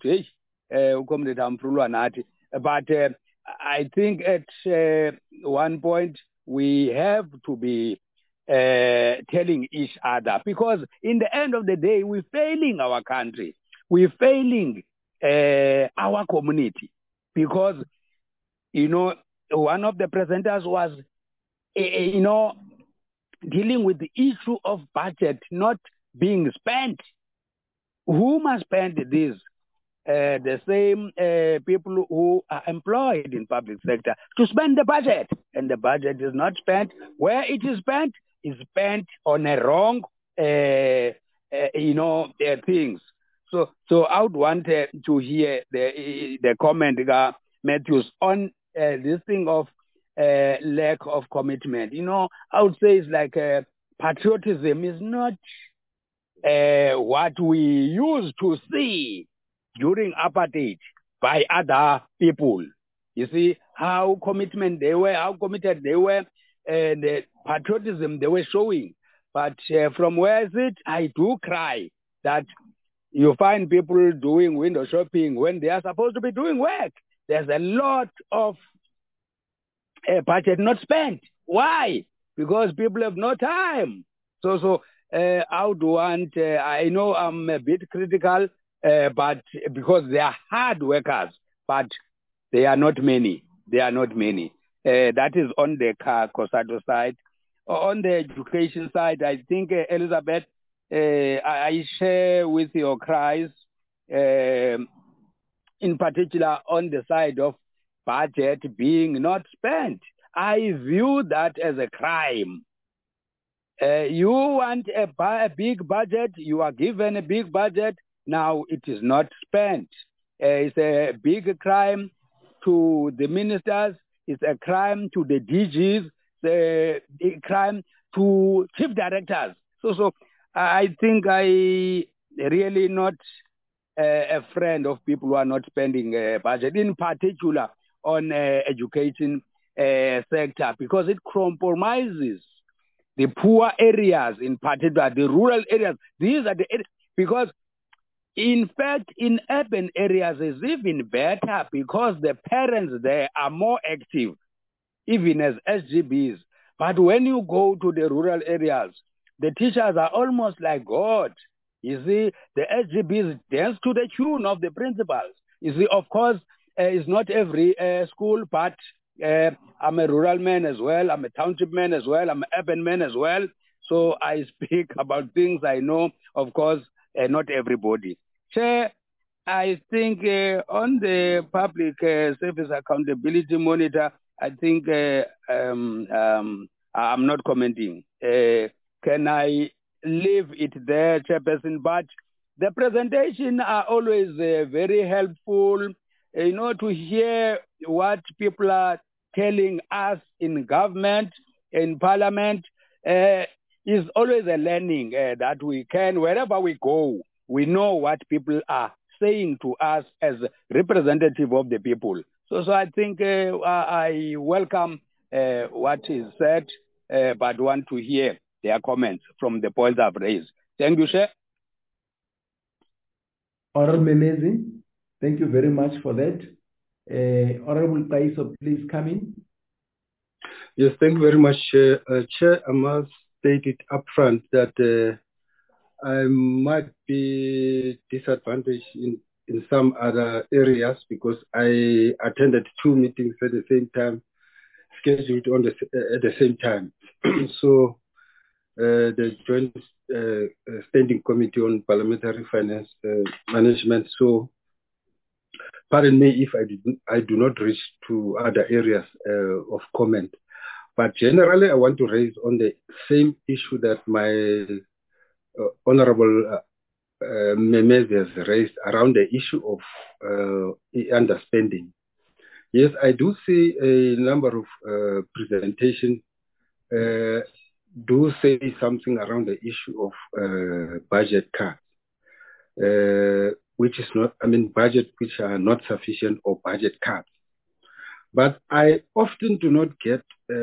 but I think at one point we have to be telling each other, because in the end of the day, we're failing our country. We're failing our community because, one of the presenters was, dealing with the issue of budget not being spent. Who must spend this? The same people who are employed in public sector to spend the budget, and the budget is not spent. Where it is spent on a wrong, things. So I would want to hear the comment, Matthews, on this thing of lack of commitment. I would say it's like patriotism is not what we used to see during apartheid by other people. You see how committed they were, the patriotism they were showing. But from where is it? I do cry that you find people doing window shopping when they are supposed to be doing work. There's a lot of budget not spent. Why? Because people have no time. So I would want, I know I'm a bit critical, but because they are hard workers, but they are not many. That is on the COSATU side. On the education side, I think, Elizabeth, I share with your cries, in particular on the side of budget being not spent. I view that as a crime. You want a big budget, you are given a big budget, now it is not spent. It's a big crime to the ministers, it's a crime to the DGs, it's a crime to chief directors. So I think I really not a friend of people who are not spending budget, in particular on education sector, because it compromises the poor areas, in particular the rural areas. These are the areas, because in fact in urban areas it's even better because the parents there are more active, even as SGBs. But when you go to the rural areas, the teachers are almost like God. You see, the SGBs dance to the tune of the principals. You see, of course, it's not every school, but I'm a rural man as well, I'm a township man as well, I'm an urban man as well. So I speak about things I know, of course, not everybody. Chair, I think on the Public Service Accountability Monitor, I think I'm not commenting. Can I leave it there, Chairperson? But the presentation are always very helpful, to hear what people are telling us in government, in parliament, is always a learning that we can, wherever we go, we know what people are saying to us as representative of the people. So I think I welcome what is said, but want to hear their comments from the points I've raised. Thank you, Chair. Honorable Menezi, thank you very much for that. Honorable Taiso, please come in. Yes, thank you very much, Chair. Chair, I must state it upfront that I might be disadvantaged in some other areas because I attended 2 meetings at the same time, scheduled at the same time. So the Joint Standing Committee on Parliamentary Finance Management. So pardon me if I do not reach to other areas of comment. But generally, I want to raise on the same issue that my Honorable Memezi has raised around the issue of underspending. Yes, I do see a number of presentations do say something around the issue of budget cuts, which is not, budget which are not sufficient or budget cuts. But I often do not get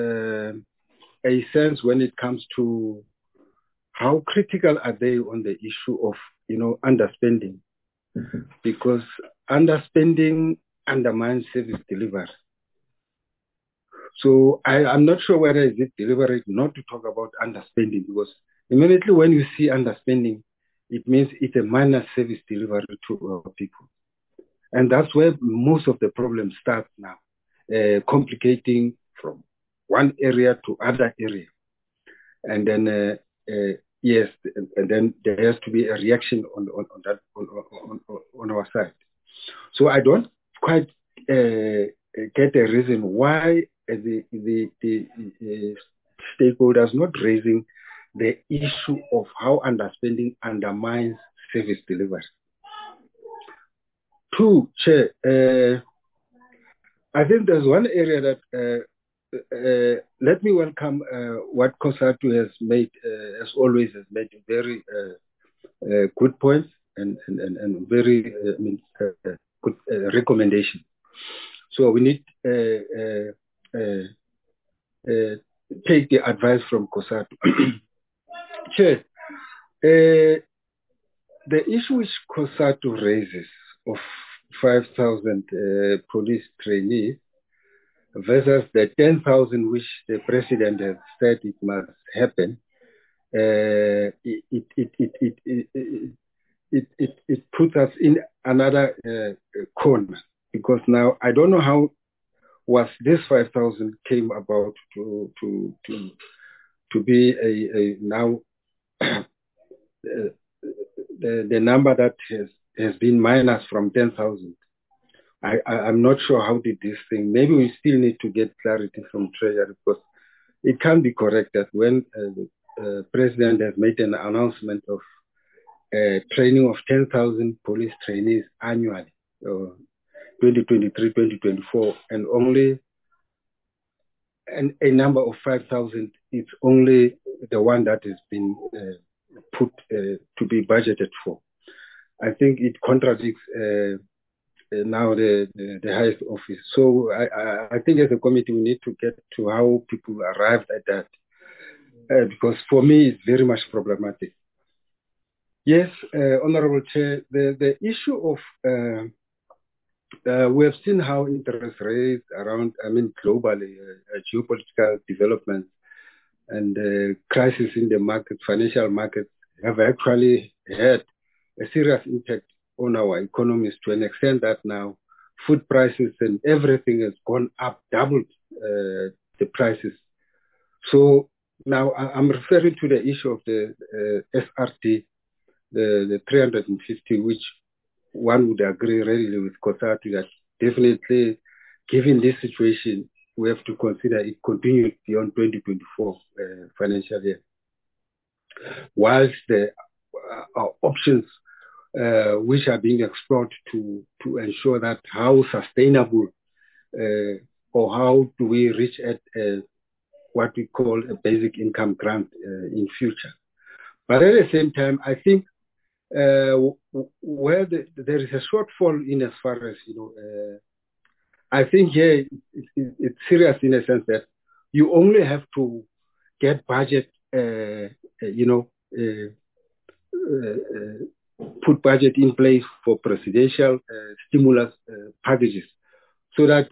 a sense when it comes to how critical are they on the issue of, underspending, because underspending undermines service delivery. So I'm not sure whether is it deliberate not to talk about underspending, because immediately when you see underspending, it means it's a minor service delivery to our people. And that's where most of the problems start now, complicating from one area to other area. And then, yes, and then there has to be a reaction on that on our side. So I don't quite get a reason why the stakeholders not raising the issue of how underspending undermines service delivery. Two, Chair, I think there's one area that let me welcome what COSATU has made, as always, has made very good points and very good recommendation. So we need take the advice from COSATU. Chair, the issue which COSATU raises of 5,000 police trainees versus the 10,000 which the president has said it must happen, it puts us in another corner, because now I don't know how was this 5,000 came about to be a now the number that has been minus from 10,000. I'm not sure how did this thing. Maybe we still need to get clarity from Treasury, because it can't be correct that when the president has made an announcement of training of 10,000 police trainees annually, 2023, 2024, and only a number of 5,000, it's only the one that has been put to be budgeted for. I think it contradicts now the highest office. So I think as a committee we need to get to how people arrived at that, because for me it's very much problematic. Yes, Honorable Chair, the issue of we have seen how interest rates around, globally, geopolitical developments and crisis in the market, financial markets, have actually had a serious impact on our economies, to an extent that now food prices and everything has gone up, doubled the prices. So now I'm referring to the issue of the SRT, the 350, which one would agree readily with COSATU that definitely, given this situation, we have to consider it continued beyond 2024 financial year. Whilst the options which are being explored to ensure that how sustainable or how do we reach at what we call a basic income grant in future. But at the same time, I think where there is a shortfall in as far as, I think here it's serious in a sense that you only have to get budget, put budget in place for presidential stimulus packages, so that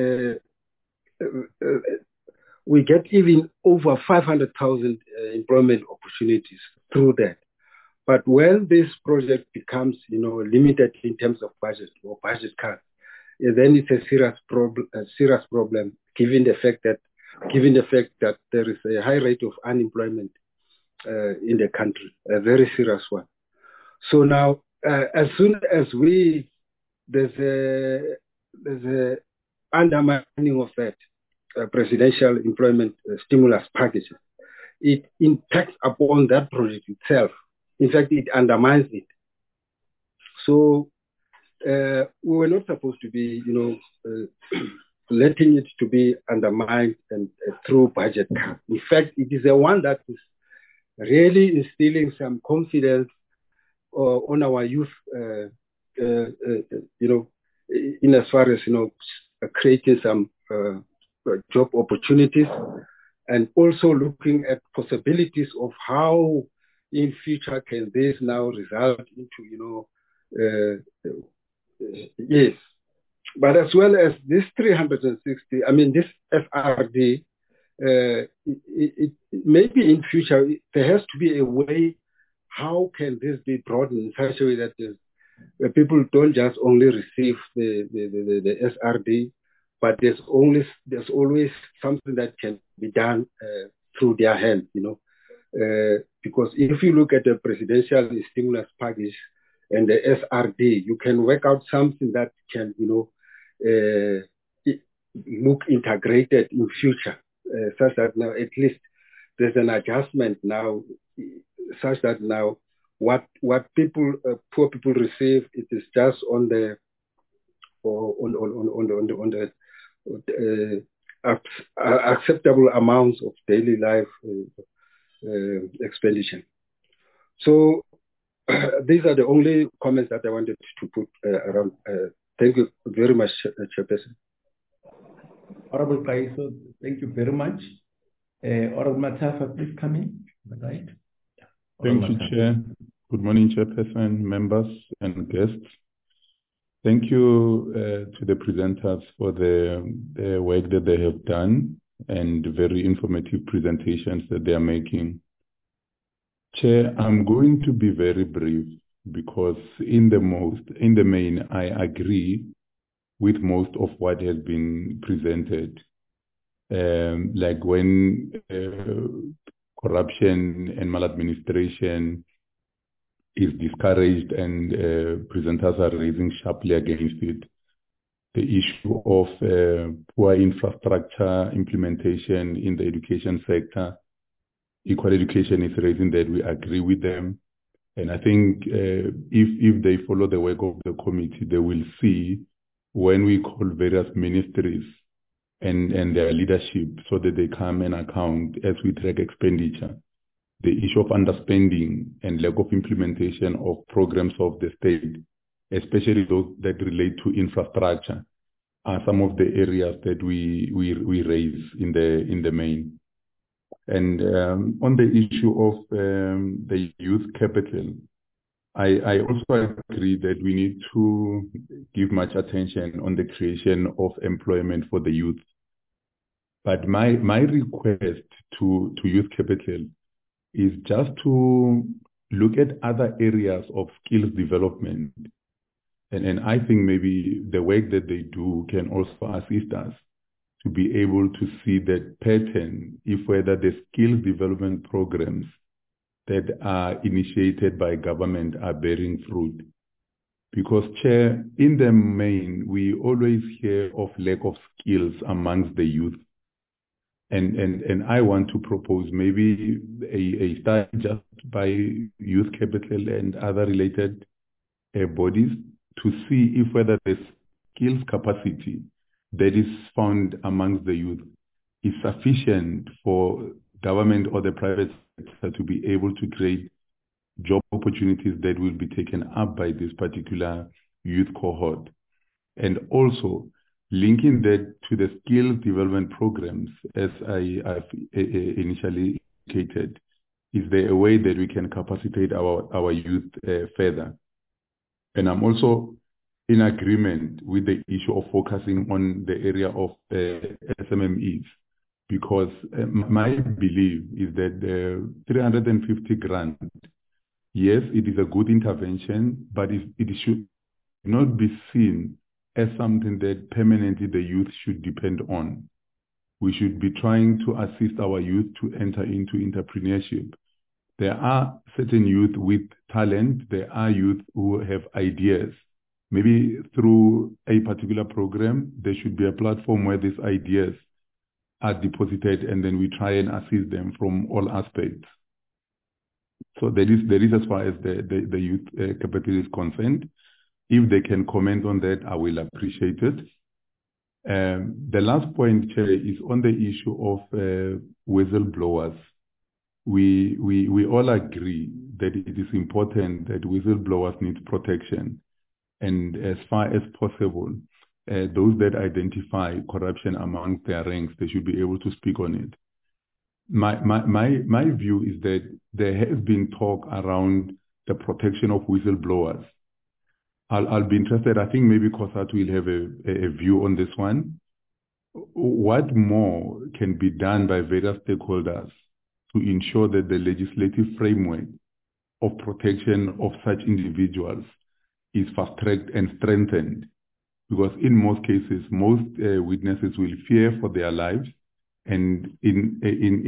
we get even over 500,000 employment opportunities through that. But when this project becomes, limited in terms of budget or budget cuts, then it's a serious problem, given the fact that there is a high rate of unemployment in the country, a very serious one. So now, as soon as there's a undermining of that presidential employment stimulus packages, it impacts upon that project itself. In fact, it undermines it. So we were not supposed to be, letting it to be undermined and through budget cuts. In fact, it is the one that is really instilling some confidence on our youth, in as far as, creating some job opportunities, and also looking at possibilities of how in future can this now result into, yes. But as well as this 360, this FRD, maybe in future, there has to be a way, how can this be broadened in such a way that people don't just only receive the SRD, but there's always something that can be done through their hands, because if you look at the presidential stimulus package and the SRD, you can work out something that can, look integrated in future, such that now at least there's an adjustment now, such that now what people, poor people receive, it is just on the acceptable amounts of daily life expenditure. So these are the only comments that I wanted to put around. Thank you very much, Chairperson. Honorable Kaiso, thank you very much. Honorable Matafa, please come in. Right. Yeah. Thank you, Chair. Good morning, Chairperson, members, and guests. Thank you to the presenters for the work that they have done and very informative presentations that they are making. Chair, I'm going to be very brief because in the main, I agree with most of what has been presented. Like when corruption and maladministration is discouraged and presenters are raising sharply against it. The issue of poor infrastructure implementation in the education sector, equal education is raising that, we agree with them. And I think if they follow the work of the committee, they will see when we call various ministries and their leadership so that they come and account as we track expenditure. The issue of underspending and lack of implementation of programs of the state, especially those that relate to infrastructure, are some of the areas that we raise in the main. And on the issue of the youth capital, I also agree that we need to give much attention on the creation of employment for the youth. But my request to youth capital is just to look at other areas of skills development. And I think maybe the work that they do can also assist us to be able to see that pattern, if whether the skills development programs that are initiated by government are bearing fruit. Because, Chair, in the main, we always hear of lack of skills amongst the youth. And I want to propose maybe a study just by Youth Capital and other related bodies to see if whether the skills capacity that is found amongst the youth is sufficient for government or the private sector to be able to create job opportunities that will be taken up by this particular youth cohort. And also linking that to the skills development programs, as I've initially indicated, is there a way that we can capacitate our youth further? And I'm also in agreement with the issue of focusing on the area of SMMEs, because my belief is that the 350 grant, yes, it is a good intervention, but it should not be seen as something that permanently the youth should depend on. We should be trying to assist our youth to enter into entrepreneurship. There are certain youth with talent. There are youth who have ideas. Maybe through a particular program, there should be a platform where these ideas are deposited and then we try and assist them from all aspects. So there is as far as the youth capital is concerned. If they can comment on that, I will appreciate it. The last point, Chair, is on the issue of whistleblowers. We all agree that it is important that whistleblowers need protection, and as far as possible, those that identify corruption amongst their ranks, they should be able to speak on it. My view is that there has been talk around the protection of whistleblowers. I'll be interested. I think maybe COSATU will have a view on this one. What more can be done by various stakeholders to ensure that the legislative framework of protection of such individuals is fast-tracked and strengthened? Because in most cases, most witnesses will fear for their lives, and in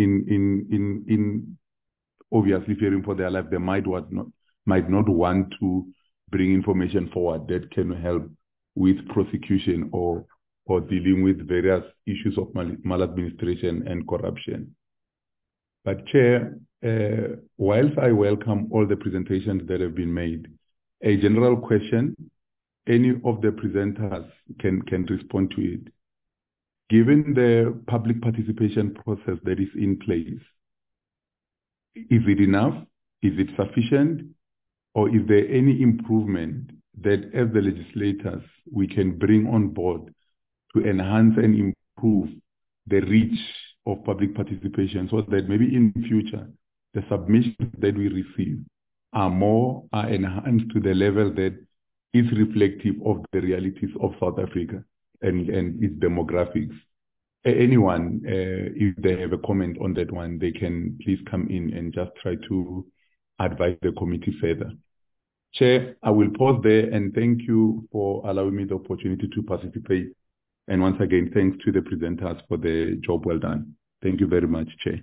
obviously fearing for their life, they might not want to bring information forward that can help with prosecution or dealing with various issues of maladministration and corruption. But Chair, whilst I welcome all the presentations that have been made, a general question, any of the presenters can respond to it. Given the public participation process that is in place, is it enough? Is it sufficient? Or is there any improvement that as the legislators we can bring on board to enhance and improve the reach of public participation so that maybe in future the submissions that we receive are enhanced to the level that is reflective of the realities of South Africa and its demographics? Anyone, if they have a comment on that one, they can please come in and just try to advise the committee further. Chair, I will pause there and thank you for allowing me the opportunity to participate. And once again, thanks to the presenters for the job well done. Thank you very much, Chair.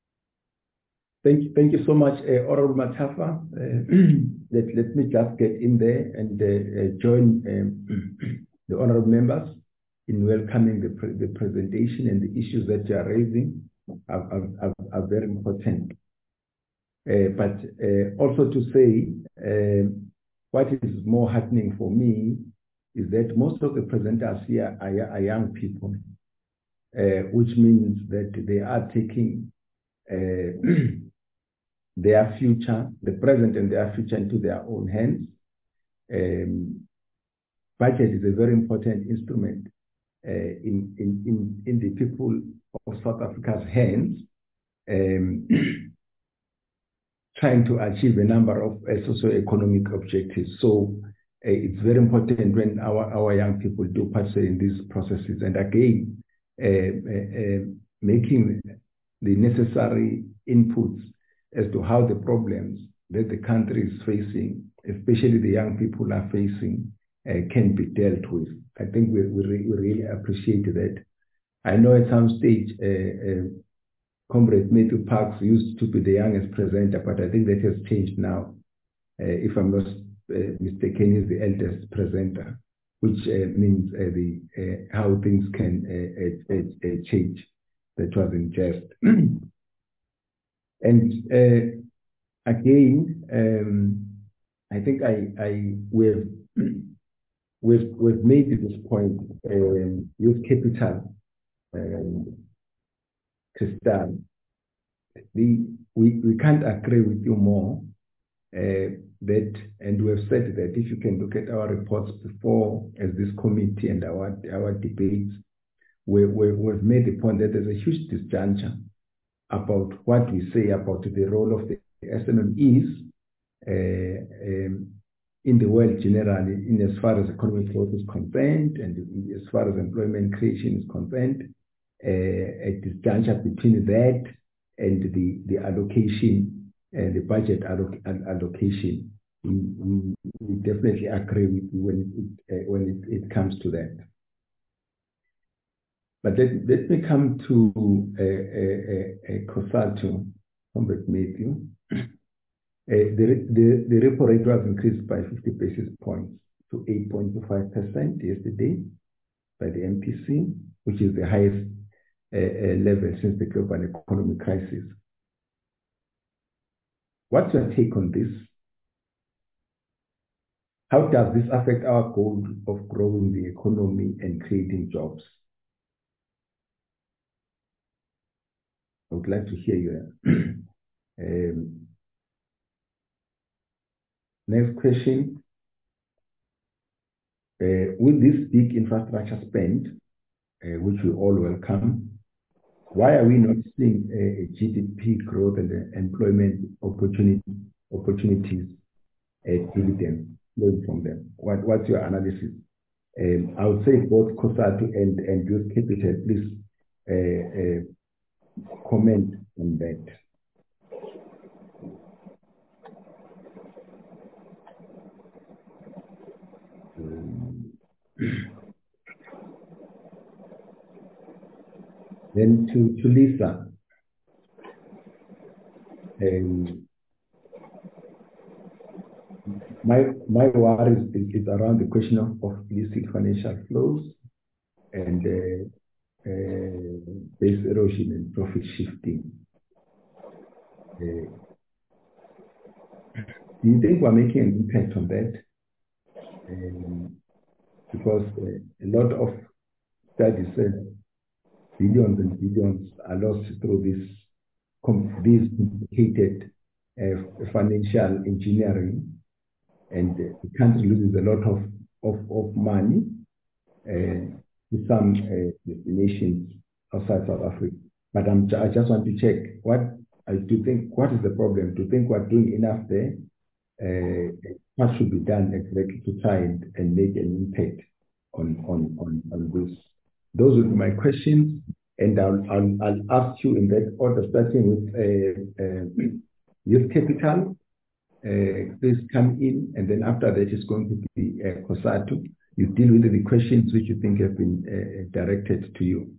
Thank you so much, Honorable Matafa. Let me just get in there and join the honorable members in welcoming the presentation, and the issues that you are raising are very important. But also to say, what is more heartening for me is that most of the presenters here are young people, which means that they are taking their future, the present and their future, into their own hands. Budget is a very important instrument in the people of South Africa's hands, trying to achieve a number of socio-economic objectives. So it's very important when our young people do participate in these processes. And again, making the necessary inputs as to how the problems that the country is facing, especially the young people are facing, can be dealt with. I think we really appreciate that. I know at some stage, Comrade Matthew Parks used to be the youngest presenter, but I think that has changed now. If I'm not mistaken, he's the eldest presenter, which means how things can change. That was in jest. And again, I think we've made this point. Youth capital, Crystal, we can't agree with you more. That, and we have said that if you can look at our reports before, as this committee and our debates, we've made the point that there's a huge disjuncture about what we say about the role of the SMMEs in the world generally, in as far as economic growth is concerned, and as far as employment creation is concerned, a disjuncture between that and the allocation, the budget allocation. We definitely agree with you when it comes to that. But let me come to COSATU, Comrade Matthew. The repo rate was increased by 50 basis points to 8.25% yesterday by the MPC, which is the highest level since the global economic crisis. What's your take on this? How does this affect our goal of growing the economy and creating jobs? I would like to hear you. Next question. With this big infrastructure spend, which we all welcome, why are we not seeing a GDP growth and employment opportunities dividends flowing from them? What's your analysis? I would say both COSATU and Youth Capital, please comment on that. Then to Lisa. My worry is around the question of illicit financial flows and base erosion and profit shifting. Do you think we're making an impact on that? Because a lot of studies say billions and billions are lost through these complicated financial engineering, and the country loses a lot of money to some destinations outside South Africa. But I just want to check, what is the problem? Do you think we're doing enough there? What should be done exactly to try and make an impact on this? Those would be my questions, and I'll ask you in that order, starting with Youth Capital. Please come in, and then after that is going to be COSATU. You deal with the questions which you think have been directed to you.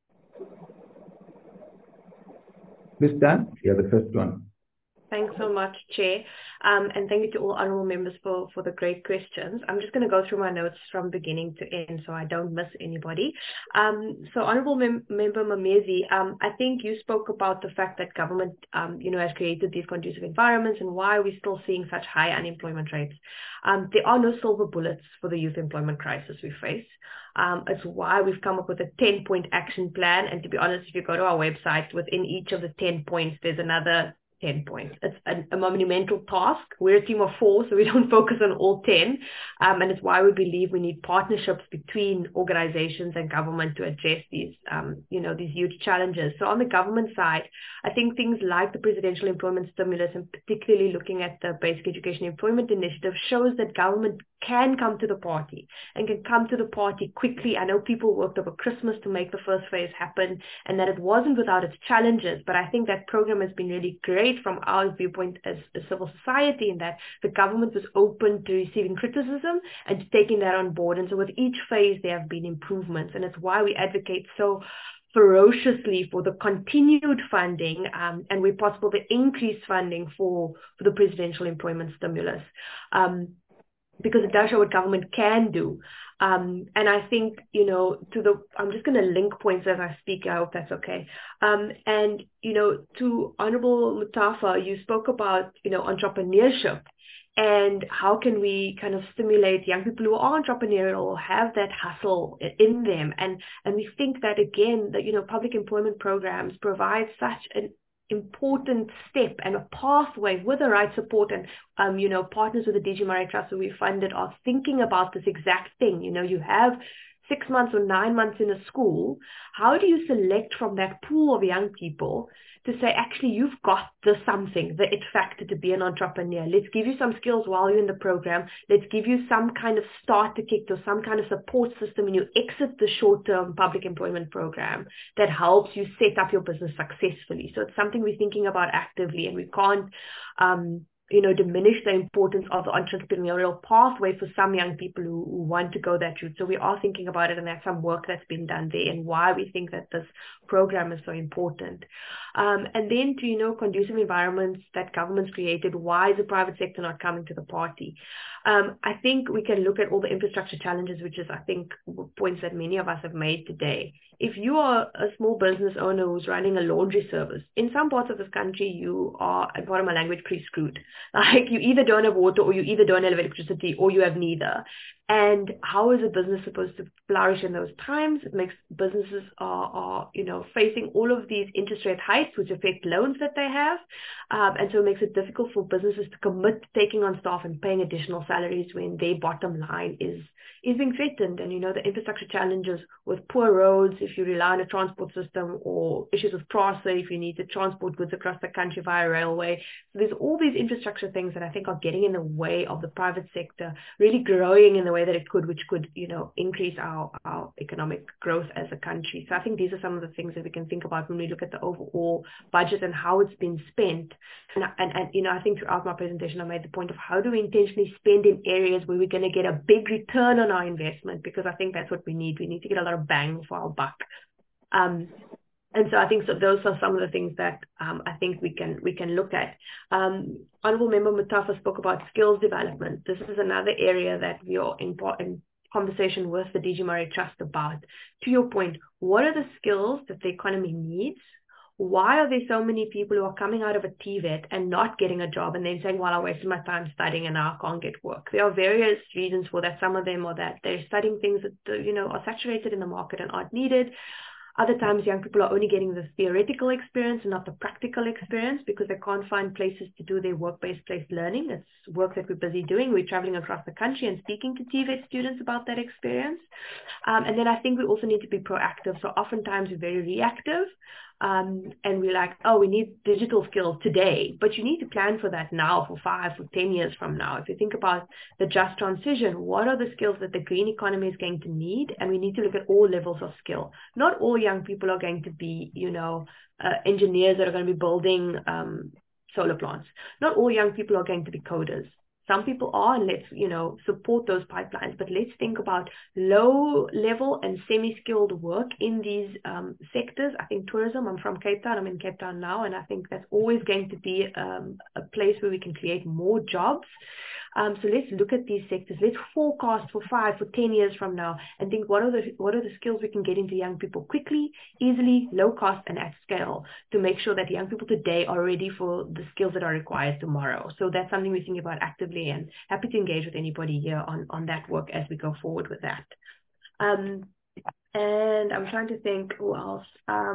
Ms. Dan, you're the first one. Thanks so much, Chair. And thank you to all honourable members for the great questions. I'm just going to go through my notes from beginning to end so I don't miss anybody. So Honourable Member Mamezi, I think you spoke about the fact that government, has created these conducive environments and why we're still seeing such high unemployment rates. There are no silver bullets for the youth employment crisis we face. It's why we've come up with a 10-point action plan. And to be honest, if you go to our website, within each of the 10 points, there's another 10 points. It's a monumental task. We're a team of 4, so we don't focus on all 10. And it's why we believe we need partnerships between organizations and government to address these, these huge challenges. So on the government side, I think things like the Presidential Employment Stimulus, and particularly looking at the Basic Education Employment Initiative, shows that government can come to the party and can come to the party quickly. I know people worked over Christmas to make the first phase happen, and that it wasn't without its challenges, but I think that program has been really great from our viewpoint as a civil society, in that the government was open to receiving criticism and to taking that on board. And so with each phase, there have been improvements, and it's why we advocate so ferociously for the continued funding and where possible the increased funding for the Presidential Employment Stimulus. Because it does show what government can do. And I think, I'm just going to link points as I speak. I hope that's okay. And, to Honorable Mutafa, you spoke about, entrepreneurship and how can we kind of stimulate young people who are entrepreneurial or have that hustle in them. And we think that, again, that, public employment programs provide such an important step and a pathway with the right support, and partners with the DG Murray Trust who we funded are thinking about this exact thing. You have 6 months or 9 months in a school. How do you select from that pool of young people to say, actually, you've got the it factor to be an entrepreneur. Let's give you some skills while you're in the program. Let's give you some kind of starter kit or some kind of support system when you exit the short-term public employment program that helps you set up your business successfully. So it's something we're thinking about actively, and we can't, diminish the importance of the entrepreneurial pathway for some young people who want to go that route. So we are thinking about it, and that's some work that's been done there, and why we think that this program is so important. And then to, conducive environments that government's created, why is the private sector not coming to the party? I think we can look at all the infrastructure challenges, which is, I think, points that many of us have made today. If you are a small business owner who's running a laundry service, in some parts of this country, you are, and pardon my language, pre-screwed. Like, you either don't have water, or you either don't have electricity, or you have neither. And how is a business supposed to flourish in those times? It makes businesses are facing all of these interest rate hikes, which affect loans that they have. And so it makes it difficult for businesses to commit to taking on staff and paying additional salaries when their bottom line is being threatened. And, the infrastructure challenges with poor roads, if you rely on a transport system, or issues with TRASA, if you need to transport goods across the country via railway. So there's all these infrastructure things that I think are getting in the way of the private sector really growing in the way that it could, which could, increase our economic growth as a country. So I think these are some of the things that we can think about when we look at the overall budget and how it's been spent. And I think throughout my presentation, I made the point of how do we intentionally spend in areas where we're going to get a big return on our investment, because I think that's what we need. We need to get a lot of bang for our buck. And so I think those are some of the things that I think we can look at. Honourable Member Mutafa spoke about skills development. This is another area that we are in conversation with the DG Murray Trust about. To your point, what are the skills that the economy needs? Why are there so many people who are coming out of a TVET and not getting a job and then saying, well, I wasted my time studying and now I can't get work? There are various reasons for that. Some of them are that they're studying things that, are saturated in the market and aren't needed. Other times, young people are only getting the theoretical experience and not the practical experience because they can't find places to do their work-based placed learning. It's work that we're busy doing. We're traveling across the country and speaking to TVET students about that experience. And then I think we also need to be proactive. So oftentimes we're very reactive. And we're like, oh, we need digital skills today, but you need to plan for that now, for 5 or 10 years from now. If you think about the just transition, what are the skills that the green economy is going to need? And we need to look at all levels of skill. Not all young people are going to be, engineers that are going to be building solar plants. Not all young people are going to be coders. Some people are, and let's, support those pipelines. But let's think about low-level and semi-skilled work in these sectors. I think tourism, I'm from Cape Town. I'm in Cape Town now, and I think that's always going to be a place where we can create more jobs. So let's look at these sectors. Let's forecast for 5 or 10 years from now and think what are the skills we can get into young people quickly, easily, low cost, and at scale to make sure that young people today are ready for the skills that are required tomorrow. So that's something we think about actively, and happy to engage with anybody here on that work as we go forward with that. And I'm trying to think who else.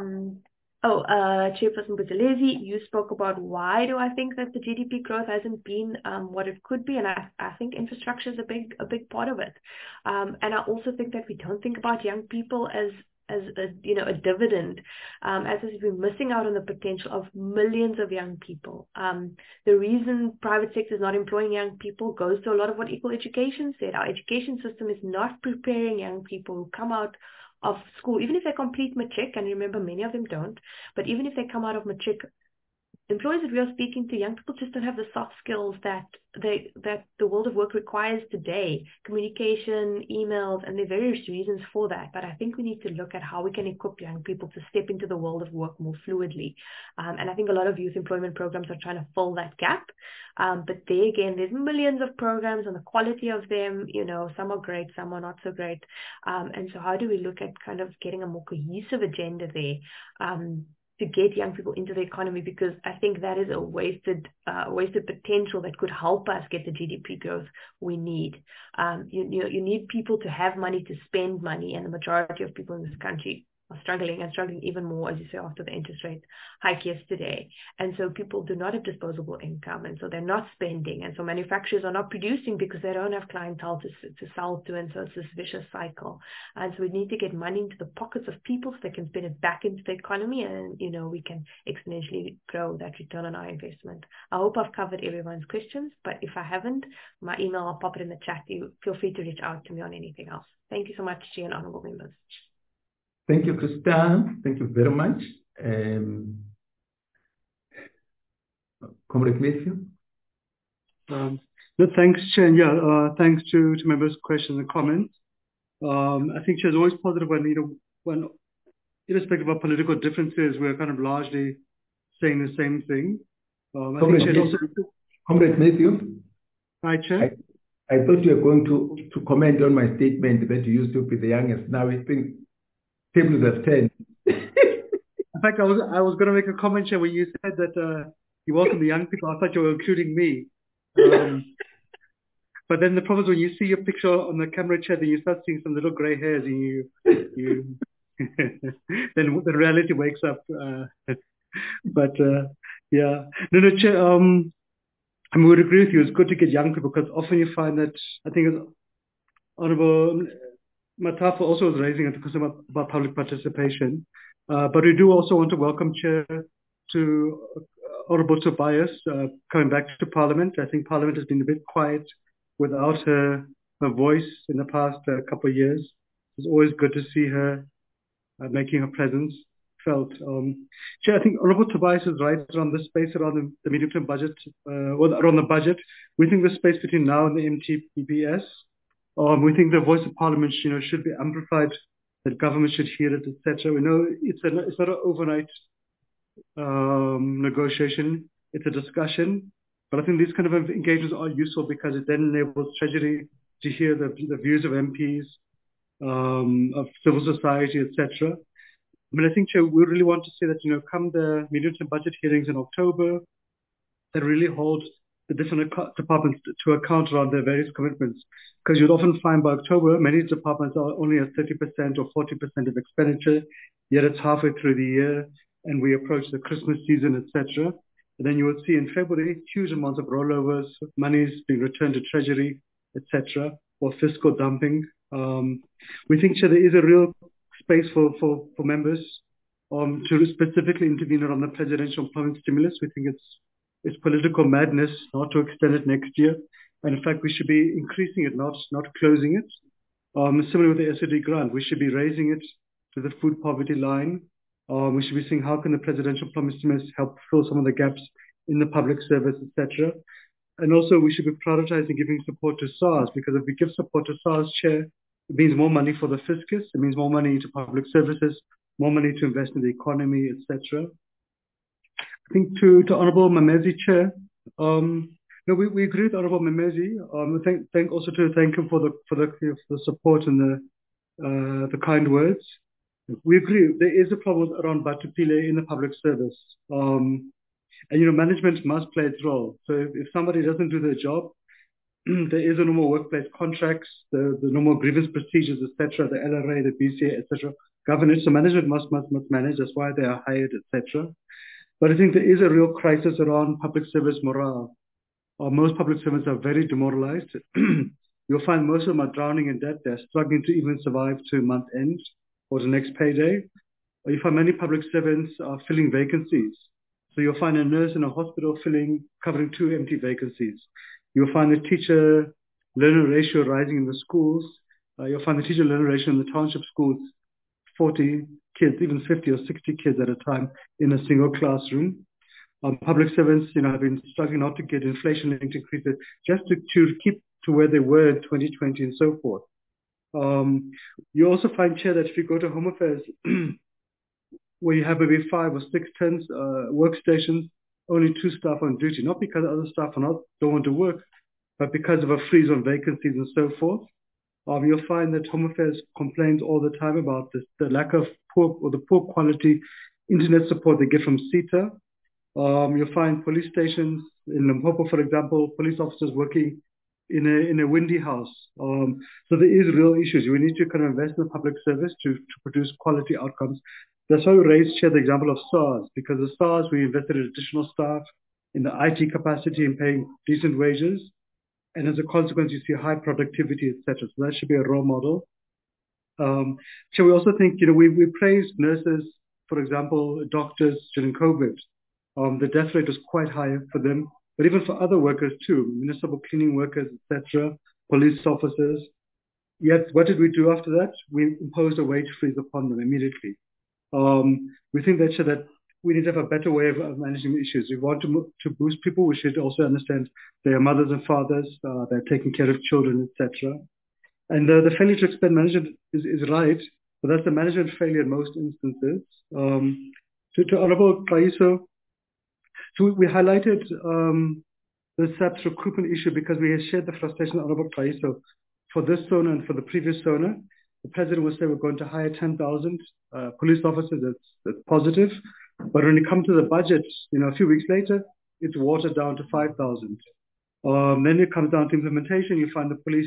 Chairperson Buthelezi, you spoke about why do I think that the GDP growth hasn't been what it could be, and I think infrastructure is a big part of it. And I also think that we don't think about young people as a dividend, as if we're missing out on the potential of millions of young people. The reason private sector is not employing young people goes to a lot of what Equal Education said. Our education system is not preparing young people who come out of school, even if they complete matric, and remember many of them don't, but even if they come out of matric, employers that we are speaking to, young people just don't have the soft skills that the world of work requires today. Communication, emails, and there are various reasons for that. But I think we need to look at how we can equip young people to step into the world of work more fluidly. And I think a lot of youth employment programs are trying to fill that gap. But there again, there's millions of programs, and the quality of them, some are great, some are not so great. And so how do we look at kind of getting a more cohesive agenda there? To get young people into the economy, because I think that is a wasted potential that could help us get the GDP growth we need. You need people to have money to spend money, and the majority of people in this country are struggling even more, as you say, after the interest rate hike yesterday. And so people do not have disposable income, and so they're not spending, and so manufacturers are not producing because they don't have clientele to sell to, and so it's this vicious cycle. And so we need to get money into the pockets of people so they can spend it back into the economy, and we can exponentially grow that return on our investment. I hope I've covered everyone's questions, but if I haven't, my email, I'll pop it in the chat. You feel free to reach out to me on anything else. Thank you so much, Chair and honourable members. Thank you, Christa. Thank you very much. Comrade Matthew? Thanks, Chair. Thanks to members' questions and comments. I think Chair is always positive when irrespective of political differences, we're kind of largely saying the same thing. Comrade Matthew? Hi, Chair. I thought you were going to comment on my statement that you used to be the youngest. Now I think tables have turned. In fact, I was going to make a comment, Chair, when you said that you welcome the young people. I thought you were including me. But then the problem is when you see your picture on the camera, Chair, then you start seeing some little grey hairs, and you then the reality wakes up. But yeah, no, Chair. I would agree with you. It's good to get young people because often you find that I think Honourable Matafa also was raising it because about public participation. But we do also want to welcome Chair to Honourable Tobias coming back to Parliament. I think Parliament has been a bit quiet without her voice in the past couple of years. It's always good to see her making her presence felt. Chair, I think Honourable Tobias is right around the space around the medium-term budget, or around the budget. We think the space between now and the MTPS. We think the voice of Parliament, should be amplified, that government should hear it, etc. We know it's not an overnight negotiation. It's a discussion. But I think these kind of engagements are useful because it then enables Treasury to hear the views of MPs, of civil society, etc. I mean, I think, Chair, we really want to say that, come the medium-term budget hearings in October, that really hold the different departments to account around their various commitments. Because you'd often find by October, many departments are only at 30% or 40% of expenditure, yet it's halfway through the year, and we approach the Christmas season, etc. And then you will see in February, huge amounts of rollovers, monies being returned to Treasury, etc., or fiscal dumping. We think, Chair, there is a real space for members to specifically intervene on the presidential employment stimulus. We think it's political madness not to extend it next year. And in fact, we should be increasing it, not closing it. Similar with the SOD grant, we should be raising it to the food poverty line. We should be seeing how can the presidential employment stimulus help fill some of the gaps in the public service, etc. And also we should be prioritizing giving support to SARS, because if we give support to SARS, Chair, it means more money for the fiscus, it means more money to public services, more money to invest in the economy, etc. I think to Honourable Mamezi, Chair, no, we agree with Honourable Mamezi. Thank him for the support and the kind words. We agree there is a problem around Batupile in the public service. And management must play its role. So if somebody doesn't do their job, there is a normal workplace contracts, the normal grievance procedures, etc., the LRA, the BCA, etc., governance. So management must manage. That's why they are hired, etc. But I think there is a real crisis around public service morale. Most public servants are very demoralized. You'll find most of them are drowning in debt. They're struggling to even survive to month end or the next payday. Or you find many public servants are filling vacancies. So you'll find a nurse in a hospital covering 2 empty vacancies. You'll find the teacher-learner ratio rising in the schools. You'll find the teacher-learner ratio in the township schools, 40 kids, even 50 or 60 kids at a time in a single classroom. Public servants, have been struggling not to get inflation-linked increases, just to keep to where they were in 2020 and so forth. You also find, Chair, that if you go to Home Affairs, where you have maybe 5 or 6 tents, workstations, only 2 staff on duty, not because other staff don't want to work, but because of a freeze on vacancies and so forth. You'll find that Home Affairs complains all the time about the lack of poor quality internet support they get from CETA. You'll find police stations in Limpopo, for example, police officers working in a windy house. So there is real issues. We need to kind of invest in the public service to produce quality outcomes. That's why we raised, Chair, the example of SARS, because the SARS, we invested in additional staff in the IT capacity and paying decent wages. And as a consequence, you see high productivity, etc. So that should be a role model. So we also think, we praised nurses, for example, doctors during COVID. The death rate was quite high for them, but even for other workers too, municipal cleaning workers, etc., police officers. Yet, what did we do after that? We imposed a wage freeze upon them immediately. We think that we need to have a better way of managing issues. We want to boost people. We should also understand they are mothers and fathers. They're taking care of children, etc. And the failure to expend management is right, but that's the management failure in most instances. To Honourable Kaiso, so we highlighted the SAPS recruitment issue because we have shared the frustration of Honorable Taiso. For this SONA and for the previous SONA, the president will say we're going to hire 10,000 police officers. That's positive. But when it comes to the budget, a few weeks later, it's watered down to 5,000. Then it comes down to implementation. You find the police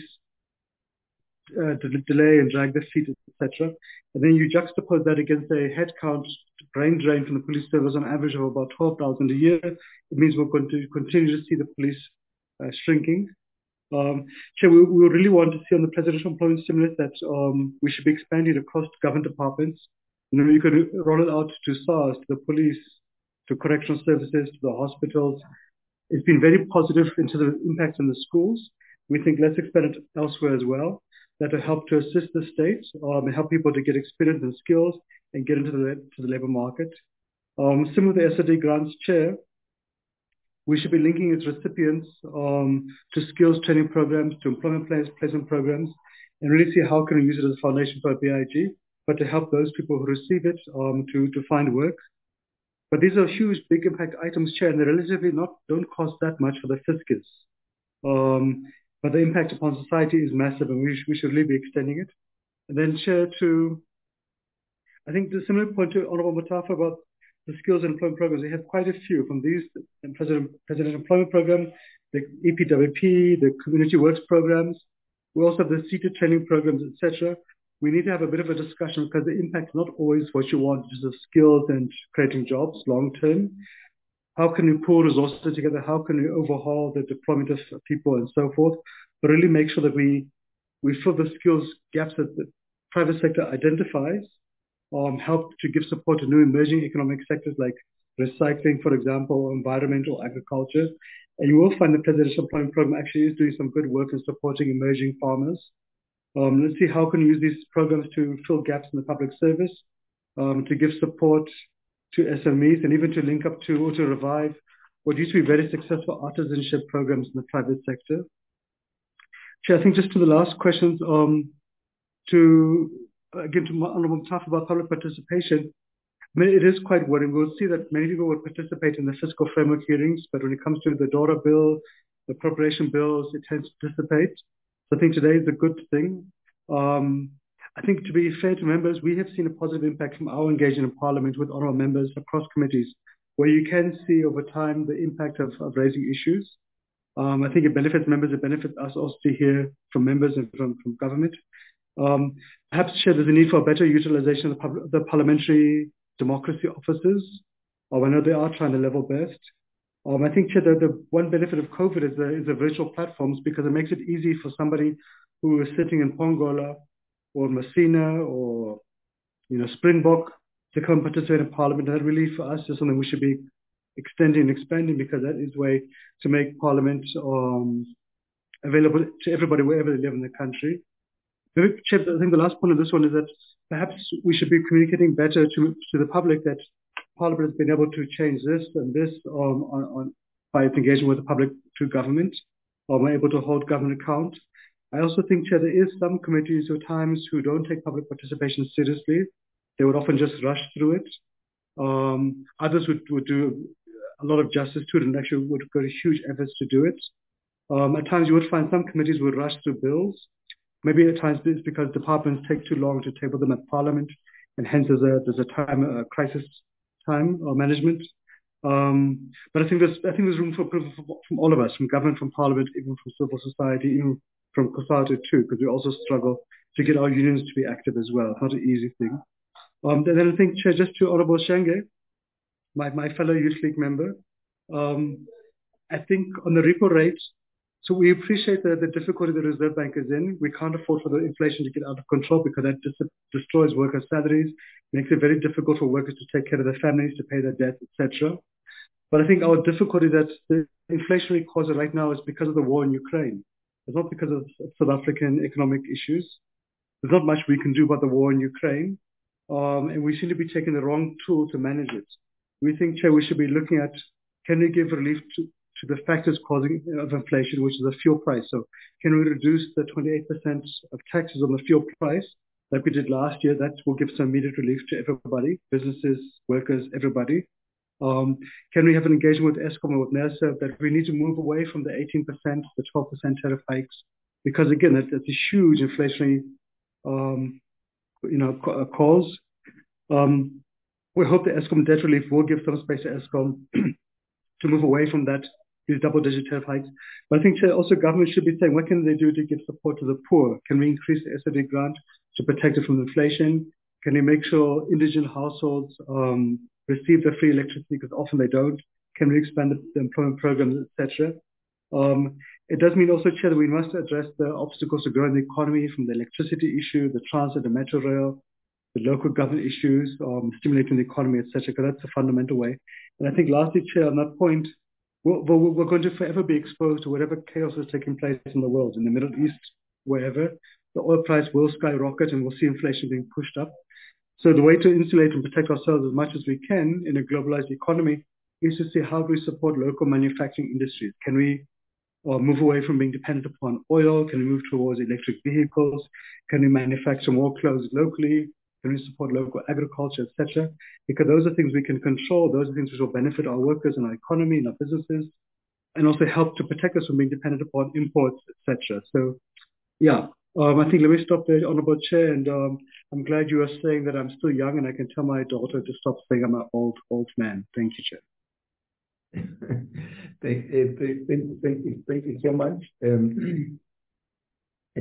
delay and drag their feet, etc. And then you juxtapose that against a headcount brain drain from the police service on average of about 12,000 a year. It means we're going to continue to see the police shrinking. Chair, we really want to see on the presidential employment stimulus that we should be expanding across government departments. You could roll it out to SARS, to the police, to correctional services, to the hospitals. It's been very positive into the impact on the schools. We think let's expand it elsewhere as well. That will help to assist the state and help people to get experience and skills and get into the labor market. Similar to the SRD grants, Chair, we should be linking its recipients to skills training programs, to employment placement programs, and really see how can we use it as a foundation for a BIG, but to help those people who receive it to find work. But these are huge, big impact items, Chair, and they relatively don't cost that much for the fiscus. But the impact upon society is massive, and we should really be extending it. And then, Chair, I think the similar point to Honorable Matafa about the skills and employment programs, we have quite a few from these President Employment Program, the EPWP, the Community Works programs. We also have the seated training programs, etc. We need to have a bit of a discussion because the impact is not always what you want, just of skills and creating jobs long term. How can we pool resources together? How can we overhaul the deployment of people and so forth? But really make sure that we fill the skills gaps that the private sector identifies, help to give support to new emerging economic sectors like recycling, for example, environmental agriculture. And you will find the Presidential Employment Program actually is doing some good work in supporting emerging farmers. Let's see how can we use these programs to fill gaps in the public service, to give support to SMEs, and even to link up to or to revive what used to be very successful artisanship programs in the private sector. Chair, I think just to the last questions, to Honorable Matafa about public participation, I mean, it is quite worrying. We'll see that many people would participate in the fiscal framework hearings, but when it comes to the DORA bill, the appropriation bills, it tends to dissipate. So I think today is a good thing. I think to be fair to members, we have seen a positive impact from our engagement in Parliament with honourable members across committees, where you can see over time the impact of raising issues. I think it benefits members, it benefits us also to hear from members and from government. Perhaps, Chair, there's a need for a better utilisation of the parliamentary democracy offices. I know they are trying to level best. I think, Chair, the one benefit of COVID is the virtual platforms, because it makes it easy for somebody who is sitting in Pongola or Messina or Springbok to come participate in Parliament. That really for us is something we should be extending and expanding, because that is a way to make Parliament available to everybody wherever they live in the country. Maybe, Chair, I think the last point of this one is that perhaps we should be communicating better to the public that Parliament has been able to change this and this by its engagement with the public through government, or we're able to hold government account. I also think, Chair, there is some committees at times who don't take public participation seriously. They would often just rush through it. Others would do a lot of justice to it and actually would go to huge efforts to do it. At times you would find some committees would rush through bills. Maybe at times it's because departments take too long to table them at Parliament, and hence there's a crisis time or management. But I think there's room for improvement from all of us, from government, from Parliament, even from civil society, even from COSATU too, because we also struggle to get our unions to be active as well. It's not an easy thing. Then I think, Chair, just to Honourable Shenge, my fellow Youth League member, I think on the repo rate, so we appreciate the difficulty the Reserve Bank is in. We can't afford for the inflation to get out of control, because that destroys workers' salaries, makes it very difficult for workers to take care of their families, to pay their debts, etc. But I think our difficulty that the inflationary cause right now is because of the war in Ukraine. It's not because of South African economic issues. There's not much we can do about the war in Ukraine. And we seem to be taking the wrong tool to manage it. We think, Chair, we should be looking at, can we give relief to the factors causing of inflation, which is the fuel price? So can we reduce the 28% of taxes on the fuel price like we did last year? That will give some immediate relief to everybody, businesses, workers, everybody. Can we have an engagement with Eskom or with NERSA that we need to move away from the 18%, the 12% tariff hikes? Because again, that's a huge inflationary, cause. We hope that Eskom debt relief will give some space to Eskom to move away from these double-digit tariff hikes. But I think also government should be saying, what can they do to give support to the poor? Can we increase the SRD grant to protect it from inflation? Can we make sure indigent households receive their free electricity, because often they don't? Can we expand the employment programs, etc.? It does mean also, Chair, that we must address the obstacles to growing the economy, from the electricity issue, the transit, the metro rail, the local government issues, stimulating the economy, etc., because that's a fundamental way. And I think lastly, Chair, on that point, we're going to forever be exposed to whatever chaos is taking place in the world, in the Middle East, wherever. The oil price will skyrocket and we'll see inflation being pushed up. So the way to insulate and protect ourselves as much as we can in a globalized economy is to see how do we support local manufacturing industries. Can we move away from being dependent upon oil? Can we move towards electric vehicles? Can we manufacture more clothes locally? Can we support local agriculture, etc.? Because those are things we can control. Those are things which will benefit our workers and our economy and our businesses, and also help to protect us from being dependent upon imports, etc. So, yeah, I think let me stop there, Honourable Chair, and I'm glad you are saying that I'm still young, and I can tell my daughter to stop saying I'm an old man. Thank you, Chair. Thank you so much.